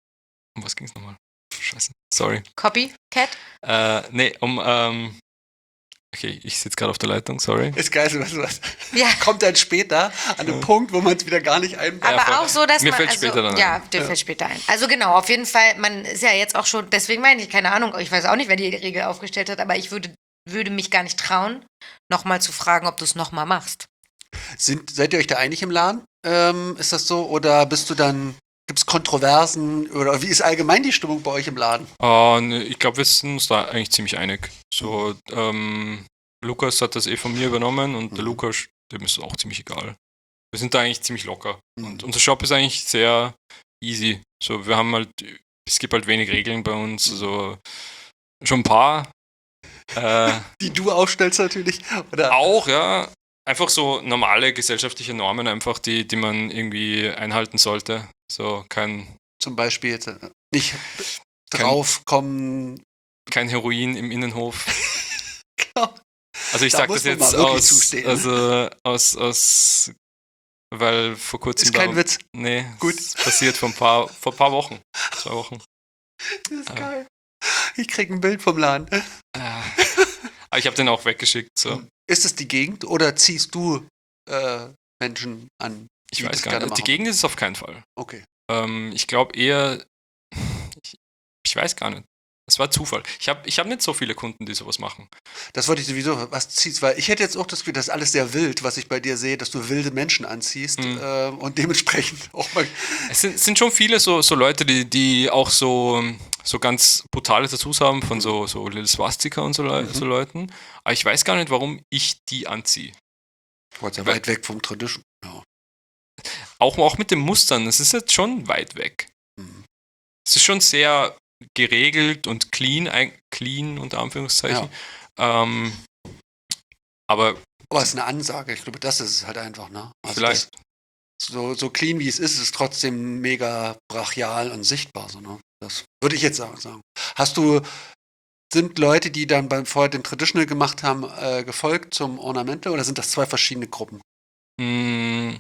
um was ging es nochmal? Scheiße, sorry. Copycat? Äh, nee, um, ähm, okay, ich sitze gerade auf der Leitung, sorry. Ist geil, weißt du was? Ja. Kommt dann später an den Punkt, wo man es wieder gar nicht einbaut. Aber voll. auch so, dass Mir man. fällt also, später dann ja, ein. dir Ja. fällt später ein. Also genau, auf jeden Fall, man ist ja jetzt auch schon, deswegen meine ich, keine Ahnung, ich weiß auch nicht, wer die Regel aufgestellt hat, aber ich würde, würde mich gar nicht trauen, nochmal zu fragen, ob du es nochmal machst. Sind, seid ihr euch da einig im Laden? Ähm, ist das so? Oder bist du dann, gibt es Kontroversen? Oder wie ist allgemein die Stimmung bei euch im Laden? Uh, ne, ich glaube, wir sind uns da eigentlich ziemlich einig. So, ähm, Lukas hat das eh von mir übernommen und Mhm. der Lukas, dem ist auch ziemlich egal. Wir sind da eigentlich ziemlich locker. Mhm. Und unser Shop ist eigentlich sehr easy. So, wir haben halt, es gibt halt wenig Regeln bei uns, so schon ein paar. Äh, Die du aufstellst natürlich. Oder? auch, ja. Einfach so normale gesellschaftliche Normen, einfach, die, die man irgendwie einhalten sollte. So kein, Zum Beispiel jetzt äh, nicht Kein- draufkommen. kein Heroin im Innenhof. Genau. Also ich Da sag muss das man jetzt mal wirklich aus, zustehen, ne? also aus, aus, weil vor kurzem Ist kein da, Witz. nee, Gut. ist passiert vor ein paar, vor ein paar Wochen, zwei Wochen. Das ist Ah. geil. Ich krieg ein Bild vom Laden. Ah. Aber ich habe den auch weggeschickt, so. Ist es die Gegend oder ziehst du äh, Menschen an? Ich die weiß das gar nicht. gerne Die machen? Gegend ist es auf keinen Fall. Okay. Ähm, ich glaube eher, ich, ich weiß gar nicht. Es war Zufall. Ich habe ich hab nicht so viele Kunden, die sowas machen. Das wollte ich sowieso, was ziehst, weil ich hätte jetzt auch das Gefühl, das ist alles sehr wild, was ich bei dir sehe, dass du wilde Menschen anziehst Mhm. ähm, und dementsprechend auch mal. Es sind, sind schon viele so, so Leute, die, die auch so, so ganz brutale Tattoos haben von so, so Lil Swastika und so, Leu- Mhm. so Leuten. Aber ich weiß gar nicht, warum ich die anziehe. Boah, sehr Weil- weit weg vom Tradition. Ja. Auch, auch mit den Mustern, es ist jetzt schon weit weg. Mhm. Es ist schon sehr geregelt und clean, ein, clean unter Anführungszeichen. Ähm, aber Aber es ist eine Ansage, ich glaube, das ist es halt einfach, ne? Also vielleicht. Das, so, so clean wie es ist, ist es trotzdem mega brachial und sichtbar, so, ne? Das würde ich jetzt sagen. sagen. Hast du, sind Leute, die dann beim vorher den Traditional gemacht haben, äh, gefolgt zum Ornamente oder sind das zwei verschiedene Gruppen? Mh,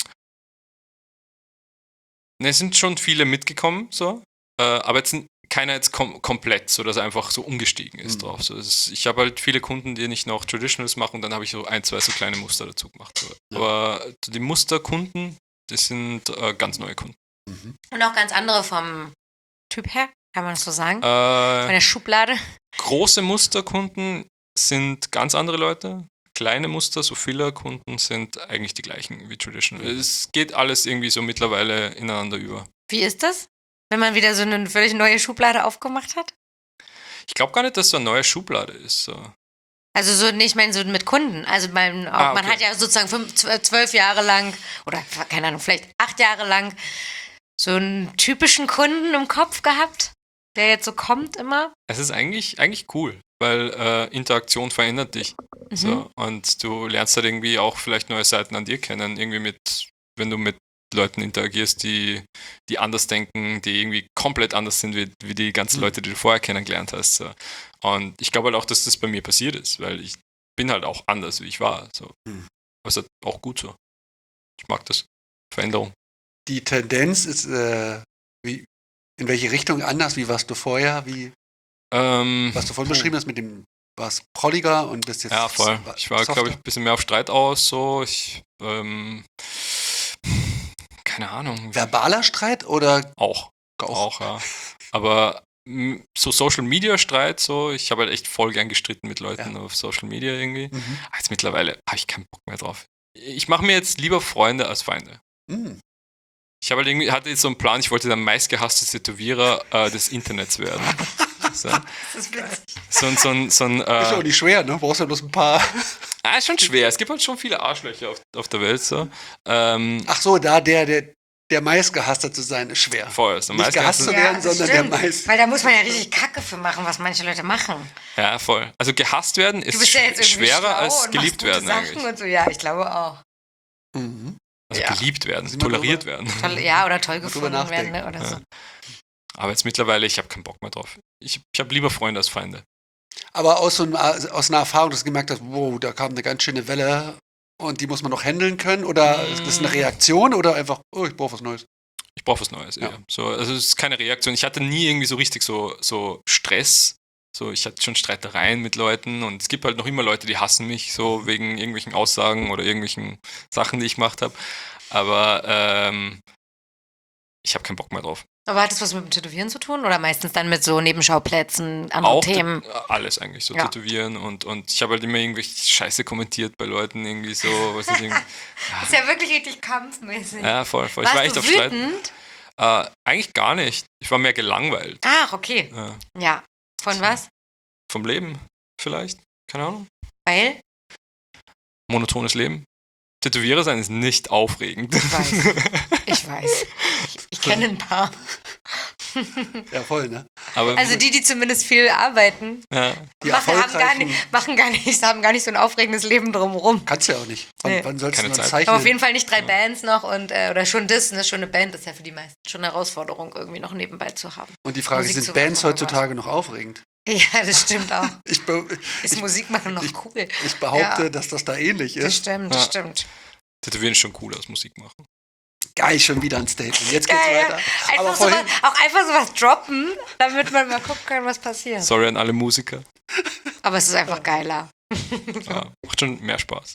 ne, es sind schon viele mitgekommen, so. Äh, aber jetzt sind keiner jetzt kom komplett, so dass er einfach so umgestiegen ist Mhm. drauf. So, das ist, ich habe halt viele Kunden, die nicht noch Traditionals machen und dann habe ich so ein, zwei so kleine Muster dazu gemacht. So. Ja. Aber die Musterkunden, das sind äh, ganz neue Kunden. Mhm. Und auch ganz andere vom Typ her, kann man das so sagen? Von Äh, der Schublade. große Musterkunden sind ganz andere Leute. Kleine Muster, so Filler-Kunden sind eigentlich die gleichen wie Traditional. Es geht alles irgendwie so mittlerweile ineinander über. Wie ist das, wenn man wieder so eine völlig neue Schublade aufgemacht hat? Ich glaube gar nicht, dass so eine neue Schublade ist. So. Also so, nee, ich meine so mit Kunden. Also man, auch, Ah, man okay. hat ja sozusagen fünf, zwölf, zwölf Jahre lang oder keine Ahnung, vielleicht acht Jahre lang so einen typischen Kunden im Kopf gehabt, der jetzt so kommt immer. Es ist eigentlich, eigentlich cool, weil äh, Interaktion verändert dich. Mhm. So, und du lernst halt irgendwie auch vielleicht neue Seiten an dir kennen. Irgendwie mit, wenn du mit Leuten interagierst, die, die anders denken, die irgendwie komplett anders sind wie, wie die ganzen Mhm. Leute, die du vorher kennengelernt hast. So. Und ich glaube halt auch, dass das bei mir passiert ist, weil ich bin halt auch anders, wie ich war. So. Mhm. Aber es ist halt auch gut so. Ich mag das. Veränderung. Die Tendenz ist, äh, wie, in welche Richtung anders? Wie warst du vorher? Wie, Ähm, was du vorhin puh. beschrieben hast mit dem, warst prolliger und bist jetzt Ja, voll. Ich war, softer? glaube ich, ein bisschen mehr auf Streit aus, so. Ich, ähm, keine Ahnung. Verbaler Streit oder Auch. auch? Auch, ja. Aber m, so Social Media Streit, so, ich habe halt echt voll gern gestritten mit Leuten Ja. auf Social Media irgendwie. Mhm. Ah, Jetzt mittlerweile habe ich keinen Bock mehr drauf. Ich mache mir jetzt lieber Freunde als Feinde. Mhm. Ich habe halt irgendwie, hatte jetzt so einen Plan, ich wollte der meistgehasste Tätowierer äh, des Internets werden. So, Das ist witzig. so, ein- so, ein- so ein. Ist ja auch Äh, nicht schwer, ne? Brauchst ja bloß ein paar. ah, ist schon schwer. Es gibt halt schon viele Arschlöcher auf, auf der Welt. So. Ähm, Ach so, da der, der, der meistgehasste zu sein, ist schwer. voll. So Nicht meist gehasst zu kannst werden, das sondern stimmt. der meist. Weil da muss man ja richtig Kacke für machen, was manche Leute machen. du- Ja, voll. Also gehasst werden Du ist bist ja jetzt sch- irgendwie schwerer schlau als und geliebt machst gute werden Sachen eigentlich. und so. Ja, ich glaube auch. Mhm. Also Ja. geliebt werden, Sieht man toleriert drüber? werden. Toll, ja, oder toll Mal drüber gefunden werden, nachdenken. ne? Oder Ja. so. Aber jetzt mittlerweile, ich habe keinen Bock mehr drauf. Ich, ich habe lieber Freunde als Feinde. Aber aus, so einem, aus einer Erfahrung, dass du gemerkt hast, wow, da kam eine ganz schöne Welle und die muss man noch handeln können? Oder ist das eine Mm. Reaktion oder einfach, oh, ich brauche was Neues? Ich brauche was Neues. Ja. Ja. So, also es ist keine Reaktion. Ich hatte nie irgendwie so richtig so, so Stress. So, ich hatte schon Streitereien mit Leuten und es gibt halt noch immer Leute, die hassen mich, so wegen irgendwelchen Aussagen oder irgendwelchen Sachen, die ich gemacht habe. Aber ähm, ich habe keinen Bock mehr drauf. Aber hat das was mit dem Tätowieren zu tun? Oder meistens dann mit so Nebenschauplätzen, andere Auch Themen? tä- alles eigentlich, so Ja. tätowieren und, und ich habe halt immer irgendwelche Scheiße kommentiert bei Leuten, irgendwie so, was ich irgendwie, Das ist ja wirklich richtig kampfmäßig. ja, voll, voll. Ich Warst war echt du auf Streit. wütend? Äh, eigentlich gar nicht. Ich war mehr gelangweilt. Ach, okay. Ja. Ja. Von was? Vom Leben vielleicht. Keine Ahnung. Weil? Monotones Leben. Tätowierer sein ist nicht aufregend. Ich weiß. Ich weiß. Ich, ich kenne ein paar. Ja, voll, ne? Aber Also die, die zumindest viel arbeiten, ja, Die machen, haben gar erfolgreichen nicht, machen gar nicht, haben gar nicht so ein aufregendes Leben drumherum. kannst du ja auch nicht. Wann, Nee. wann sollst Keine du noch Zeit. zeichnen? Aber auf jeden Fall nicht drei Bands noch und äh, oder schon das, eine schöne Band ist ja für die meisten schon eine Herausforderung, irgendwie noch nebenbei zu haben. Und die Frage, Musik sind zu Bands machen, heutzutage noch aufregend? Ja, das stimmt auch. Ich, be Ist Musik machen noch ich- cool. ich behaupte, Ja. dass das da ähnlich Das ist. stimmt, das Ja. stimmt. Tätowieren ist schon cooler als Musik machen. Geil, schon wieder ein Statement. Jetzt geht's Ja, ja. weiter. Aber Einfach vorhin, sowas, auch einfach sowas droppen, damit man mal gucken kann, was passiert. Sorry an alle Musiker. Aber es ist einfach geiler. Ja, macht schon mehr Spaß.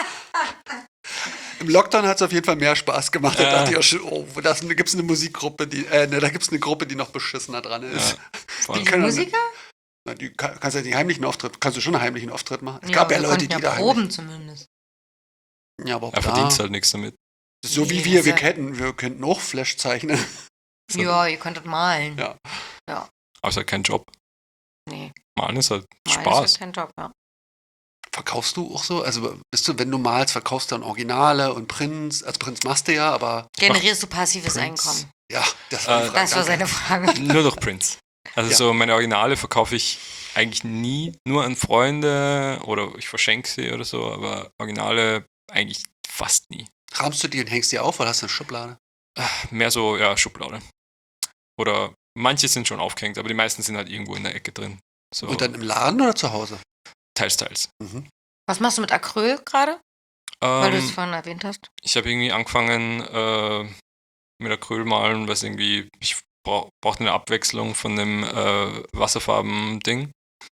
im Lockdown hat es auf jeden Fall mehr Spaß gemacht. Da Ja. dachte ich auch schon, oh, da gibt es eine Musikgruppe, die, äh, ne, da gibt es eine Gruppe, die noch beschissener dran ist. Ja, voll. Die können- Musiker? Na, die kann, kannst ja nicht heimlichen Auftritt, kannst du schon einen heimlichen Auftritt machen. Es Ja, gab ja wir Leute, konnten die ja da proben zumindest. heimlich. Ja, aber auch Er da, verdient halt nichts damit. so wie Nee, wir, das wir ist ja- könnten, wir könnten auch Flash zeichnen. So. Ja, ihr könntet malen. Ja. Aber es ist halt kein Job. Nee, Malen ist halt malen Spaß. ist kein Job, ja. Verkaufst du auch so? Also bist du, wenn du malst, verkaufst du dann Originale und Prints? Also Prints machst du ja, aber Generierst du passives Prints. Einkommen? ja, das Äh, war die Frage. Das war Danke. seine Frage. Nur durch Prints. Also Ja. so meine Originale verkaufe ich eigentlich nie, nur an Freunde oder ich verschenke sie oder so, aber Originale eigentlich fast nie. Rahmst du die und hängst die auf oder hast du eine Schublade? Mehr so, ja, Schublade. Oder manche sind schon aufgehängt, aber die meisten sind halt irgendwo in der Ecke drin. So Und dann im Laden oder zu Hause? teils, teils. Mhm. Was machst du mit Acryl gerade? Weil du es Ähm, vorhin erwähnt hast. ich habe irgendwie angefangen äh, mit Acryl malen, was irgendwie, ich brauch, brauchte eine Abwechslung von dem äh, Wasserfarben-Ding.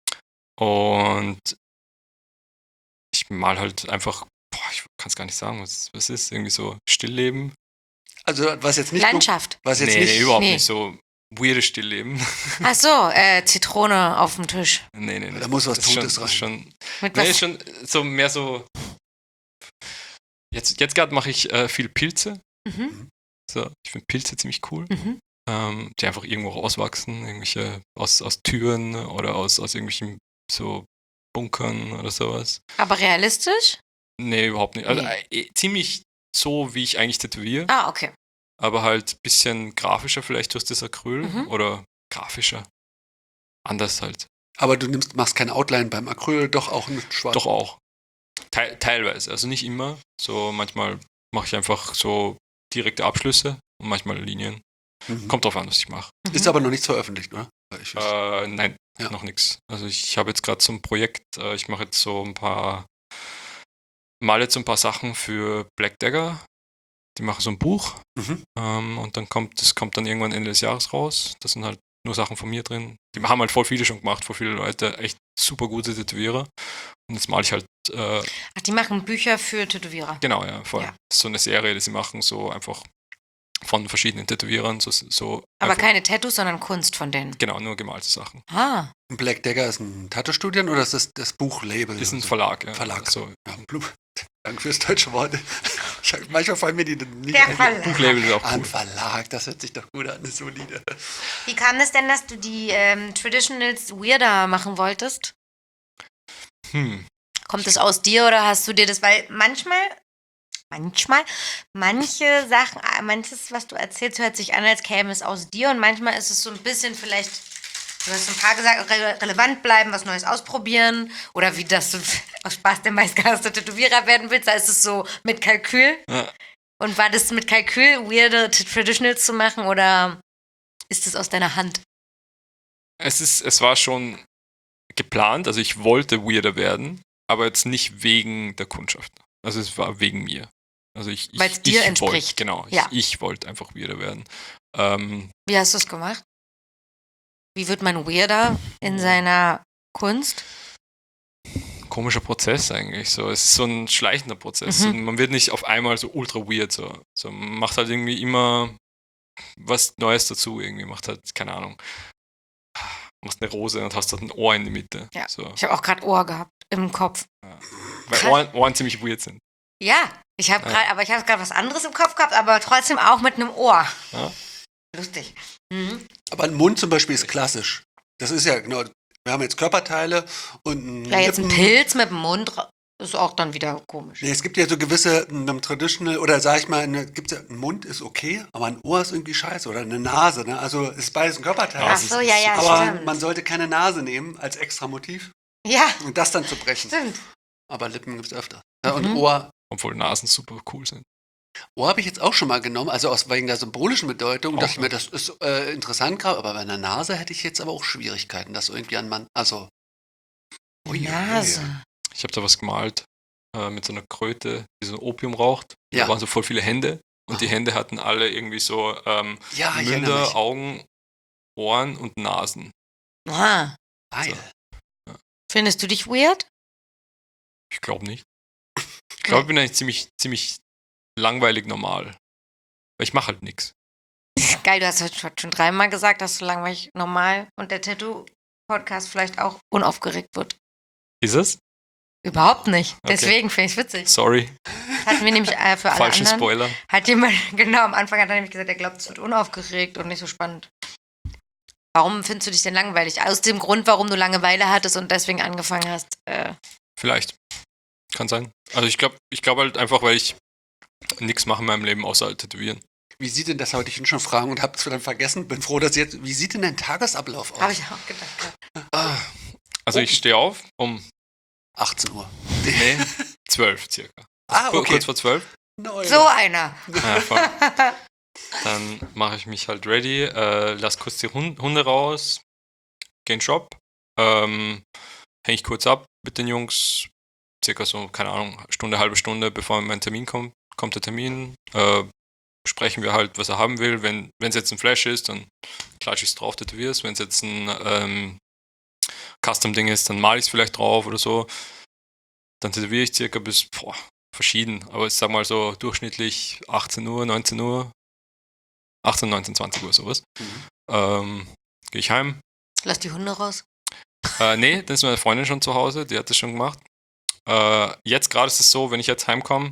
Und ich mal halt einfach, boah, ich kann es gar nicht sagen, was was ist, irgendwie so Stillleben. Also was jetzt nicht... Landschaft. Was jetzt nee, nicht... nee, überhaupt Nee. nicht so weirde Stillleben. Ach so, äh, Zitrone auf dem Tisch. nee, nee, nee. Da muss was das ist schon, Totes das rein. ist schon, Mit nee, was? ist schon so mehr so. Jetzt, jetzt gerade mache ich äh, viel Pilze. Mhm. So, ich finde Pilze ziemlich cool. Mhm. Ähm, die einfach irgendwo rauswachsen, irgendwelche aus, aus Türen oder aus, aus irgendwelchen so Bunkern oder sowas. Aber realistisch? Nee, überhaupt nicht. Also Nee. äh, ziemlich so, wie ich eigentlich tätowiere, Ah, okay. aber halt ein bisschen grafischer vielleicht durch das Acryl Mhm. oder grafischer. Anders halt. Aber du nimmst, machst kein Outline beim Acryl, doch auch mit Schwarz. Doch auch. Teil, teilweise, also nicht immer. So manchmal mache ich einfach so direkte Abschlüsse und manchmal Linien. Mhm. Kommt drauf an, was ich mache. Ist aber noch nichts veröffentlicht, oder? Weil ich weiß- Äh, nein, Ja. noch nichts. Also ich habe jetzt gerade so ein Projekt, äh, ich mache jetzt so ein paar, male jetzt so ein paar Sachen für Black Dagger. Die machen so ein Buch Mhm. ähm, und dann kommt, das kommt dann irgendwann Ende des Jahres raus. Das sind halt nur Sachen von mir drin. Die haben halt voll viele schon gemacht, voll viele Leute, echt super gute Tätowierer. Und jetzt male ich halt, äh, Ach, die machen Bücher für Tätowierer. genau, ja, voll. Ja. Das ist so eine Serie, die sie machen, so einfach von verschiedenen Tätowierern, so, so Aber einfach, keine Tattoos, sondern Kunst von denen. genau, nur gemalte Sachen. Ah, Ein Black Dagger ist ein Tattoo-Studien oder ist das das Buchlabel? Ist ein Also, Verlag, ja. Verlag. So, Ja, Blum. Danke fürs deutsche Wort. Ich, manchmal fallen mir die nicht Der ein. Verlag. Buchlabel ist auch An cool. Verlag, das hört sich doch gut an, ist solide. Wie kam es denn, dass du die ähm, Traditionals weirder machen wolltest? Hm. Kommt es aus dir oder hast du dir das, weil manchmal, manchmal, manche Sachen, ah, manches, was du erzählst, hört sich an, als käme es aus dir und manchmal ist es so ein bisschen vielleicht, du hast ein paar gesagt, re relevant bleiben, was Neues ausprobieren oder wie, dass du aus Spaß der meistgehasste Tätowierer werden willst, da ist es so mit Kalkül. Ja. Und war das mit Kalkül, weirde Traditionals zu machen oder ist das aus deiner Hand? Es, ist, es war schon geplant, also ich wollte weirder werden, aber jetzt nicht wegen der Kundschaft. Also es war wegen mir. Also ich, ich, Weil es dir ich entspricht. Wollt, genau, Ja. ich, ich wollte einfach weirder werden. Ähm, Wie hast du es gemacht? Wie wird man weirder in seiner Kunst? komischer Prozess eigentlich. So. Es ist so ein schleichender Prozess. Mhm. Und man wird nicht auf einmal so ultra weird. So. So, man macht halt irgendwie immer was Neues dazu. Irgendwie macht halt, keine Ahnung, machst eine Rose und hast halt ein Ohr in die Mitte. Ja. So. Ich habe auch gerade Ohr gehabt im Kopf. Weil Krass. Ohren, Ohren ziemlich weird sind. Ja, ich habe Ja. gerade, aber ich habe gerade was anderes im Kopf gehabt, aber trotzdem auch mit einem Ohr. Ja. Lustig. Mhm. Aber ein Mund zum Beispiel ist klassisch. Das ist ja, genau, wir haben jetzt Körperteile und ein Ja, jetzt ein Lippen- Pilz mit dem Mund ra- ist auch dann wieder komisch. Nee, es gibt ja so gewisse, in einem Traditional, oder sag ich mal, eine, gibt's ja, ein Mund ist okay, aber ein Ohr ist irgendwie scheiße oder eine Nase, ne? Also ist beides ein Körperteil. Ach so, ja, ja, aber stimmt. man sollte keine Nase nehmen als extra Motiv Ja, und das dann zu brechen. stimmt. Aber Lippen gibt's öfter. Ja, und Mhm. Ohr, Obwohl Nasen super cool sind. Ohr habe ich jetzt auch schon mal genommen, also aus wegen der symbolischen Bedeutung, Auch, dachte ich mir, ja. das ist äh, interessant, gerade, aber bei einer Nase hätte ich jetzt aber auch Schwierigkeiten, das irgendwie an Mann, also Ui, ui, ui. Nase. Ich habe da was gemalt äh, mit so einer Kröte, die so Opium raucht. Ja. Da waren so voll viele Hände. Und die Aha. Hände hatten alle irgendwie so ähm, Ja, ich erinnere Münder, mich. Augen, Ohren und Nasen. Ah, Geil. findest du dich weird? Ich glaube nicht. Ich glaube, ich bin eigentlich ziemlich, ziemlich langweilig normal. Weil ich mache halt nichts. Geil, du hast heute schon dreimal gesagt, dass du langweilig normal und der Tattoo-Podcast vielleicht auch unaufgeregt wird. Ist es? Überhaupt nicht. Okay. Deswegen finde ich es witzig. Sorry. Hatten wir nämlich äh, für alle Falschen anderen. Spoiler. Hat jemand, genau, am Anfang hat er nämlich gesagt, er glaubt, es wird unaufgeregt und nicht so spannend. Warum findest du dich denn langweilig? Aus dem Grund, warum du Langeweile hattest und deswegen angefangen hast. Äh, Vielleicht. Kann sein. Also ich glaube ich glaub halt einfach, weil ich nichts mache in meinem Leben außer halt tätowieren. Wie sieht denn das, wollte ich ihn schon fragen und hab's dann vergessen, bin froh, dass jetzt, wie sieht denn dein Tagesablauf aus? Habe ich auch gedacht. Ja. Ah, Also Oh. ich stehe auf um achtzehn Uhr. nee, zwölf circa. Ah, Kur- okay. Kurz vor zwölf. Neun. So einer. Ja, voll. Dann mache ich mich halt ready, äh, lass kurz die Hund Hunde raus, geh in den Shop, ähm, hänge ich kurz ab mit den Jungs, circa so, keine Ahnung, Stunde, halbe Stunde, bevor mein Termin kommt, kommt der Termin, äh, besprechen wir halt, was er haben will. Wenn es jetzt ein Flash ist, dann klatsche ich es drauf, tätowiere es. Wenn es jetzt ein ähm, Custom-Ding ist, dann male ich es vielleicht drauf oder so. Dann tätowiere ich circa bis, boah, verschieden, aber ich sag mal so durchschnittlich achtzehn Uhr, neunzehn Uhr, achtzehn, neunzehn, zwanzig Uhr, sowas. Mhm. Ähm, gehe ich heim. Lass die Hunde raus. Äh, nee, dann ist meine Freundin schon zu Hause, die hat das schon gemacht. Äh, jetzt gerade ist es so, wenn ich jetzt heimkomme,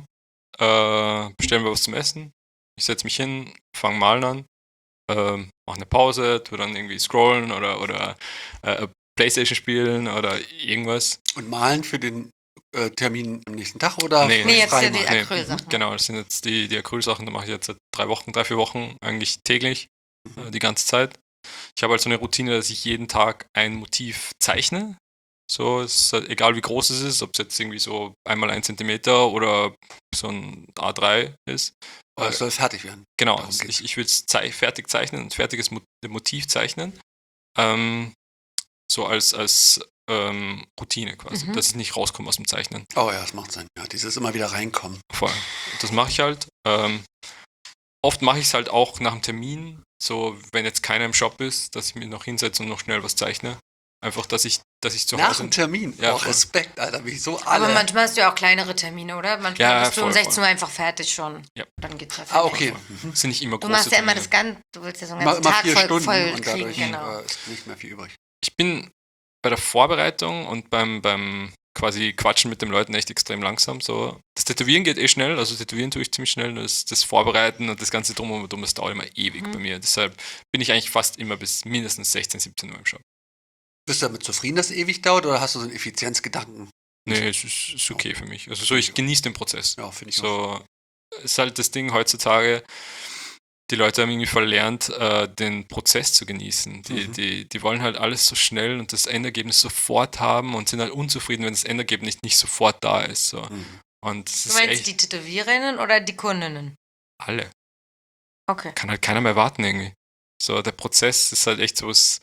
äh, bestellen wir was zum Essen. Ich setze mich hin, fange malen an, äh, mache eine Pause, tu dann irgendwie scrollen oder, oder äh, Playstation spielen oder irgendwas. Und malen für den äh, Termin am nächsten Tag oder Nee, Nee, jetzt frei ja die machen? Acrylsachen. Genau, das sind jetzt die, die Acrylsachen, da mache ich jetzt seit drei Wochen, drei, vier Wochen eigentlich täglich, äh, die ganze Zeit. Ich habe halt so eine Routine, dass ich jeden Tag ein Motiv zeichne. So, es ist halt egal wie groß es ist, ob es jetzt irgendwie so einmal ein Zentimeter oder so ein A drei ist. Aber es soll fertig werden. Genau, Darum also geht's. ich, ich will es zei fertig zeichnen, ein fertiges Mo Motiv zeichnen. Ähm, so als, als ähm, Routine quasi, Mhm. dass ich nicht rauskomme aus dem Zeichnen. Oh ja, das macht Sinn. Ja, dieses immer wieder reinkommen. Voll. Und das mache ich halt. Ähm, oft mache ich es halt auch nach dem Termin, so wenn jetzt keiner im Shop ist, dass ich mich noch hinsetze und noch schnell was zeichne. Einfach, dass ich, dass ich zu Nach Hause. dem Termin. Ja, oh, voll. Respekt, Alter, wie so alle. Aber manchmal hast du ja auch kleinere Termine, oder? Manchmal Ja, bist du um voll, sechzehn voll. Uhr einfach fertig schon. Ja. Dann geht's ja ah, fertig. okay. Mhm. sind nicht immer Du große machst ja immer Termine. das Ganze, du willst ja so einen Immer, ganzen immer Tag vier voll, Stunden voll und kriegen, dadurch genau. äh, ist nicht mehr viel übrig. Ich bin bei der Vorbereitung und beim, beim quasi quatschen mit den Leuten echt extrem langsam. So. Das Tätowieren geht eh schnell, also Tätowieren tue ich ziemlich schnell, das, das Vorbereiten und das ganze Drum und Drum, das dauert immer ewig Mhm. bei mir. Deshalb bin ich eigentlich fast immer bis mindestens sechzehn, siebzehn Uhr im Shop. Bist du damit zufrieden, dass es ewig dauert, oder hast du so einen Effizienzgedanken? Nee, es ist, ist okay für mich. Also so, ich genieße den Prozess. Ja, finde ich auch. So, ist halt das Ding heutzutage, die Leute haben irgendwie verlernt, äh, den Prozess zu genießen. Die, Mhm. die, die wollen halt alles so schnell und das Endergebnis sofort haben und sind halt unzufrieden, wenn das Endergebnis nicht sofort da ist. So. Mhm. Und das Du ist meinst echt die Tätowiererinnen oder die Kundinnen? alle. Okay. Kann halt keiner mehr warten irgendwie. So, der Prozess ist halt echt so was,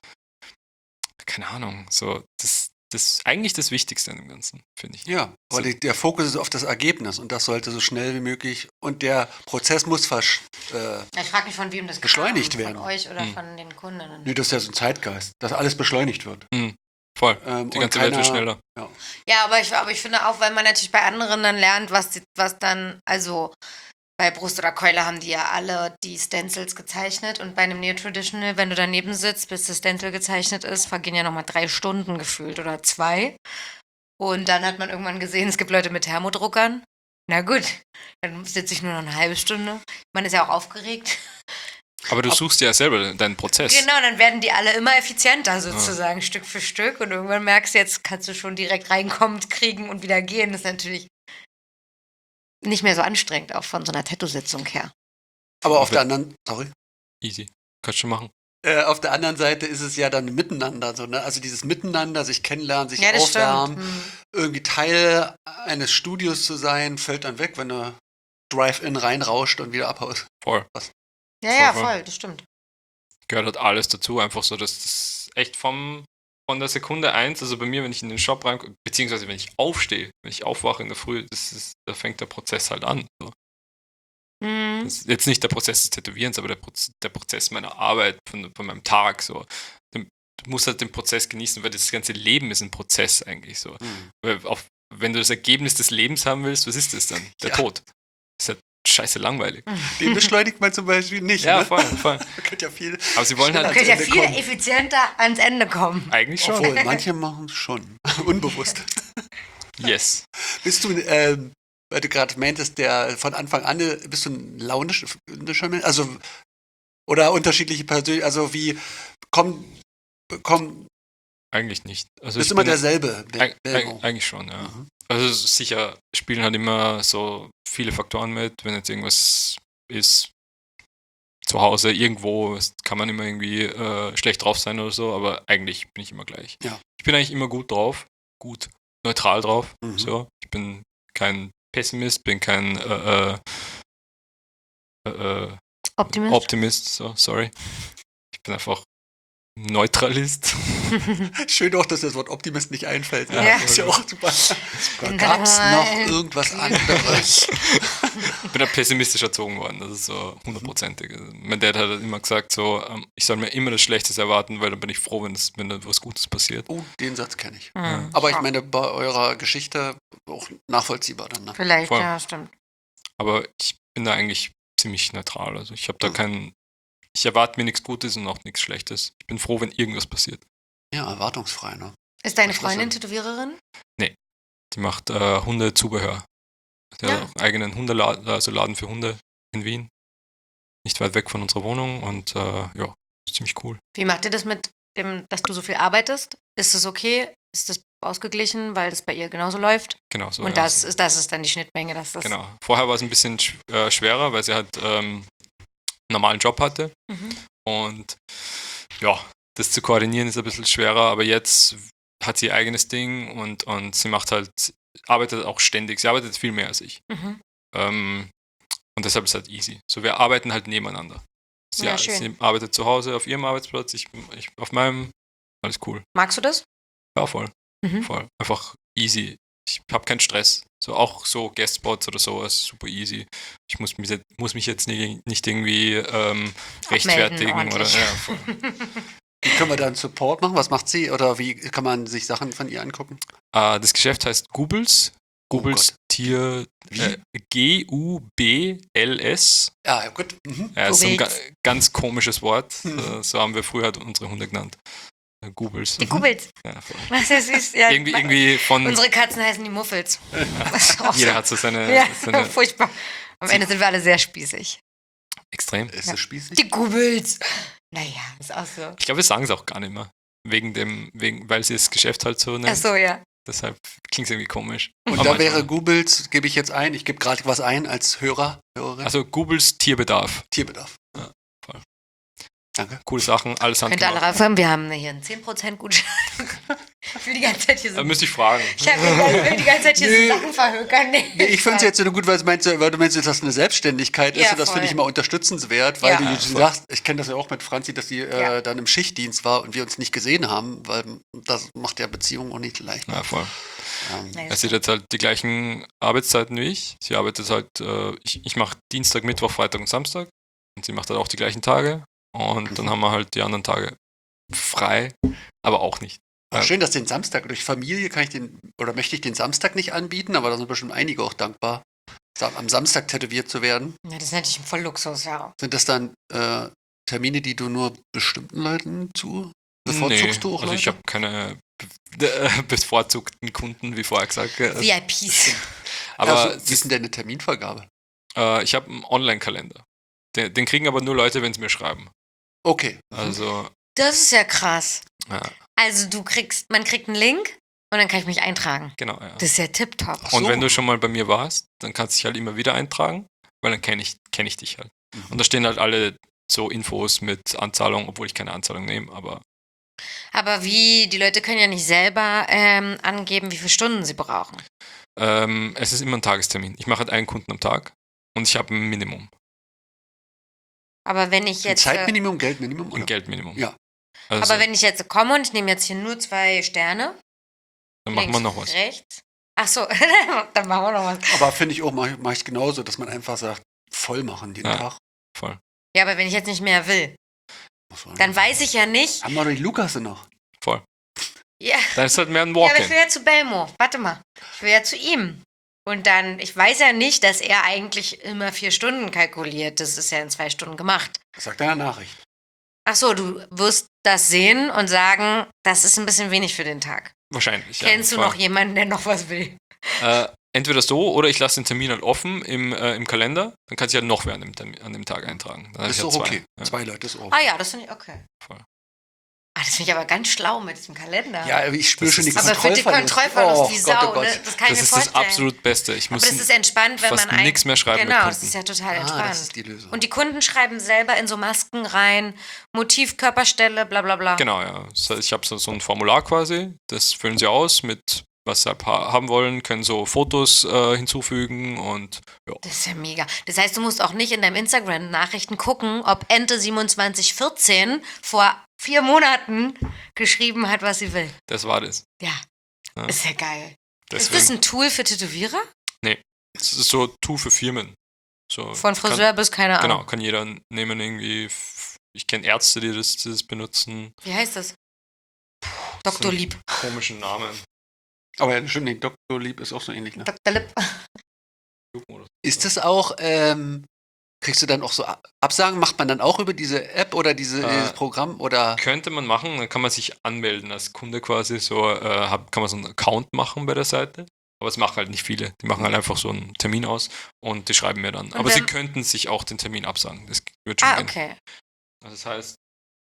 keine Ahnung, so, das, das ist eigentlich das Wichtigste an dem Ganzen, finde ich. Ja, aber So. die, der Fokus ist auf das Ergebnis und das sollte so schnell wie möglich und der Prozess muss versch äh, Ja, ich frage mich, von wem das Beschleunigt kam, werden. Von euch oder Hm. von den Kundinnen. nee, das ist ja so ein Zeitgeist, dass alles beschleunigt wird. Mhm. Voll. Ähm, Die und ganze Welt wird keiner- schneller. Ja. Ja, aber ich, aber ich finde auch, weil man natürlich bei anderen dann lernt, was, die, was dann, also bei Brust oder Keule haben die ja alle die Stencils gezeichnet und bei einem Neo-Traditional, wenn du daneben sitzt, bis das Stencil gezeichnet ist, vergehen ja nochmal drei Stunden gefühlt oder zwei. Und dann hat man irgendwann gesehen, es gibt Leute mit Thermodruckern. Na gut, dann sitze ich nur noch eine halbe Stunde. Man ist ja auch aufgeregt. Aber du suchst ja selber deinen Prozess. Genau, dann werden die alle immer effizienter sozusagen, Stück für Stück. Und irgendwann merkst du, jetzt kannst du schon direkt reinkommen, kriegen und wieder gehen. Das ist natürlich nicht mehr so anstrengend, auch von so einer Tattoo-Sitzung her. Aber auf der anderen, sorry, Easy. Kannst du machen. äh, auf der anderen Seite ist es ja dann miteinander, so, ne? Also dieses Miteinander, sich kennenlernen, sich Ja, das aufwärmen, stimmt. Hm. irgendwie Teil eines Studios zu sein, fällt dann weg, wenn du Drive-In reinrauscht und wieder abhaust. Voll. Ja, ja, Voll, voll. voll, das stimmt. Gehört halt alles dazu. Einfach so, dass das echt vom, von der Sekunde eins, also bei mir, wenn ich in den Shop reinkomme, beziehungsweise wenn ich aufstehe, wenn ich aufwache in der Früh, das ist, da fängt der Prozess halt an. So. Mhm. Das ist jetzt nicht der Prozess des Tätowierens, aber der, Proz der Prozess meiner Arbeit, von, von meinem Tag. So. Du musst halt den Prozess genießen, weil das ganze Leben ist ein Prozess eigentlich so. Mhm. Weil auf, wenn du das Ergebnis des Lebens haben willst, was ist das dann? Der Ja. Tod. Das ist halt scheiße langweilig. Den beschleunigt man zum Beispiel nicht. Ja, ne? voll, voll. Man könnte ja viel. Aber sie wollen schneller halt Man könnte ja Ende viel kommen. effizienter ans Ende kommen. eigentlich schon. Obwohl, manche machen es schon. Unbewusst. Yes. Bist du, ähm, weil du gerade meintest, der von Anfang an, äh, bist du ein launischer Mensch? Also, oder unterschiedliche Persönlichkeiten, also wie, kommen, kommen, Eigentlich nicht. Also bist ich immer bin- derselbe. Eig Belmo. eig eigentlich schon, ja. Mhm. Also sicher spielen halt immer so viele Faktoren mit, wenn jetzt irgendwas ist zu Hause, irgendwo, es kann man immer irgendwie äh, schlecht drauf sein oder so, aber eigentlich bin ich immer gleich. Ja. Ich bin eigentlich immer gut drauf, gut, neutral drauf. Mhm. So. Ich bin kein Pessimist, bin kein äh, äh, äh, äh, Optimist. Optimist, so, sorry. Ich bin einfach Neutralist. Schön auch, dass das Wort Optimist nicht einfällt. Ja. Ja. Ist ja auch super. Gab es noch irgendwas anderes? Ich bin da pessimistisch erzogen worden, das ist so hundertprozentig. Also mein Dad hat immer gesagt, so, ähm, ich soll mir immer das Schlechtes erwarten, weil dann bin ich froh, wenn, das, wenn da was Gutes passiert. Oh, den Satz kenne ich. Hm. Aber ich Ja. meine, bei eurer Geschichte auch nachvollziehbar dann. Ne? Vielleicht, Voll. ja, stimmt. Aber ich bin da eigentlich ziemlich neutral. Also ich habe da Mhm. keinen, ich erwarte mir nichts Gutes und auch nichts Schlechtes. Ich bin froh, wenn irgendwas passiert. Ja, erwartungsfrei, ne? Ist deine Das ist klasse. Freundin Tätowiererin? Die macht äh, Hundezubehör. Der Ja. hat auch eigenen Hundeladen, also Laden für Hunde in Wien. Nicht weit weg von unserer Wohnung und äh, ja, ist ziemlich cool. Wie macht ihr das mit dem, dass du so viel arbeitest? Ist das okay? Ist das ausgeglichen, weil das bei ihr genauso läuft? Genau so. Und ja. das ist, das ist dann die Schnittmenge, dass das. Genau. Vorher war es ein bisschen sch äh, schwerer, weil sie halt ähm, einen normalen Job hatte. Mhm. Und ja, das zu koordinieren ist ein bisschen schwerer, aber jetzt hat sie ihr eigenes Ding und, und sie macht halt, arbeitet auch ständig. Sie arbeitet viel mehr als ich. Mhm. Ähm, und deshalb ist es halt easy. So, wir arbeiten halt nebeneinander. Sie, Ja, schön. sie arbeitet zu Hause auf ihrem Arbeitsplatz, ich, ich auf meinem. Alles cool. Magst du das? Ja, voll. Mhm. Voll. Einfach easy. Ich habe keinen Stress. So auch so Guestspots oder sowas, super easy. Ich muss mich, jetzt- muss mich jetzt nicht, nicht irgendwie ähm, rechtfertigen oder ordentlich. ja, voll. Wie können wir da einen Support machen? Was macht sie? Oder wie kann man sich Sachen von ihr angucken? Äh, das Geschäft heißt Gubels. Oh Gubels Gott. Tier Wie? äh, G U B L S. Ja, gut. Mhm. Ja, ist so ein ga Gubels. ganz komisches Wort. Mhm. Äh, so haben wir früher halt unsere Hunde genannt. Googles. Die Googles. Ja, voll. Was ist süß. Ja, irgendwie, irgendwie von. Unsere Katzen heißen die Muffels. Das ist auch Jeder so. hat so seine, Ja, seine furchtbar. Am Ende sind wir alle sehr spießig. extrem. Ist Ja. das spießig? Die Googles. Naja, ist auch so. Ich glaube, wir sagen es auch gar nicht mehr. Wegen dem, wegen, weil sie das Geschäft halt so nennen. Ach so, ja. Deshalb klingt es irgendwie komisch. Und Aber da wäre manchmal- Googles, gebe ich jetzt ein, ich gebe gerade was ein als Hörer, Hörerin. Also Googles Tierbedarf. Tierbedarf. Ja, voll. Danke. Coole Sachen, alles Könnt ihr alle handgemacht. raufhören, wir haben hier einen zehn Prozent Gutschein. Ich will die ganze Zeit hier so. Da müsste ich fragen. Ich hab- ich will die ganze Zeit hier Nö. so Sachen verhökern. Nee, Nee, ich finde es jetzt so gut, weil, es meinst, weil du meinst, dass das eine Selbstständigkeit ist Ja, und das voll. finde ich immer unterstützenswert, weil Ja. du Ja, du voll. sagst, ich kenne das ja auch mit Franzi, dass sie äh, Ja. dann im Schichtdienst war und wir uns nicht gesehen haben, weil das macht ja Beziehungen auch nicht leicht. Ja, voll. Ähm, Nee, Sie hat jetzt halt die gleichen Arbeitszeiten wie ich. Sie arbeitet halt, äh, ich, ich mache Dienstag, Mittwoch, Freitag und Samstag. Und sie macht halt auch die gleichen Tage. Und dann haben wir halt die anderen Tage frei, aber auch nicht. aber Ja. schön, dass den Samstag durch Familie kann ich den, oder möchte ich den Samstag nicht anbieten, aber da sind bestimmt einige auch dankbar, sam- am Samstag tätowiert zu werden. Ja, das ist natürlich voll Luxus, ja. Sind das dann äh, Termine, die du nur bestimmten Leuten zu bevorzugst du auch also ich Leute? habe keine be äh, bevorzugten Kunden, wie vorher gesagt. Also, V I Ps. aber also, es wie ist denn deine Terminvergabe? äh, ich habe einen Online-Kalender. Den, den kriegen aber nur Leute, wenn sie mir schreiben. Okay. Also, Das ist ja krass. ja, Also du kriegst, man kriegt einen Link und dann kann ich mich eintragen. genau, ja. Das ist ja tipptopp. Ach so. Und wenn du schon mal bei mir warst, dann kannst du dich halt immer wieder eintragen, weil dann kenne ich, kenn ich dich halt. Mhm. Und da stehen halt alle so Infos mit Anzahlung, obwohl ich keine Anzahlung nehme, aber Aber wie, die Leute können ja nicht selber ähm, angeben, wie viele Stunden sie brauchen. ähm, es ist immer ein Tagestermin. Ich mache halt einen Kunden am Tag und ich habe ein Minimum, Aber wenn ich Ein jetzt. Äh, Zeitminimum, Geldminimum? ein Oder? Geldminimum. Ja. Also, aber wenn ich jetzt komme und ich nehme jetzt hier nur zwei Sterne. dann machen wir links, noch was. Rechts. Ach so, dann machen wir noch was. Aber finde ich auch, mache mach ich genauso, dass man einfach sagt, voll machen jeden Ja. Tag. Voll. Ja, aber wenn ich jetzt nicht mehr will, Muss man- dann weiß ich ja nicht. Haben wir doch die Lukas noch. Voll. Ja, Dann ist halt mehr ein ja aber ich Walk-in. will ja zu Belmo. Warte mal. Ich will ja zu ihm. Und dann, ich weiß ja nicht, dass er eigentlich immer vier Stunden kalkuliert. Das ist ja in zwei Stunden gemacht. Sagt deine Nachricht. Ach so, du wirst das sehen und sagen, das ist ein bisschen wenig für den Tag. Wahrscheinlich. Ja, Kennst du voll. noch jemanden, der noch was will? Äh, entweder so oder ich lasse den Termin halt offen im, äh, im Kalender. Dann kannst du ja noch wer an dem, Termin, an dem Tag eintragen. Dann hab Ist ich doch ja zwei. okay. Ja. Zwei Leute ist auch. Ah ja, das finde ich okay. Voll. Ah, das finde ich aber ganz schlau mit diesem Kalender. Ja, aber ich spüre Das schon die ist- aber für die Kontrollverlust Oh wie Gott, Sau, oh Gott. ne? Das kann Das ich ist mir das vorstellen. absolut Beste. Ich muss Aber das ist entspannt, wenn fast man nichts mehr schreiben mit Genau, Kunden. das ist ja total Ah, entspannt. das ist die Lösung. Und die Kunden schreiben selber in so Masken rein, Motiv, Körperstelle, bla bla bla. Genau, ja. Das heißt, ich habe so, so ein Formular quasi, das füllen sie aus mit, was sie halt ha- haben wollen, können so Fotos äh, hinzufügen und ja. Das ist ja mega. Das heißt, du musst auch nicht in deinem Instagram-Nachrichten gucken, ob Ente siebenundzwanzig vierzehn vor vier Monaten geschrieben hat, was sie will. Das war das. Ja, Ja. ist ja geil. Deswegen, Ist das ein Tool für Tätowierer? das ist so Tool für Firmen. So, Von Friseur bis keine Kann, Ahnung. genau, kann jeder nehmen irgendwie. f- Ich kenne Ärzte, die das, die das benutzen. Wie heißt das? Doktor so- Lieb. Komischen Namen. Aber ja, stimmt, den Doktor Lieb ist auch so ähnlich, ne? Doktor Lipp. Ist das auch, ähm, kriegst du dann auch so A- Absagen? Macht man dann auch über diese App oder diese, Äh, dieses Programm? Oder Könnte man machen, dann kann man sich anmelden als Kunde quasi. So äh, hab, kann man so einen Account machen bei der Seite. Aber es machen halt nicht viele. Die machen halt einfach so einen Termin aus und die schreiben mir dann. Aber sie wenn- könnten sich auch den Termin absagen. Das wird schon Ah, gehen. okay. Also das heißt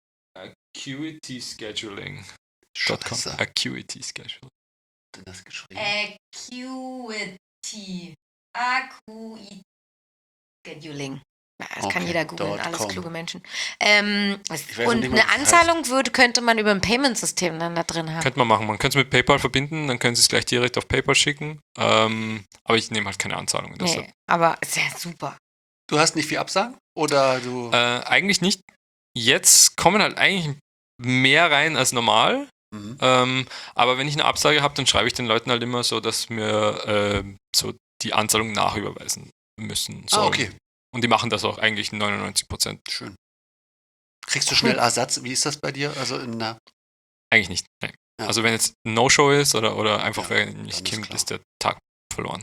Acuity Scheduling. Scheiße, Acuity Scheduling. hat denn das geschrieben? Acuity. Acuity. Scheduling. Ja, das kann Okay, jeder googeln, dot alles com. kluge Menschen. Ähm, Ich weiß noch und nicht mal, eine was das Anzahlung würde, könnte man über ein Payment-System dann da drin haben. Könnte man machen. Man könnte es mit PayPal verbinden, dann können sie es gleich direkt auf PayPal schicken. Ähm, aber ich nehme halt keine Anzahlungen. Deshalb. Nee, aber ist ja super. Du hast nicht viel Absagen? Oder du. Äh, eigentlich nicht. Jetzt kommen halt eigentlich mehr rein als normal. Mhm. Ähm, aber wenn ich eine Absage habe, dann schreibe ich den Leuten halt immer so, dass wir äh, so die Anzahlung nachüberweisen müssen. Ah, sollen. okay. Und die machen das auch eigentlich neunundneunzig Prozent. Schön. Kriegst du schnell Ersatz? Wie ist das bei dir? Also in der. Eigentlich nicht. Nein. Ja. Also wenn jetzt ein No-Show ist oder, oder einfach Ja, wer dann nicht ist kommt, klar. ist der Tag verloren.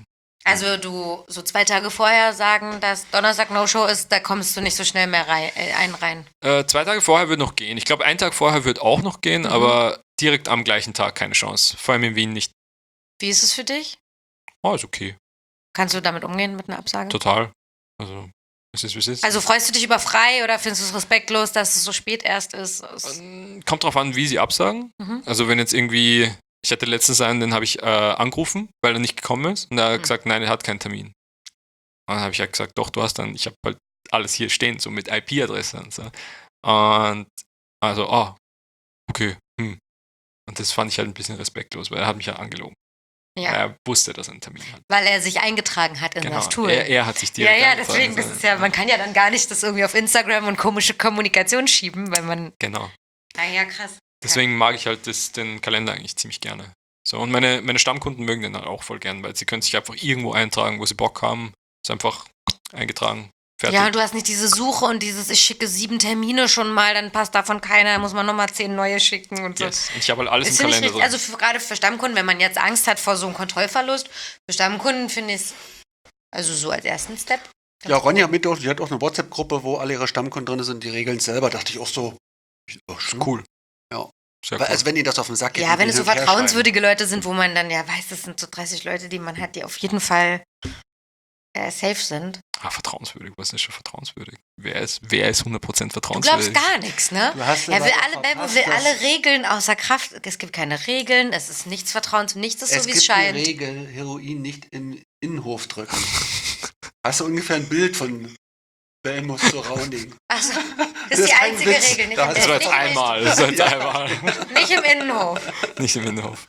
Also du so zwei Tage vorher sagen, dass Donnerstag No-Show ist, da kommst du nicht so schnell mehr rein, äh, ein rein. Äh, zwei Tage vorher wird noch gehen. Ich glaube, ein Tag vorher wird auch noch gehen, Mhm. aber direkt am gleichen Tag keine Chance. Vor allem in Wien nicht. Wie ist es für dich? Oh, ist okay. Kannst du damit umgehen mit einer Absage? Total. Also, es ist, wie es ist. Also freust du dich über frei oder findest du es respektlos, dass es so spät erst ist? Es- Ähm, Kommt drauf an, wie sie absagen. Mhm. Also, wenn jetzt irgendwie. Ich hatte letztens einen, den habe ich äh, angerufen, weil er nicht gekommen ist. Und er hat Mhm. gesagt, nein, er hat keinen Termin. Und dann habe ich halt gesagt, doch, du hast dann, ich habe halt alles hier stehen, so mit I P-Adresse und so. Und also, oh, okay, hm. Und das fand ich halt ein bisschen respektlos, weil er hat mich ja angelogen. Ja, Er wusste, dass er einen Termin hat. weil er sich eingetragen hat in Genau. das Tool. Er, er hat sich ja, direkt ja, eingetragen. deswegen, das ist ja, man kann ja dann gar nicht das irgendwie auf Instagram und komische Kommunikation schieben, weil man, Genau. ah ja, krass. Deswegen mag ich halt das, den Kalender eigentlich ziemlich gerne. So, und meine, meine Stammkunden mögen den halt auch voll gern, weil sie können sich einfach irgendwo eintragen, wo sie Bock haben. Ist einfach eingetragen. Fertig. Ja, und du hast nicht diese Suche und dieses, ich schicke sieben Termine schon mal, dann passt davon keiner, muss man nochmal zehn neue schicken und so. Yes. Und ich habe halt alles Das im finde ich Kalender richtig, drin. also für, gerade für Stammkunden, wenn man jetzt Angst hat vor so einem Kontrollverlust, für Stammkunden finde ich es, also so als ersten Step. ganz Ja, Ronja cool. hat mit, die hat auch eine WhatsApp-Gruppe, wo alle ihre Stammkunden drin sind, die regeln es selber. Dachte ich auch so. Oh, Ist cool. cool. Ja. Sehr Weil, cool. also wenn ihr das auf den Sack geht. Ja, und wenn es so hin und her vertrauenswürdige Leute sind, wo man dann ja weiß, das sind so dreißig Leute, die man hat, die auf jeden Fall äh, safe sind. Ah, vertrauenswürdig. Was ist schon vertrauenswürdig? Wer ist, wer ist hundert Prozent Du vertrauenswürdig? glaubst gar nichts, ne? Du hast Er will aber alle, Bebo verpasst, will dass- alle Regeln außer Kraft. Es gibt keine Regeln, es ist nichts Vertrauens, nichts ist Es so, wie es gibt eine scheint. Regel, Heroin nicht in Innenhof drücken. Hast du ungefähr ein Bild von Belmus zu Rauning? Also, das Das ist die ist kein einzige Witz. Regel. Nicht, Da im, hast Das war nicht, jetzt einmal. Das war jetzt Ja. einmal. Im, nicht im Innenhof. Nicht im Innenhof.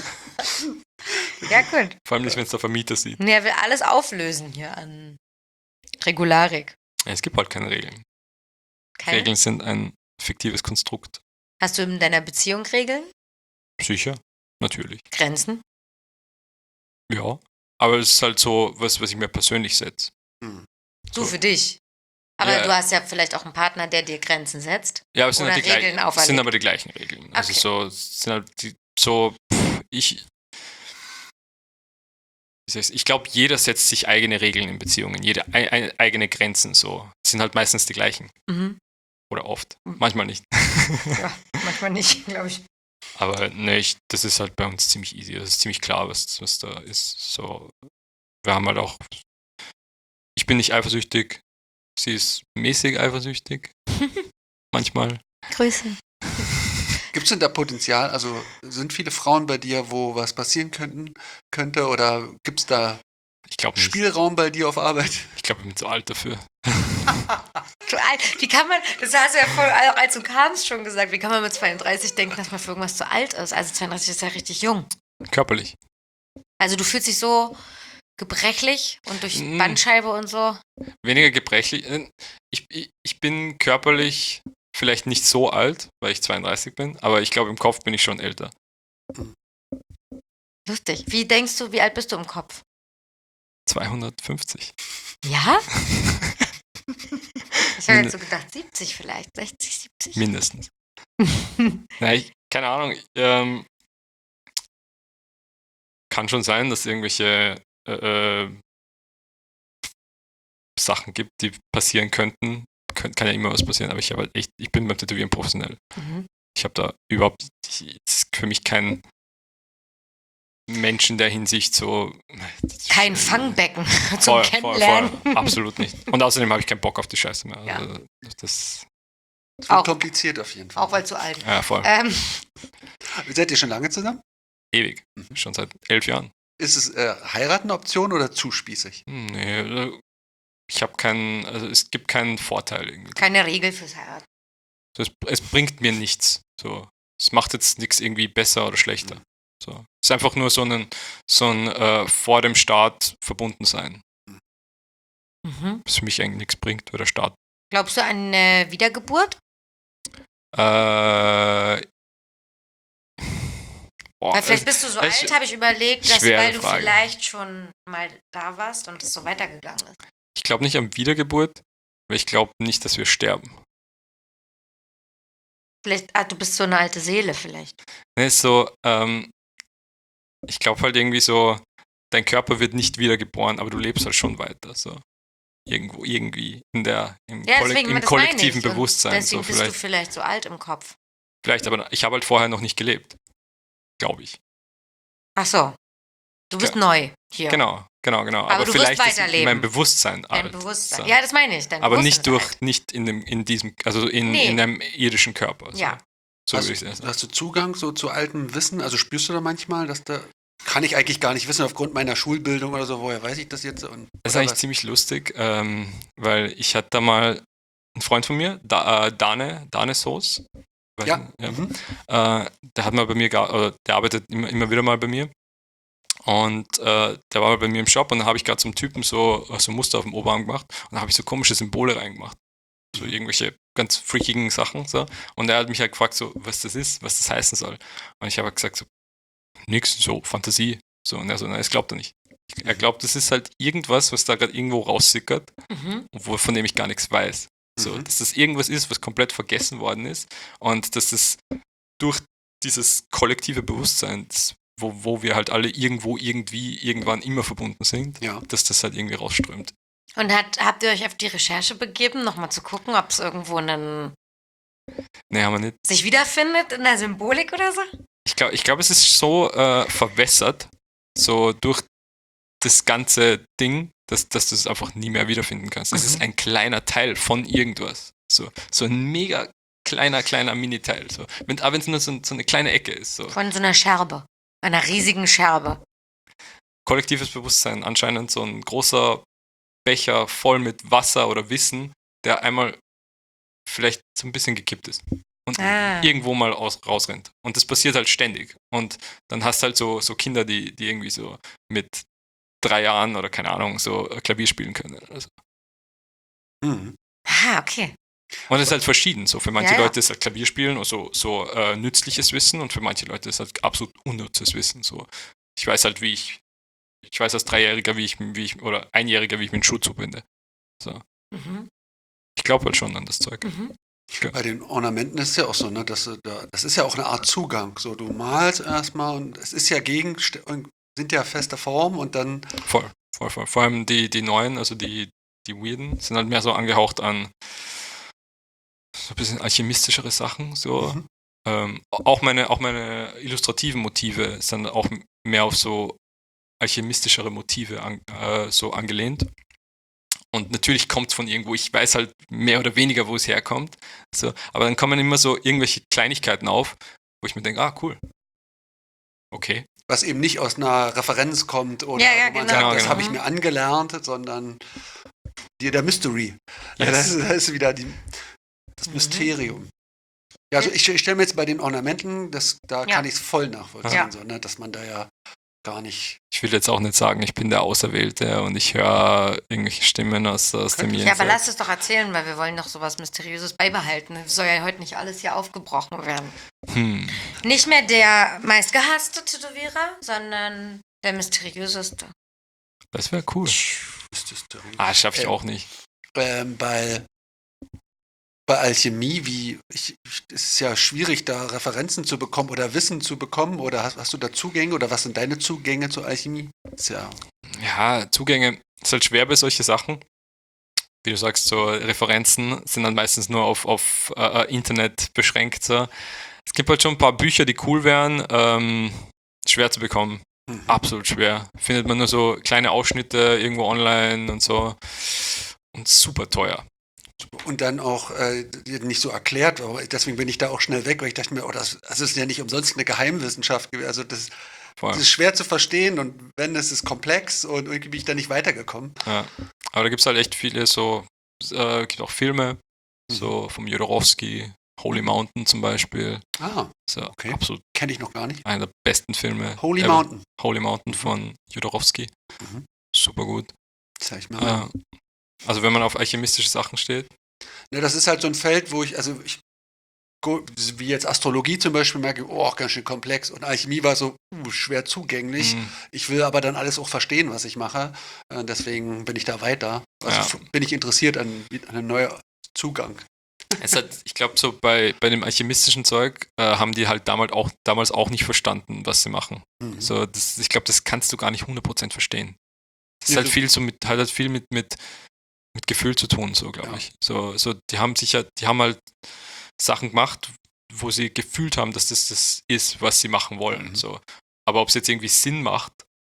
Ja, gut. Vor allem nicht, wenn es der Vermieter sieht. Nee, er will alles auflösen hier an Regularik. Ja, es gibt halt keine Regeln. Keine? Regeln sind ein fiktives Konstrukt. Hast du in deiner Beziehung Regeln? Sicher, natürlich. Grenzen? Ja. Aber es ist halt so was, was ich mir persönlich setze. Hm. Du So. für dich. Aber Ja. du hast ja vielleicht auch einen Partner, der dir Grenzen setzt. Ja, aber es sind, Oder halt die Regeln gleichen, es auferlegt. sind aber die gleichen Regeln. Also Okay. so, es sind halt die, so, pff, ich, wie soll ich's- ich glaube, jeder setzt sich eigene Regeln in Beziehungen, jede ei- ei- eigene Grenzen so. Es sind halt meistens die gleichen. Mhm. Oder oft. Mhm. Manchmal nicht. Ja, manchmal nicht, glaube ich. Aber ne, ich, das ist halt bei uns ziemlich easy. Das ist ziemlich klar, was, was da ist. So, wir haben halt auch. Ich bin nicht eifersüchtig. Sie ist mäßig eifersüchtig. Manchmal. Grüße. Gibt es denn da Potenzial? Also sind viele Frauen bei dir, wo was passieren könnten, könnte? Oder gibt es da Ich glaube nicht. Spielraum bei dir auf Arbeit? Ich glaube, ich bin zu alt dafür. Du alt- Wie kann man, das hast du ja voll, auch als du kamst schon gesagt, wie kann man mit zweiunddreißig denken, dass man für irgendwas zu alt ist? Also zweiunddreißig ist ja richtig jung. Körperlich. Also du fühlst dich so gebrechlich und durch Mm. Bandscheibe und so. Weniger gebrechlich. Äh, Ich, ich, ich bin körperlich vielleicht nicht so alt, weil ich zweiunddreißig bin, aber ich glaube, im Kopf bin ich schon älter. Lustig. Wie denkst du, wie alt bist du im Kopf? zweihundertfünfzig. Ja? Ich habe jetzt so gedacht, siebzig vielleicht, sechzig, siebzig. Mindestens. Na, ich, keine Ahnung. Ähm, kann schon sein, dass es irgendwelche äh, äh, Sachen gibt, die passieren könnten. Kön kann ja immer was passieren, aber ich habe halt echt, ich bin beim Tätowieren professionell. Mhm. Ich habe da überhaupt, ich, es ist für mich kein Mensch in der Hinsicht so. Kein Fangbecken zum Voll, voll, Kennenlernen. voll. Absolut nicht. Und außerdem habe ich keinen Bock auf die Scheiße mehr. Ja. Also, das, Das wird Auch- kompliziert auf jeden Fall. Auch weil zu alt. ja, voll. Ähm, Seid ihr schon lange zusammen? Ewig. Mhm. Schon seit elf Jahren. Ist es äh, heiraten eine Option oder zu spießig? Hm, Nee, äh, ich habe keinen, also es gibt keinen Vorteil irgendwie. keine Regel fürs Heiraten. So, es, es bringt mir nichts. So. Es macht jetzt nichts irgendwie besser oder schlechter. So. Es ist einfach nur so ein, so ein äh, vor dem Start verbunden sein. Mhm. Was für mich eigentlich nichts bringt, weil der Start. Glaubst du an eine Wiedergeburt? Äh, boah, Weil vielleicht es- bist du so es- alt, habe ich überlegt, dass schwere weil du Frage. vielleicht schon mal da warst und es so weitergegangen ist. ich glaube nicht an Wiedergeburt, weil ich glaube nicht, dass wir sterben. Vielleicht, ah, du bist so eine alte Seele vielleicht. Ne, ist so, ähm, ich glaube halt irgendwie so, dein Körper wird nicht wiedergeboren, aber du lebst halt schon weiter. So. Irgendwo, irgendwie in der, im, Ja, Kollek deswegen, im das meine kollektiven ich. Und Bewusstsein. Deswegen So, bist du vielleicht, vielleicht so alt im Kopf. vielleicht, aber ich habe halt vorher noch nicht gelebt. Glaube ich. Ach so. Du bist Ge- neu hier. Genau, genau, genau. Aber Aber, du wirst vielleicht ist weiterleben. mein Bewusstsein Dein alt. Bewusstsein. So. Ja, das meine ich. Dein Aber Bewusstsein nicht ist durch, alt. nicht in dem, in diesem, also in, Nee. in einem irdischen Körper. So, Ja. so Hast, würde ich es sagen. hast du Zugang so zu altem Wissen? Also spürst du da manchmal, dass da. Kann ich eigentlich gar nicht wissen, aufgrund meiner Schulbildung oder so, woher weiß ich das jetzt? Und, Das ist oder eigentlich was? ziemlich lustig, ähm, weil ich hatte da mal einen Freund von mir, da, äh, Dane, Dane Soos. Weiß Ja. nicht, ja. Mhm. Äh, der hat mal bei mir, gea- oder der arbeitet immer, immer wieder mal bei mir. Und äh, der war mal bei mir im Shop und dann habe ich gerade zum Typen so, so Muster auf dem Oberarm gemacht und dann habe ich so komische Symbole reingemacht. So irgendwelche ganz freakigen Sachen. So. Und er hat mich halt gefragt, so, was das ist, was das heißen soll. Und ich habe halt gesagt, so, nix, so Fantasie. So, und er so, nein, das glaubt er nicht. Er glaubt, das ist halt irgendwas, was da gerade irgendwo raussickert, Mhm. wo, von dem ich gar nichts weiß. So, Mhm. dass das irgendwas ist, was komplett vergessen worden ist und dass das durch dieses kollektive Bewusstsein, das, wo, wo wir halt alle irgendwo, irgendwie, irgendwann immer verbunden sind, Ja. dass das halt irgendwie rausströmt. Und hat, habt ihr euch auf die Recherche begeben, nochmal zu gucken, ob es irgendwo einen, Nee, haben wir nicht. sich wiederfindet in der Symbolik oder so? Ich glaube, ich glaub, es ist so äh, verwässert, so durch das ganze Ding, dass, dass du es einfach nie mehr wiederfinden kannst. Das Mhm. ist ein kleiner Teil von irgendwas. So, so ein mega kleiner, kleiner Mini-Teil. So. Wenn, aber wenn es nur so, so eine kleine Ecke ist. So. Von so einer Scherbe. Einer riesigen Scherbe. Kollektives Bewusstsein, anscheinend so ein großer Becher voll mit Wasser oder Wissen, der einmal vielleicht so ein bisschen gekippt ist und Ah. irgendwo mal aus, rausrennt. Und das passiert halt ständig. Und dann hast du halt so, so Kinder, die, die irgendwie so mit drei Jahren oder keine Ahnung, so Klavier spielen können. Also. Mhm. Ah, okay. Und es ist halt verschieden. So für manche Ja, ja. Leute ist halt Klavierspielen so, so äh, nützliches Wissen und für manche Leute ist halt absolut unnützes Wissen. So. Ich weiß halt, wie ich, ich weiß als Dreijähriger, wie ich, wie ich, oder Einjähriger, wie ich mir einen Schuh zubinde. So. Mhm. Ich glaube halt schon an das Zeug. Mhm. Bei den Ornamenten ist es ja auch so, ne, dass du da, das ist ja auch eine Art Zugang. So, du malst erstmal und es ist ja Gegenstände, sind ja feste Form und dann. Voll, voll, voll. Vor allem die, die neuen, also die, die weirden, sind halt mehr so angehaucht an so ein bisschen alchemistischere Sachen. So. Mhm. Ähm, auch, meine, auch meine illustrativen Motive sind auch mehr auf so alchemistischere Motive an, äh, so angelehnt. Und natürlich kommt es von irgendwo, ich weiß halt mehr oder weniger, wo es herkommt. So, aber dann kommen immer so irgendwelche Kleinigkeiten auf, wo ich mir denke, ah, cool. Okay. Was eben nicht aus einer Referenz kommt oder Ja, ja, wo man genau. sagt, Genau, das genau. habe ich mir angelernt, sondern die, der Mystery. Ja, Yes. das, ist, das ist wieder die, das Mhm. Mysterium. Ja, also ich, ich stelle mir jetzt bei den Ornamenten, das, da Ja. kann ich es voll nachvollziehen, Ja. so, ne, dass man da ja gar nicht. Ich will jetzt auch nicht sagen, ich bin der Auserwählte und ich höre irgendwelche Stimmen aus, aus dem Könnte- Ja, aber Jenseits. lass es doch erzählen, weil wir wollen doch sowas Mysteriöses beibehalten. Es soll ja heute nicht alles hier aufgebrochen werden. Hm. Nicht mehr der meistgehasste Tätowierer, sondern der mysteriöseste. Das wäre cool. Ist das der- Ah, schaffe ich Ähm, auch nicht. ähm, bei, bei Alchemie, wie ich, ich, es ist ja schwierig, da Referenzen zu bekommen oder Wissen zu bekommen. Oder hast, hast du da Zugänge oder was sind deine Zugänge zur Alchemie? Ist ja. Ja, Zugänge ist halt schwer bei solchen Sachen. Wie du sagst, so Referenzen sind dann meistens nur auf, auf äh, Internet beschränkt. So. Es gibt halt schon ein paar Bücher, die cool wären. Ähm, schwer zu bekommen. Mhm. Absolut schwer. Findet man nur so kleine Ausschnitte irgendwo online und so. Und super teuer. Und dann auch äh, nicht so erklärt, aber deswegen bin ich da auch schnell weg, weil ich dachte mir, oh, das, das ist ja nicht umsonst eine Geheimwissenschaft gewesen. Also das, Voll. das ist schwer zu verstehen und wenn, es ist komplex und irgendwie bin ich da nicht weitergekommen. Ja. Aber da gibt es halt echt viele so, äh, gibt auch Filme, Mhm. so vom Jodorowsky, Holy Mountain zum Beispiel. Ah, So Okay. absolut kenne ich noch gar nicht. einer der besten Filme. Holy ever. Mountain. Holy Mountain von Jodorowsky. Mhm. Super gut. Zeig ich mal. Äh, also wenn man auf alchemistische Sachen steht. Ne, das ist halt so ein Feld, wo ich, also ich, go- wie jetzt Astrologie zum Beispiel, merke, oh, ganz schön komplex. Und Alchemie war so uh, schwer zugänglich. mh, Ich will aber dann alles auch verstehen, was ich mache. Äh, deswegen bin ich da weiter. Also Ja. f- bin ich interessiert an, an einem neuen Zugang. Es hat, ich glaube, so bei, bei dem alchemistischen Zeug äh, haben die halt damals auch, damals auch nicht verstanden, was sie machen. Mhm. So, das, ich glaube, das kannst du gar nicht hundert Prozent verstehen. Das ist Ja, halt du- viel so mit, halt, halt viel mit, mit, mit Gefühl zu tun, so glaube Ja. ich. So, so, die haben sicher, die haben halt Sachen gemacht, wo sie gefühlt haben, dass das das ist, was sie machen wollen. Mhm. So. Aber ob es jetzt irgendwie Sinn macht,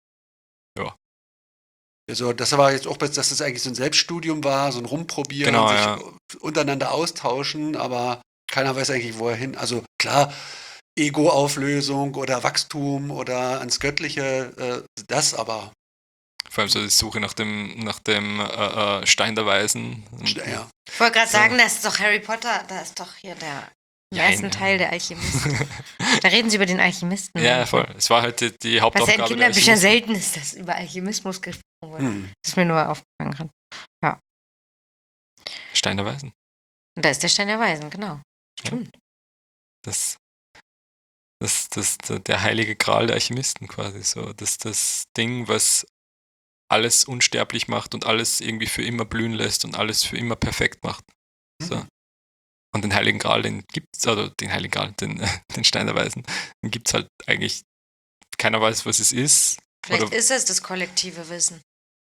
Also das war jetzt auch, dass das eigentlich so ein Selbststudium war, so ein Rumprobieren, Genau, sich ja. untereinander austauschen, aber keiner weiß eigentlich, wo er hin. Also klar, Ego-Auflösung oder Wachstum oder ans Göttliche, äh, das aber, vor allem so die Suche nach dem, nach dem äh, äh, Stein der Weisen. Und- ja. Ich wollte gerade So. sagen, das ist doch Harry Potter, da ist doch hier der im Nein, ersten ja. Teil der Alchemist. Da reden sie über den Alchemisten. Ja, voll. Es war halt die, die Was ja Hauptaufgabe in der Kinderbüchern Alchemisten. selten ist, dass über Alchemismus gesprochen wird. Hm. Das ist mir nur aufgefallen gerade. Stein der Weisen. Und da ist der Stein der Weisen, genau. Stimmt. Das, das, das, der heilige Gral der Alchemisten quasi so. Das das Ding, was alles unsterblich macht und alles irgendwie für immer blühen lässt und alles für immer perfekt macht. So. Mhm. Und den heiligen Gral, den gibt's, also den heiligen Gral, den, den Stein der Weisen, den gibt's halt eigentlich, keiner weiß, was es ist. Vielleicht Oder ist es das kollektive Wissen.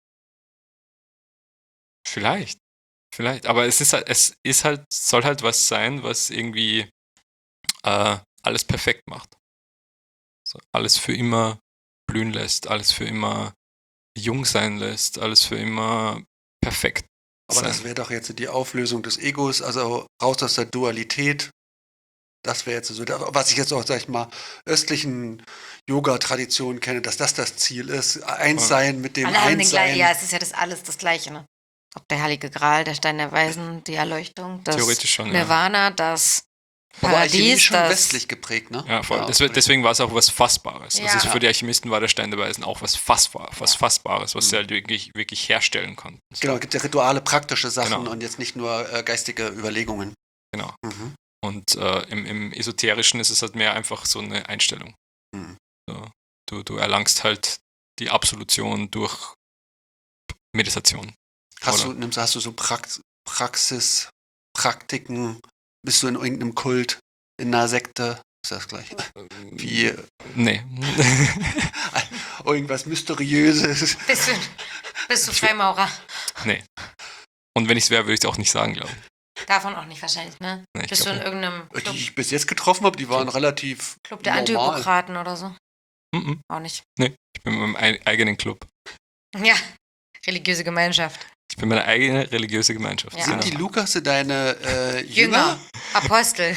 vielleicht. Vielleicht. Aber es ist halt, es ist halt, soll halt was sein, was irgendwie äh, alles perfekt macht. So, alles für immer blühen lässt, alles für immer jung sein lässt, alles für immer perfekt. Aber sein. das wäre doch jetzt die Auflösung des Egos, also raus aus der Dualität. Das wäre jetzt so, was ich jetzt auch, sag ich mal, östlichen Yoga-Traditionen kenne, dass das das Ziel ist. Eins sein mit dem Alle haben den Eins gleichen. sein. Ja, es ist ja das alles das Gleiche, ne? Ob der heilige Gral, der Stein der Weisen, die Erleuchtung, das Theoretisch schon, ja. Nirvana, das Aber Alchemie Paradies, ist schon das westlich geprägt, ne? Ja, voll. Das wird, deswegen war es auch was Fassbares. Ja. Also für die Alchemisten war der Stein der Weisen auch was, Fassbar, was Ja. Fassbares, was Mhm. sie halt wirklich, wirklich herstellen konnten. So, Genau, es gibt ja Rituale, praktische Sachen Genau. und jetzt nicht nur äh, geistige Überlegungen. Genau. Mhm. Und äh, im, im Esoterischen ist es halt mehr einfach so eine Einstellung. Mhm. So, du, du erlangst halt die Absolution durch Meditation. Hast Oder? du, nimmst, hast du so Prax Praxis, Praktiken, bist du in irgendeinem Kult, in einer Sekte, ist das gleich? Wie Nee. irgendwas Mysteriöses. bist du, bist du Freimaurer. nee. Und wenn ich es wäre, würde ich es auch nicht sagen, glaube ich. Davon auch nicht wahrscheinlich, ne? Nee, ich Bist du glaub in irgendeinem Die Club, ich bis jetzt getroffen habe, die waren relativ Club der normal. Antibokraten oder so? Mhm. Auch nicht. Ich bin in meinem ei- eigenen Club. Ja, religiöse Gemeinschaft. Ich bin meine eigene religiöse Gemeinschaft. Ja. Sind die Genau. Lukas deine äh, Jünger? Jünger, Apostel.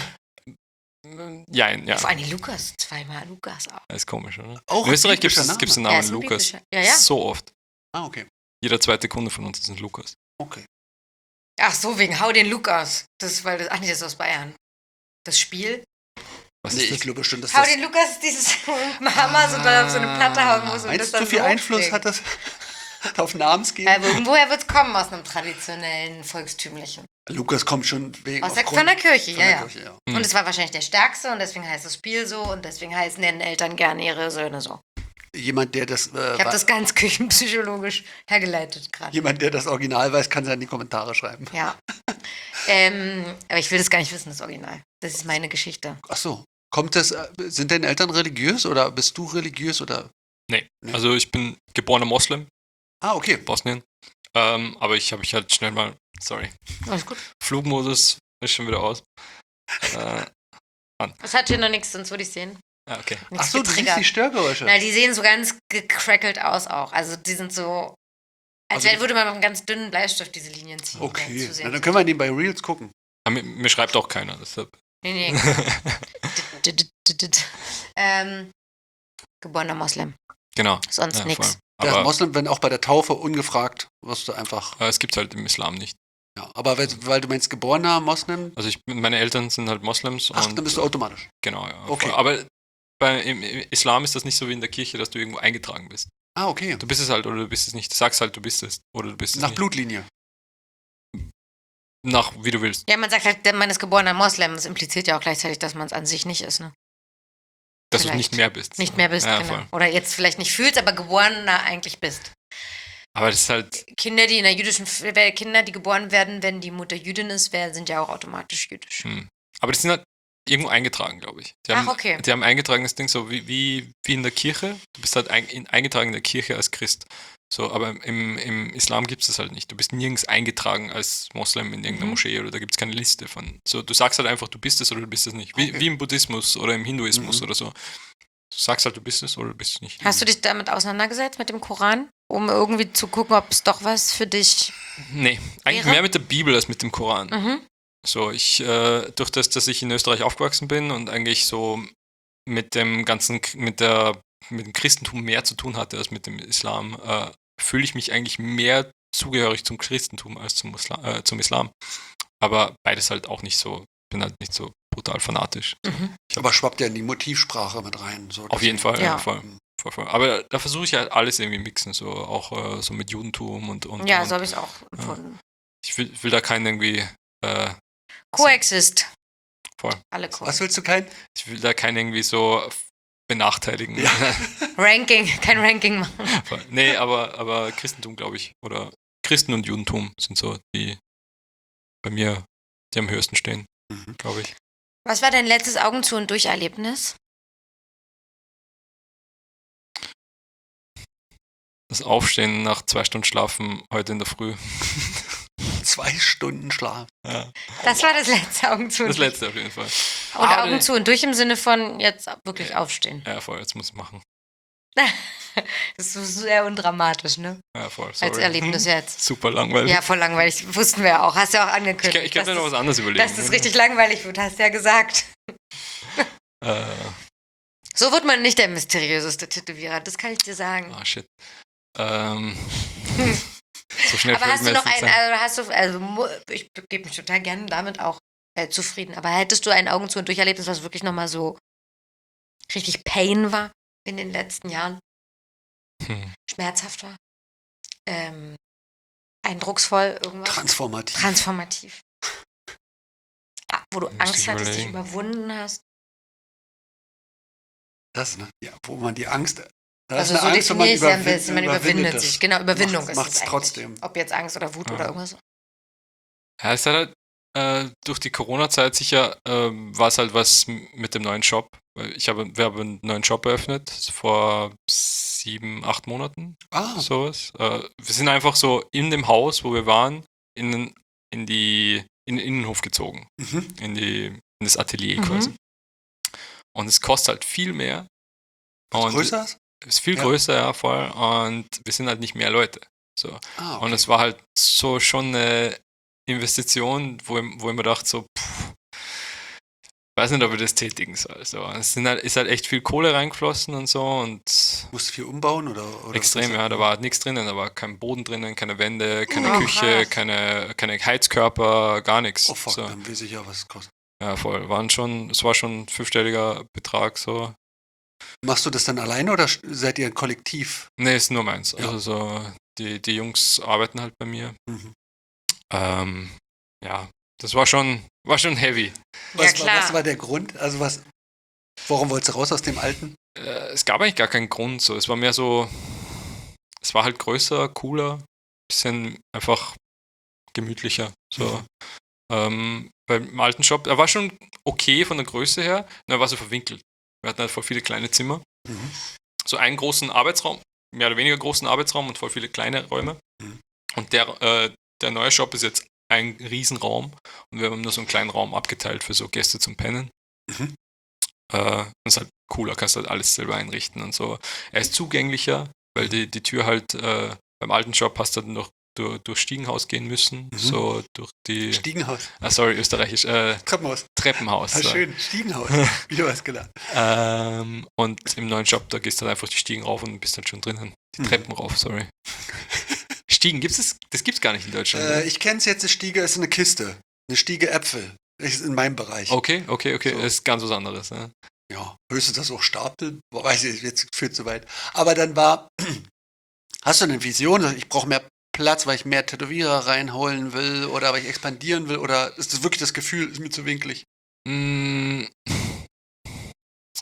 Jein, ja. Vor allem Lukas, zweimal Lukas auch. Das ist komisch, oder? Auch In Österreich gibt biblischer es Name. den Ja, Namen ist ein Lukas. biblischer- Ja, ja. So oft. Ah, okay. Jeder zweite Kunde von uns ist ein Lukas. Okay. Ach so, wegen Hau den Lukas. Das ist, weil das, ach nee, das ist aus Bayern. Das Spiel. Was Nee, ist ich das? glaube schon, dass Hau das... den Lukas ist dieses Hammer so da auf so eine Platte hauen muss und das Meinst du, dann so viel so Einfluss hochkriegen. hat das auf Namensgebung? Ja, wo- woher wird es kommen aus einem traditionellen, volkstümlichen? Lukas kommt schon wegen... Aus der, aufgrund von der Kirche, von ja, der ja. Kirche, ja. Hm. Und es war wahrscheinlich der Stärkste und deswegen heißt das Spiel so und deswegen heißen nennen Eltern gerne ihre Söhne so. Jemand, der das... Äh, Ich habe wa- das ganz küchenpsychologisch hergeleitet gerade. Jemand, der das Original weiß, kann es ja in die Kommentare schreiben. Ja. ähm, aber ich will das gar nicht wissen, das Original. Das ist meine Geschichte. Ach so. Kommt das... äh, Sind deine Eltern religiös oder bist du religiös oder... Nee. Nee. Also ich bin geborener Moslem, Ah, okay. Bosnien. Ähm, aber ich habe mich halt schnell mal, sorry, Alles gut. Flugmodus ist schon wieder aus. Äh, Das hat hier noch nichts, sonst würde ich sehen. ah, okay. Nichts Ach so, du siehst getriggert. die Störgeräusche. Na, die sehen so ganz gecrackelt aus auch. Also die sind so, als Also- wär- würde man mit einem ganz dünnen Bleistift diese Linien ziehen. wenn Okay, es zu na, sehen dann können wir den bei Reels gucken. Aber mir, mir schreibt auch keiner, deshalb. Nee, nee. D- d- d- d- d- ähm, geborener Moslem. Genau. Sonst Ja, nix. voll. Der Aber Moslem, wenn auch bei der Taufe ungefragt, wirst du einfach... äh, es gibt halt im Islam nicht. Ja, aber weil, weil du meinst geborener Moslem, Also ich, meine Eltern sind halt Moslems. ach, und, dann bist du automatisch. Genau, ja. Okay. voll. Aber bei, im, im Islam ist das nicht so wie in der Kirche, dass du irgendwo eingetragen bist. Ah, okay. Du bist es halt oder du bist es nicht. Du sagst halt, du bist es oder du bist es Nach nicht. Blutlinie. Nach, wie du willst. Ja, man sagt halt, man ist geborener Moslem. Das impliziert ja auch gleichzeitig, dass man es an sich nicht ist, ne? Dass du Vielleicht. nicht mehr bist. Nicht mehr bist, ja, genau. voll. Oder jetzt vielleicht nicht fühlst, aber geborener eigentlich bist. Aber das ist halt, Kinder, die in der jüdischen, F- Kinder, die geboren werden, wenn die Mutter Jüdin ist, wer- sind ja auch automatisch jüdisch. hm. aber das sind halt irgendwo eingetragen, glaube ich. Die Ach, haben, okay. Die haben eingetragenes Ding, so wie, wie, wie in der Kirche. Du bist halt ein, in, eingetragen in der Kirche als Christ. So, aber im, im Islam gibt es das halt nicht. Du bist nirgends eingetragen als Moslem in irgendeiner Mhm. Moschee oder da gibt es keine Liste von. So, du sagst halt einfach, du bist es oder du bist es nicht. Wie, Okay. wie im Buddhismus oder im Hinduismus Mhm. oder so. Du sagst halt, du bist es oder du bist es nicht. Hast du dich damit auseinandergesetzt, mit dem Koran? Um irgendwie zu gucken, ob es doch was für dich. Nee, eigentlich Wäre? mehr mit der Bibel als mit dem Koran. Mhm. So, ich, äh, durch das, dass ich in Österreich aufgewachsen bin und eigentlich so mit dem ganzen, mit der, mit dem Christentum mehr zu tun hatte als mit dem Islam, äh, fühle ich mich eigentlich mehr zugehörig zum Christentum als zum, Musla äh, zum Islam. Aber beides halt auch nicht so, bin halt nicht so brutal fanatisch. Mhm. Aber schwappt ja in die Motivsprache mit rein. So, Auf jeden Fall, Ja. ja, voll, voll, voll. Aber da versuche ich halt alles irgendwie mixen, so auch äh, so mit Judentum und und. Ja, und so habe ich es auch empfunden. ich will, will da keinen irgendwie, äh, Coexist. voll. Alle Was Coexist. willst du kein? Ich will da keinen irgendwie so benachteiligen. Ja. Ranking, kein Ranking machen. Voll. Nee, aber, aber Christentum, glaube ich, oder Christen und Judentum sind so die bei mir, die am höchsten stehen, Mhm. glaube ich. Was war dein letztes Augen zu und durch Erlebnis? Das Aufstehen nach zwei Stunden Schlafen heute in der Früh. Zwei Stunden Schlaf. Ja, Das war das letzte Augen zu und das durch. letzte auf jeden Fall. Und Ah, Augen nee. zu und durch im Sinne von jetzt wirklich aufstehen. Ja, voll, jetzt muss ich machen. Das ist so sehr undramatisch, ne? Ja, voll, sorry. Als Erlebnis jetzt. Super langweilig. Ja, voll langweilig. Wussten wir ja auch. Hast du ja auch ich angekündigt. kann, ich kann dass mir noch das- was anderes überlegen. Dass das oder? richtig langweilig wird, hast du ja gesagt. Äh, So wird man nicht der mysteriöseste Tätowierer, das kann ich dir sagen. ah, shit. Ähm, so schnell Aber fällt hast mir du noch jetzt einen, nichts ein. also hast du, also mu- ich gebe mich total gerne damit auch äh, zufrieden, aber hättest du ein Augen zu und durch Erlebnis, was wirklich nochmal so richtig Pain war in den letzten Jahren, Hm. schmerzhaft war, ähm, eindrucksvoll, irgendwas, Transformativ. transformativ, ah, wo du Müsste Angst ich hattest, dich überlegen. überwunden hast. Das, ne? Ja, wo man die Angst. Da Also ist so eine Angst, wenn man definiere ich es ja ein überwin- bisschen, man überwindet überwindet sich. das. Genau, Überwindung Macht- ist macht's es eigentlich. trotzdem. Ob jetzt Angst oder Wut Ja. oder irgendwas. Ja, es ist halt äh, durch die Corona-Zeit sicher ähm, war es halt was m- mit dem neuen Shop. Weil Ich habe, wir haben einen neuen Shop eröffnet vor sieben, acht Monaten, Ah, sowas. Äh, wir sind einfach so in dem Haus, wo wir waren, in, in die in den Innenhof gezogen, mhm. in die in das Atelier Mhm. quasi. Und es kostet halt viel mehr. was Und größer ist? ist viel Ja. größer, ja, voll. Und wir sind halt nicht mehr Leute. So. Ah, okay. Und es war halt so schon eine Investition, wo ich, wo ich mir dachte, so, pff, weiß nicht, ob ich das tätigen soll. So. Es sind halt, ist halt echt viel Kohle reingeflossen und so und Musst du viel umbauen oder? oder extrem, was? ja. Da war halt nichts drinnen, da war kein Boden drinnen, keine Wände, keine Oh, Küche, krass. keine, keine Heizkörper, gar nichts. Oh fuck, so. dann weiß ich ja, was es kostet. Ja, voll. Waren schon, es war schon ein fünfstelliger Betrag so. Machst du das dann alleine oder sch- seid ihr ein Kollektiv? Nee, ist nur meins. Ja. Also so, die, die Jungs arbeiten halt bei mir. Mhm. Ähm, ja, das war schon, war schon heavy. Was, Ja, war, klar. was war der Grund? Also was? Warum wolltest du raus aus dem Alten? Äh, es gab eigentlich gar keinen Grund. So. Es war mehr so, es war halt größer, cooler, bisschen einfach gemütlicher. So. Mhm. Ähm, beim alten Shop, er war schon okay von der Größe her, nur er war so verwinkelt. Wir hatten halt voll viele kleine Zimmer. Mhm. So einen großen Arbeitsraum, mehr oder weniger großen Arbeitsraum und voll viele kleine Räume. Mhm. Und der, äh, der neue Shop ist jetzt ein Riesenraum und wir haben nur so einen kleinen Raum abgeteilt für so Gäste zum Pennen. Mhm. Äh, das ist halt cooler, kannst halt alles selber einrichten und so. Er ist zugänglicher, weil die, die Tür halt äh, beim alten Shop hast du dann noch durch, durch Stiegenhaus gehen müssen, Mhm. so durch die, Stiegenhaus. ah sorry, österreichisch, äh, Treppenhaus. Treppenhaus. Ah, so. schön. Stiegenhaus. Wieder was gelernt. Ähm, und im neuen Shop, da gehst du dann einfach die Stiegen rauf und bist dann schon drinnen. Die Mhm. Treppen rauf, sorry. Stiegen, gibt's das? Das gibt's gar nicht in Deutschland. Äh, oder? ich kenne es jetzt, eine Stiege ist eine Kiste. Eine Stiege Äpfel. Das ist in meinem Bereich. Okay, okay, okay, So. das ist ganz was anderes. Ne? Ja, höchstens das auch Stapel. Boah, weiß ich, jetzt führt zu weit. Aber dann war, hast du eine Vision? Ich brauche mehr Platz, weil ich mehr Tätowierer reinholen will oder weil ich expandieren will? Oder ist das wirklich das Gefühl, ist mir zu winklig? Mm,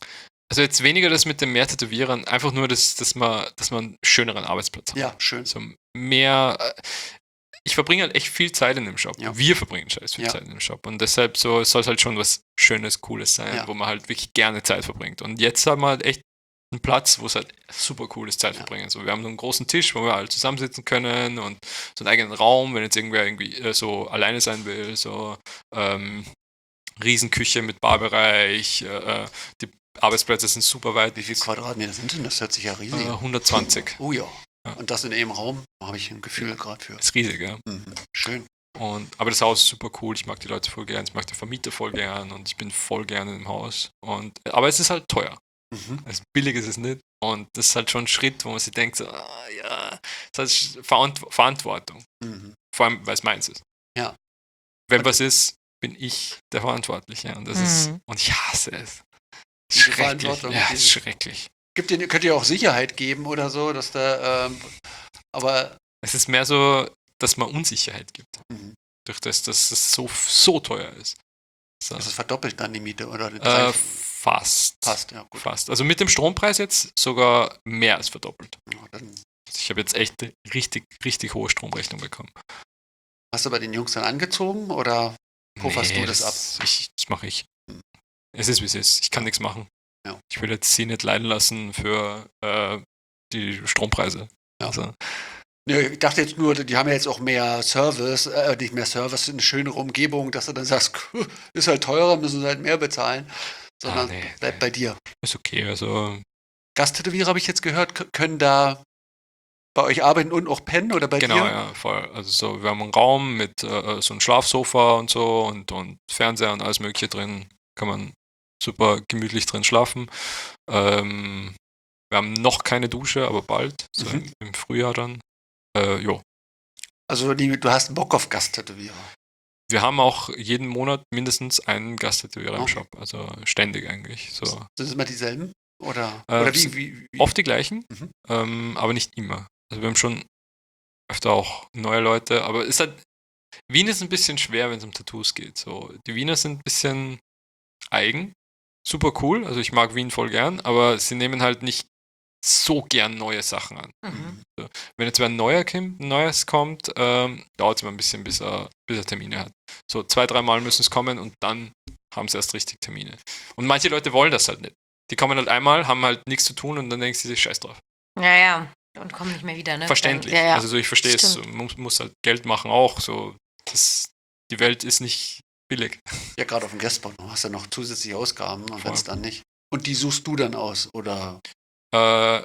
Also jetzt weniger das mit dem mehr Tätowieren, einfach nur, das, dass, man, dass man einen schöneren Arbeitsplatz hat. Ja, schön. So mehr. äh, Ich verbringe halt echt viel Zeit in dem Shop. Ja. Wir verbringen scheiß viel Ja. Zeit in dem Shop. Und deshalb so, es soll halt schon was Schönes, Cooles sein, Ja. wo man halt wirklich gerne Zeit verbringt. Und jetzt haben wir halt echt einen Platz, wo es halt super cool ist, Zeit Ja. verbringen. So, wir haben so einen großen Tisch, wo wir halt zusammensitzen können und so einen eigenen Raum, wenn jetzt irgendwer irgendwie äh, so alleine sein will. So ähm, Riesenküche mit Barbereich. Äh, die Arbeitsplätze sind super weit. Wie viele Quadratmeter sind denn? Das hört sich ja riesig Äh, an. hundertzwanzig. Oh ja. Ja. Und das in einem Raum, da habe ich ein Gefühl gerade für. Ist riesig, ja. Mhm. Schön. Und, aber das Haus ist super cool, ich mag die Leute voll gern, ich mag den Vermieter voll gern und ich bin voll gerne im Haus. Und, aber es ist halt teuer. Mhm. Also billig ist es nicht. Und das ist halt schon ein Schritt, wo man sich denkt, so, ah, ja, das ist Verant Verantwortung. Mhm. Vor allem, weil es meins ist. Ja. Wenn was ist, bin ich der Verantwortliche. Und das Mhm. ist, und ich hasse es. Diese Schrecklich. Verantwortung, Ja, es diese- ist schrecklich. Gibt ihr, könnt ihr auch Sicherheit geben oder so, dass da, ähm, aber Es ist mehr so, dass man Unsicherheit gibt. mhm. Durch das, dass es so, so teuer ist. So. ist es verdoppelt dann die Miete oder die Äh, drei- fast. passt, ja gut. Fast. Also mit dem Strompreis jetzt sogar mehr als verdoppelt. Ja, dann Also ich habe jetzt echt eine richtig, richtig hohe Stromrechnung bekommen. hast du bei den Jungs dann angezogen oder pufferst Nee, du das ab? Ich, das mache ich. Hm. Es ist, wie es ist. Ich kann nichts machen. Ja. Ich will jetzt sie nicht leiden lassen für äh, die Strompreise. Ja. Also, Nee, ich dachte jetzt nur, die haben ja jetzt auch mehr Service, äh, nicht mehr Service, eine schönere Umgebung, dass du dann sagst, ist halt teurer, müssen sie halt mehr bezahlen, sondern Ah, nee, bleibt nee. bei dir. ist okay. Also Gasttätowierer habe ich jetzt gehört, k- können da bei euch arbeiten und auch pennen oder bei genau, dir? ja, voll. Also so, wir haben einen Raum mit äh, so einem Schlafsofa und so und, und Fernseher und alles mögliche drin. Kann man super gemütlich drin schlafen. Ähm, wir haben noch keine Dusche, aber bald, so Mhm. im, im Frühjahr dann. Äh, jo. Also die, du hast Bock auf Gasttätowierer. Wir haben auch jeden Monat mindestens einen Gasttätowierer im Okay. Shop, also ständig eigentlich. So. Sind es immer dieselben? Oder, Äh, oder sind wie, wie, wie? Oft die gleichen, Mhm. ähm, aber nicht immer. Also wir haben schon öfter auch neue Leute, aber es ist halt, Wien ist ein bisschen schwer, wenn es um Tattoos geht. So, die Wiener sind ein bisschen eigen, super cool, also ich mag Wien voll gern, aber sie nehmen halt nicht so gern neue Sachen an. Mhm. Wenn jetzt wer ein neuer kommt, ein neues kommt, ähm, dauert es immer ein bisschen, bis er, bis er Termine hat. So zwei, dreimal müssen es kommen und dann haben sie erst richtig Termine. Und manche Leute wollen das halt nicht. Die kommen halt einmal, haben halt nichts zu tun und dann denkst du sich, scheiß drauf. Ja, ja. Und kommen nicht mehr wieder, ne? Verständlich. Ja, ja. Also so, ich verstehe es. So, Stimmt. man muss, muss halt Geld machen auch. So, das, die Welt ist nicht billig. Ja, gerade auf dem Gästebau, du hast ja noch zusätzliche Ausgaben und wenn es Voll. dann nicht. Und die suchst du dann aus, oder? Äh,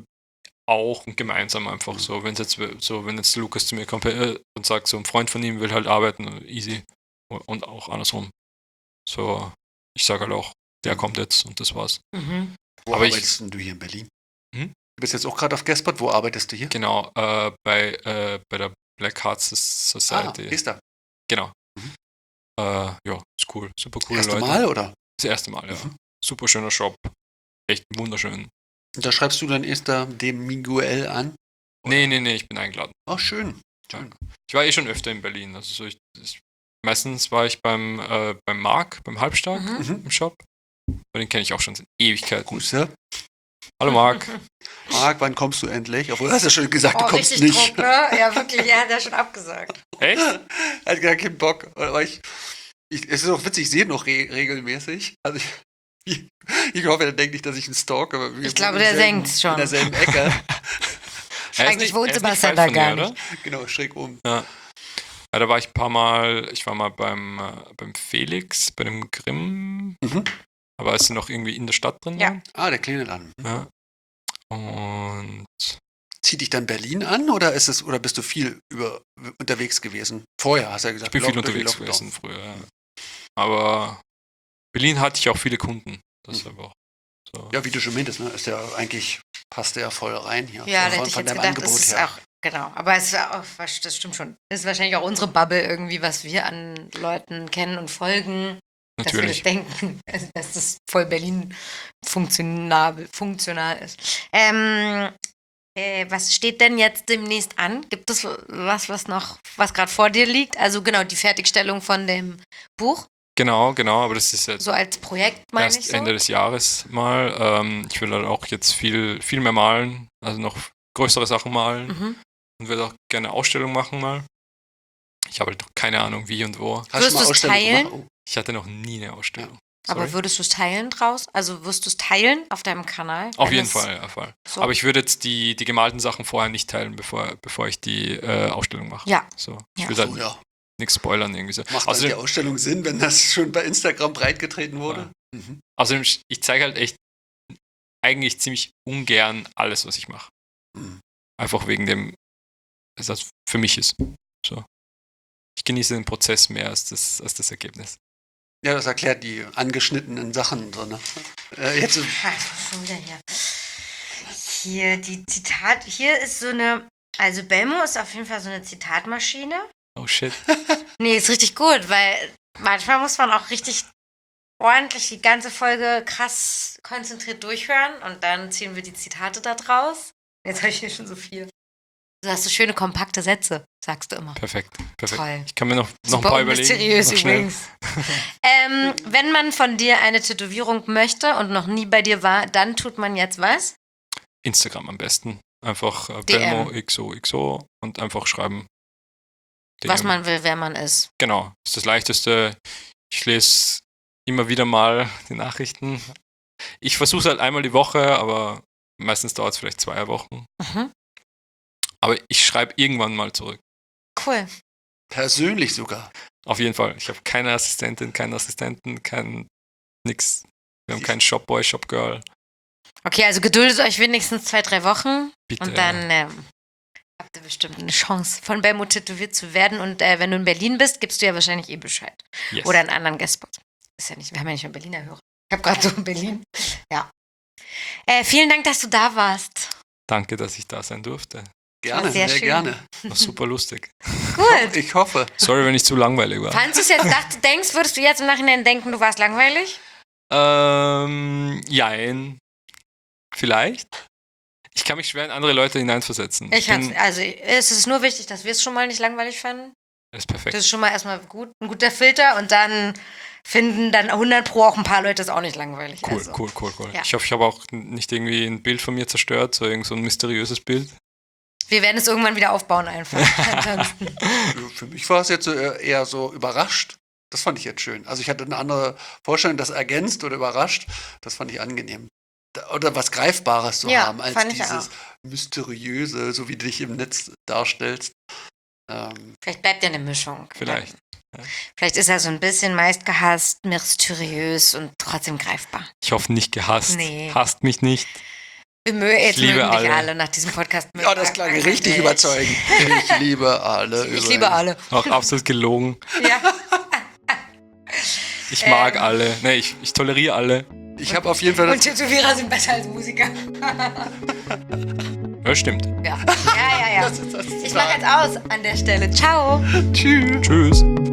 auch und gemeinsam einfach so. Wenn jetzt so, wenn jetzt Lukas zu mir kommt äh, und sagt, so ein Freund von ihm will halt arbeiten, easy. Und auch andersrum. So, ich sage halt auch, der kommt jetzt und das war's. Mhm. Wo Aber ich- arbeitest denn du hier in Berlin? Hm? Du bist jetzt auch gerade auf Gästebau, wo arbeitest du hier? Genau, äh, bei, äh, bei der Black Hearts Ah, Society. gehst da. Genau. Mhm. Äh, ja, ist cool. Super coole Erste Leute. Mal, oder? Das erste Mal, ja. Mhm. Super schöner Shop. Echt wunderschön. Und da schreibst du dann erst da dem Miguel an? Nee, nee, nee, ich bin eingeladen. Ach, schön. Ja. Schön. Ich war eh schon öfter in Berlin. Also so ich, ich, meistens war ich beim, äh, beim Marc, beim Halbstark Mhm. Mhm. im Shop. Und den kenne ich auch schon seit Ewigkeiten. Grüße. Hallo Marc. Marc, wann kommst du endlich? Obwohl, du hast ja schon gesagt, du Oh, kommst richtig nicht. Druck, ne? Ja, wirklich, er hat ja schon abgesagt. Echt? Er hat gar keinen Bock. Aber ich, ich, es ist auch witzig, ich sehe ihn noch re regelmäßig. Also ich, ich, ich hoffe, er denkt nicht, dass ich ihn stalke. Aber wir Ich glaube, wohnen im der selben- denkt's schon. In derselben Ecke. Er ist Eigentlich nicht- wohnt er ist nicht Sebastian weit da von gar dir, nicht. Genau, schräg um. Ja. Ja, da war ich ein paar Mal, ich war mal beim, äh, beim Felix, bei dem Grimm, Mhm. aber als sie noch irgendwie in der Stadt drin Ja. waren. Ah, der klingelt an. Ja. Und Zieht dich dann Berlin an oder ist es oder bist du viel über, unterwegs gewesen? Vorher hast du ja gesagt, ich bin viel Lock- durch den unterwegs Lockdown. gewesen früher. Ja. Aber Berlin hatte ich auch viele Kunden. Deshalb auch. So. Ja, wie du schon meintest, ne? Ist ja eigentlich, passt ja voll rein hier. Ja, da von, hätte ich von jetzt deinem gedacht, Angebot das ist her. auch, genau. Aber es ist auch, das stimmt schon. Das ist wahrscheinlich auch unsere Bubble irgendwie, was wir an Leuten kennen und folgen. Natürlich. Dass wir das denken, dass das voll Berlin funktional, funktional ist. Ähm, äh, was steht denn jetzt demnächst an? Gibt es was, was noch, was gerade vor dir liegt? Also genau, die Fertigstellung von dem Buch. Genau, genau, aber das ist jetzt So als Projekt, meine ich erst so? Ende des Jahres mal. Ähm, ich will halt auch jetzt viel, viel mehr malen, also noch größere Sachen malen Mhm. und würde auch gerne eine Ausstellung machen mal. Ich habe halt noch keine Ahnung wie und wo. Hast Wirst du mal du's Ausstellung teilen? gemacht? Oh. Ich hatte noch nie eine Ausstellung. Aber Sorry. würdest du es teilen draus? Also wirst du es teilen auf deinem Kanal? Auf Wenn jeden es Fall, auf Fall. So. Aber ich würde jetzt die, die gemalten Sachen vorher nicht teilen, bevor, bevor ich die äh, Ausstellung mache. Ja. So. Ich Ja. will So, halt ja. nichts spoilern irgendwie so. Macht dann die Außerdem, Ausstellung Sinn, wenn das schon bei Instagram breitgetreten wurde? Ja. Mhm. außerdem, ich zeige halt echt eigentlich ziemlich ungern alles, was ich mache. Mhm. Einfach wegen dem, dass das für mich ist. So. Ich genieße den Prozess mehr als das, als das Ergebnis. Ja, das erklärt die angeschnittenen Sachen drin. Äh, jetzt, Ha, schon wieder hier. Hier, die Zitat, hier ist so eine, also Belmo ist auf jeden Fall so eine Zitatmaschine. Oh shit. Nee, ist richtig gut, weil manchmal muss man auch richtig ordentlich die ganze Folge krass konzentriert durchhören und dann ziehen wir die Zitate da draus. Jetzt habe ich hier schon so viel. Du hast so schöne, kompakte Sätze, sagst du immer. Perfekt, perfekt. Toll. Ich kann mir noch, noch ein Super paar überlegen. mysteriös noch schnell. übrigens. ähm, wenn man von dir eine Tätowierung möchte und noch nie bei dir war, dann tut man jetzt was? Instagram am besten. Einfach äh, D M. Belmo X O X O und einfach schreiben. D M. Was man will, wer man ist. Genau, ist das Leichteste. Ich lese immer wieder mal die Nachrichten. Ich versuche es halt einmal die Woche, aber meistens dauert es vielleicht zwei Wochen. Mhm. Aber ich schreibe irgendwann mal zurück. Cool. persönlich sogar. Auf jeden Fall. Ich habe keine Assistentin, keinen Assistenten, kein nix. Wir haben keinen Shopboy, Shopgirl. Okay, also geduldet euch wenigstens zwei, drei Wochen Bitte. und dann ähm, habt ihr bestimmt eine Chance, von Belmo tätowiert zu werden. Und äh, wenn du in Berlin bist, gibst du ja wahrscheinlich eh Bescheid. Yes. Oder einen anderen Guestspot. Ist ja nicht, wir haben ja nicht mehr Berliner Hörer. Ich habe gerade so in Berlin. Ja. Äh, vielen Dank, dass du da warst. Danke, dass ich da sein durfte. Gerne, sehr sehr, schön. gerne. War super lustig. Gut. Ich hoffe. Sorry, wenn ich zu langweilig war. Falls du es jetzt dacht, denkst, würdest du jetzt im Nachhinein denken, du warst langweilig? Ähm, jein. Vielleicht. Ich kann mich schwer in andere Leute hineinversetzen. Ich bin, hab's, also es ist nur wichtig, dass wir es schon mal nicht langweilig fanden. Das ist perfekt. Das ist schon mal erstmal gut, ein guter Filter und dann finden dann hundert pro auch ein paar Leute es auch nicht langweilig. Cool, also. cool, cool, cool. Ja. Ich hoffe, ich habe auch nicht irgendwie ein Bild von mir zerstört, so irgend so ein mysteriöses Bild. Wir werden es irgendwann wieder aufbauen einfach. Ansonsten. Für mich war es jetzt so eher so überrascht. Das fand ich jetzt schön. Also ich hatte eine andere Vorstellung, das ergänzt oder überrascht. Das fand ich angenehm. Da- Oder was Greifbares zu Ja, haben, als fand ich dieses Mysteriöse, so wie du dich im Netz darstellst. Ähm, Vielleicht bleibt ja eine Mischung. Vielleicht. Vielleicht ist er so ein bisschen meist gehasst, mysteriös und trotzdem greifbar. Ich hoffe nicht gehasst. Nee. Hasst mich nicht. Wir mögen, jetzt liebe mögen dich alle. alle nach diesem Podcast. ja, das klang richtig überzeugend. Ich liebe alle. Ich liebe alle. Auch absolut gelogen. Ja. Ich mag Ähm. alle. Nee, ich, ich toleriere alle. Ich habe auf jeden Fall Und das, Tätowierer sind besser als Musiker. Ja, stimmt. Ja, ja, ja. ja. das ist das Ich mache jetzt aus an der Stelle. Ciao. Tschüss. Tschüss.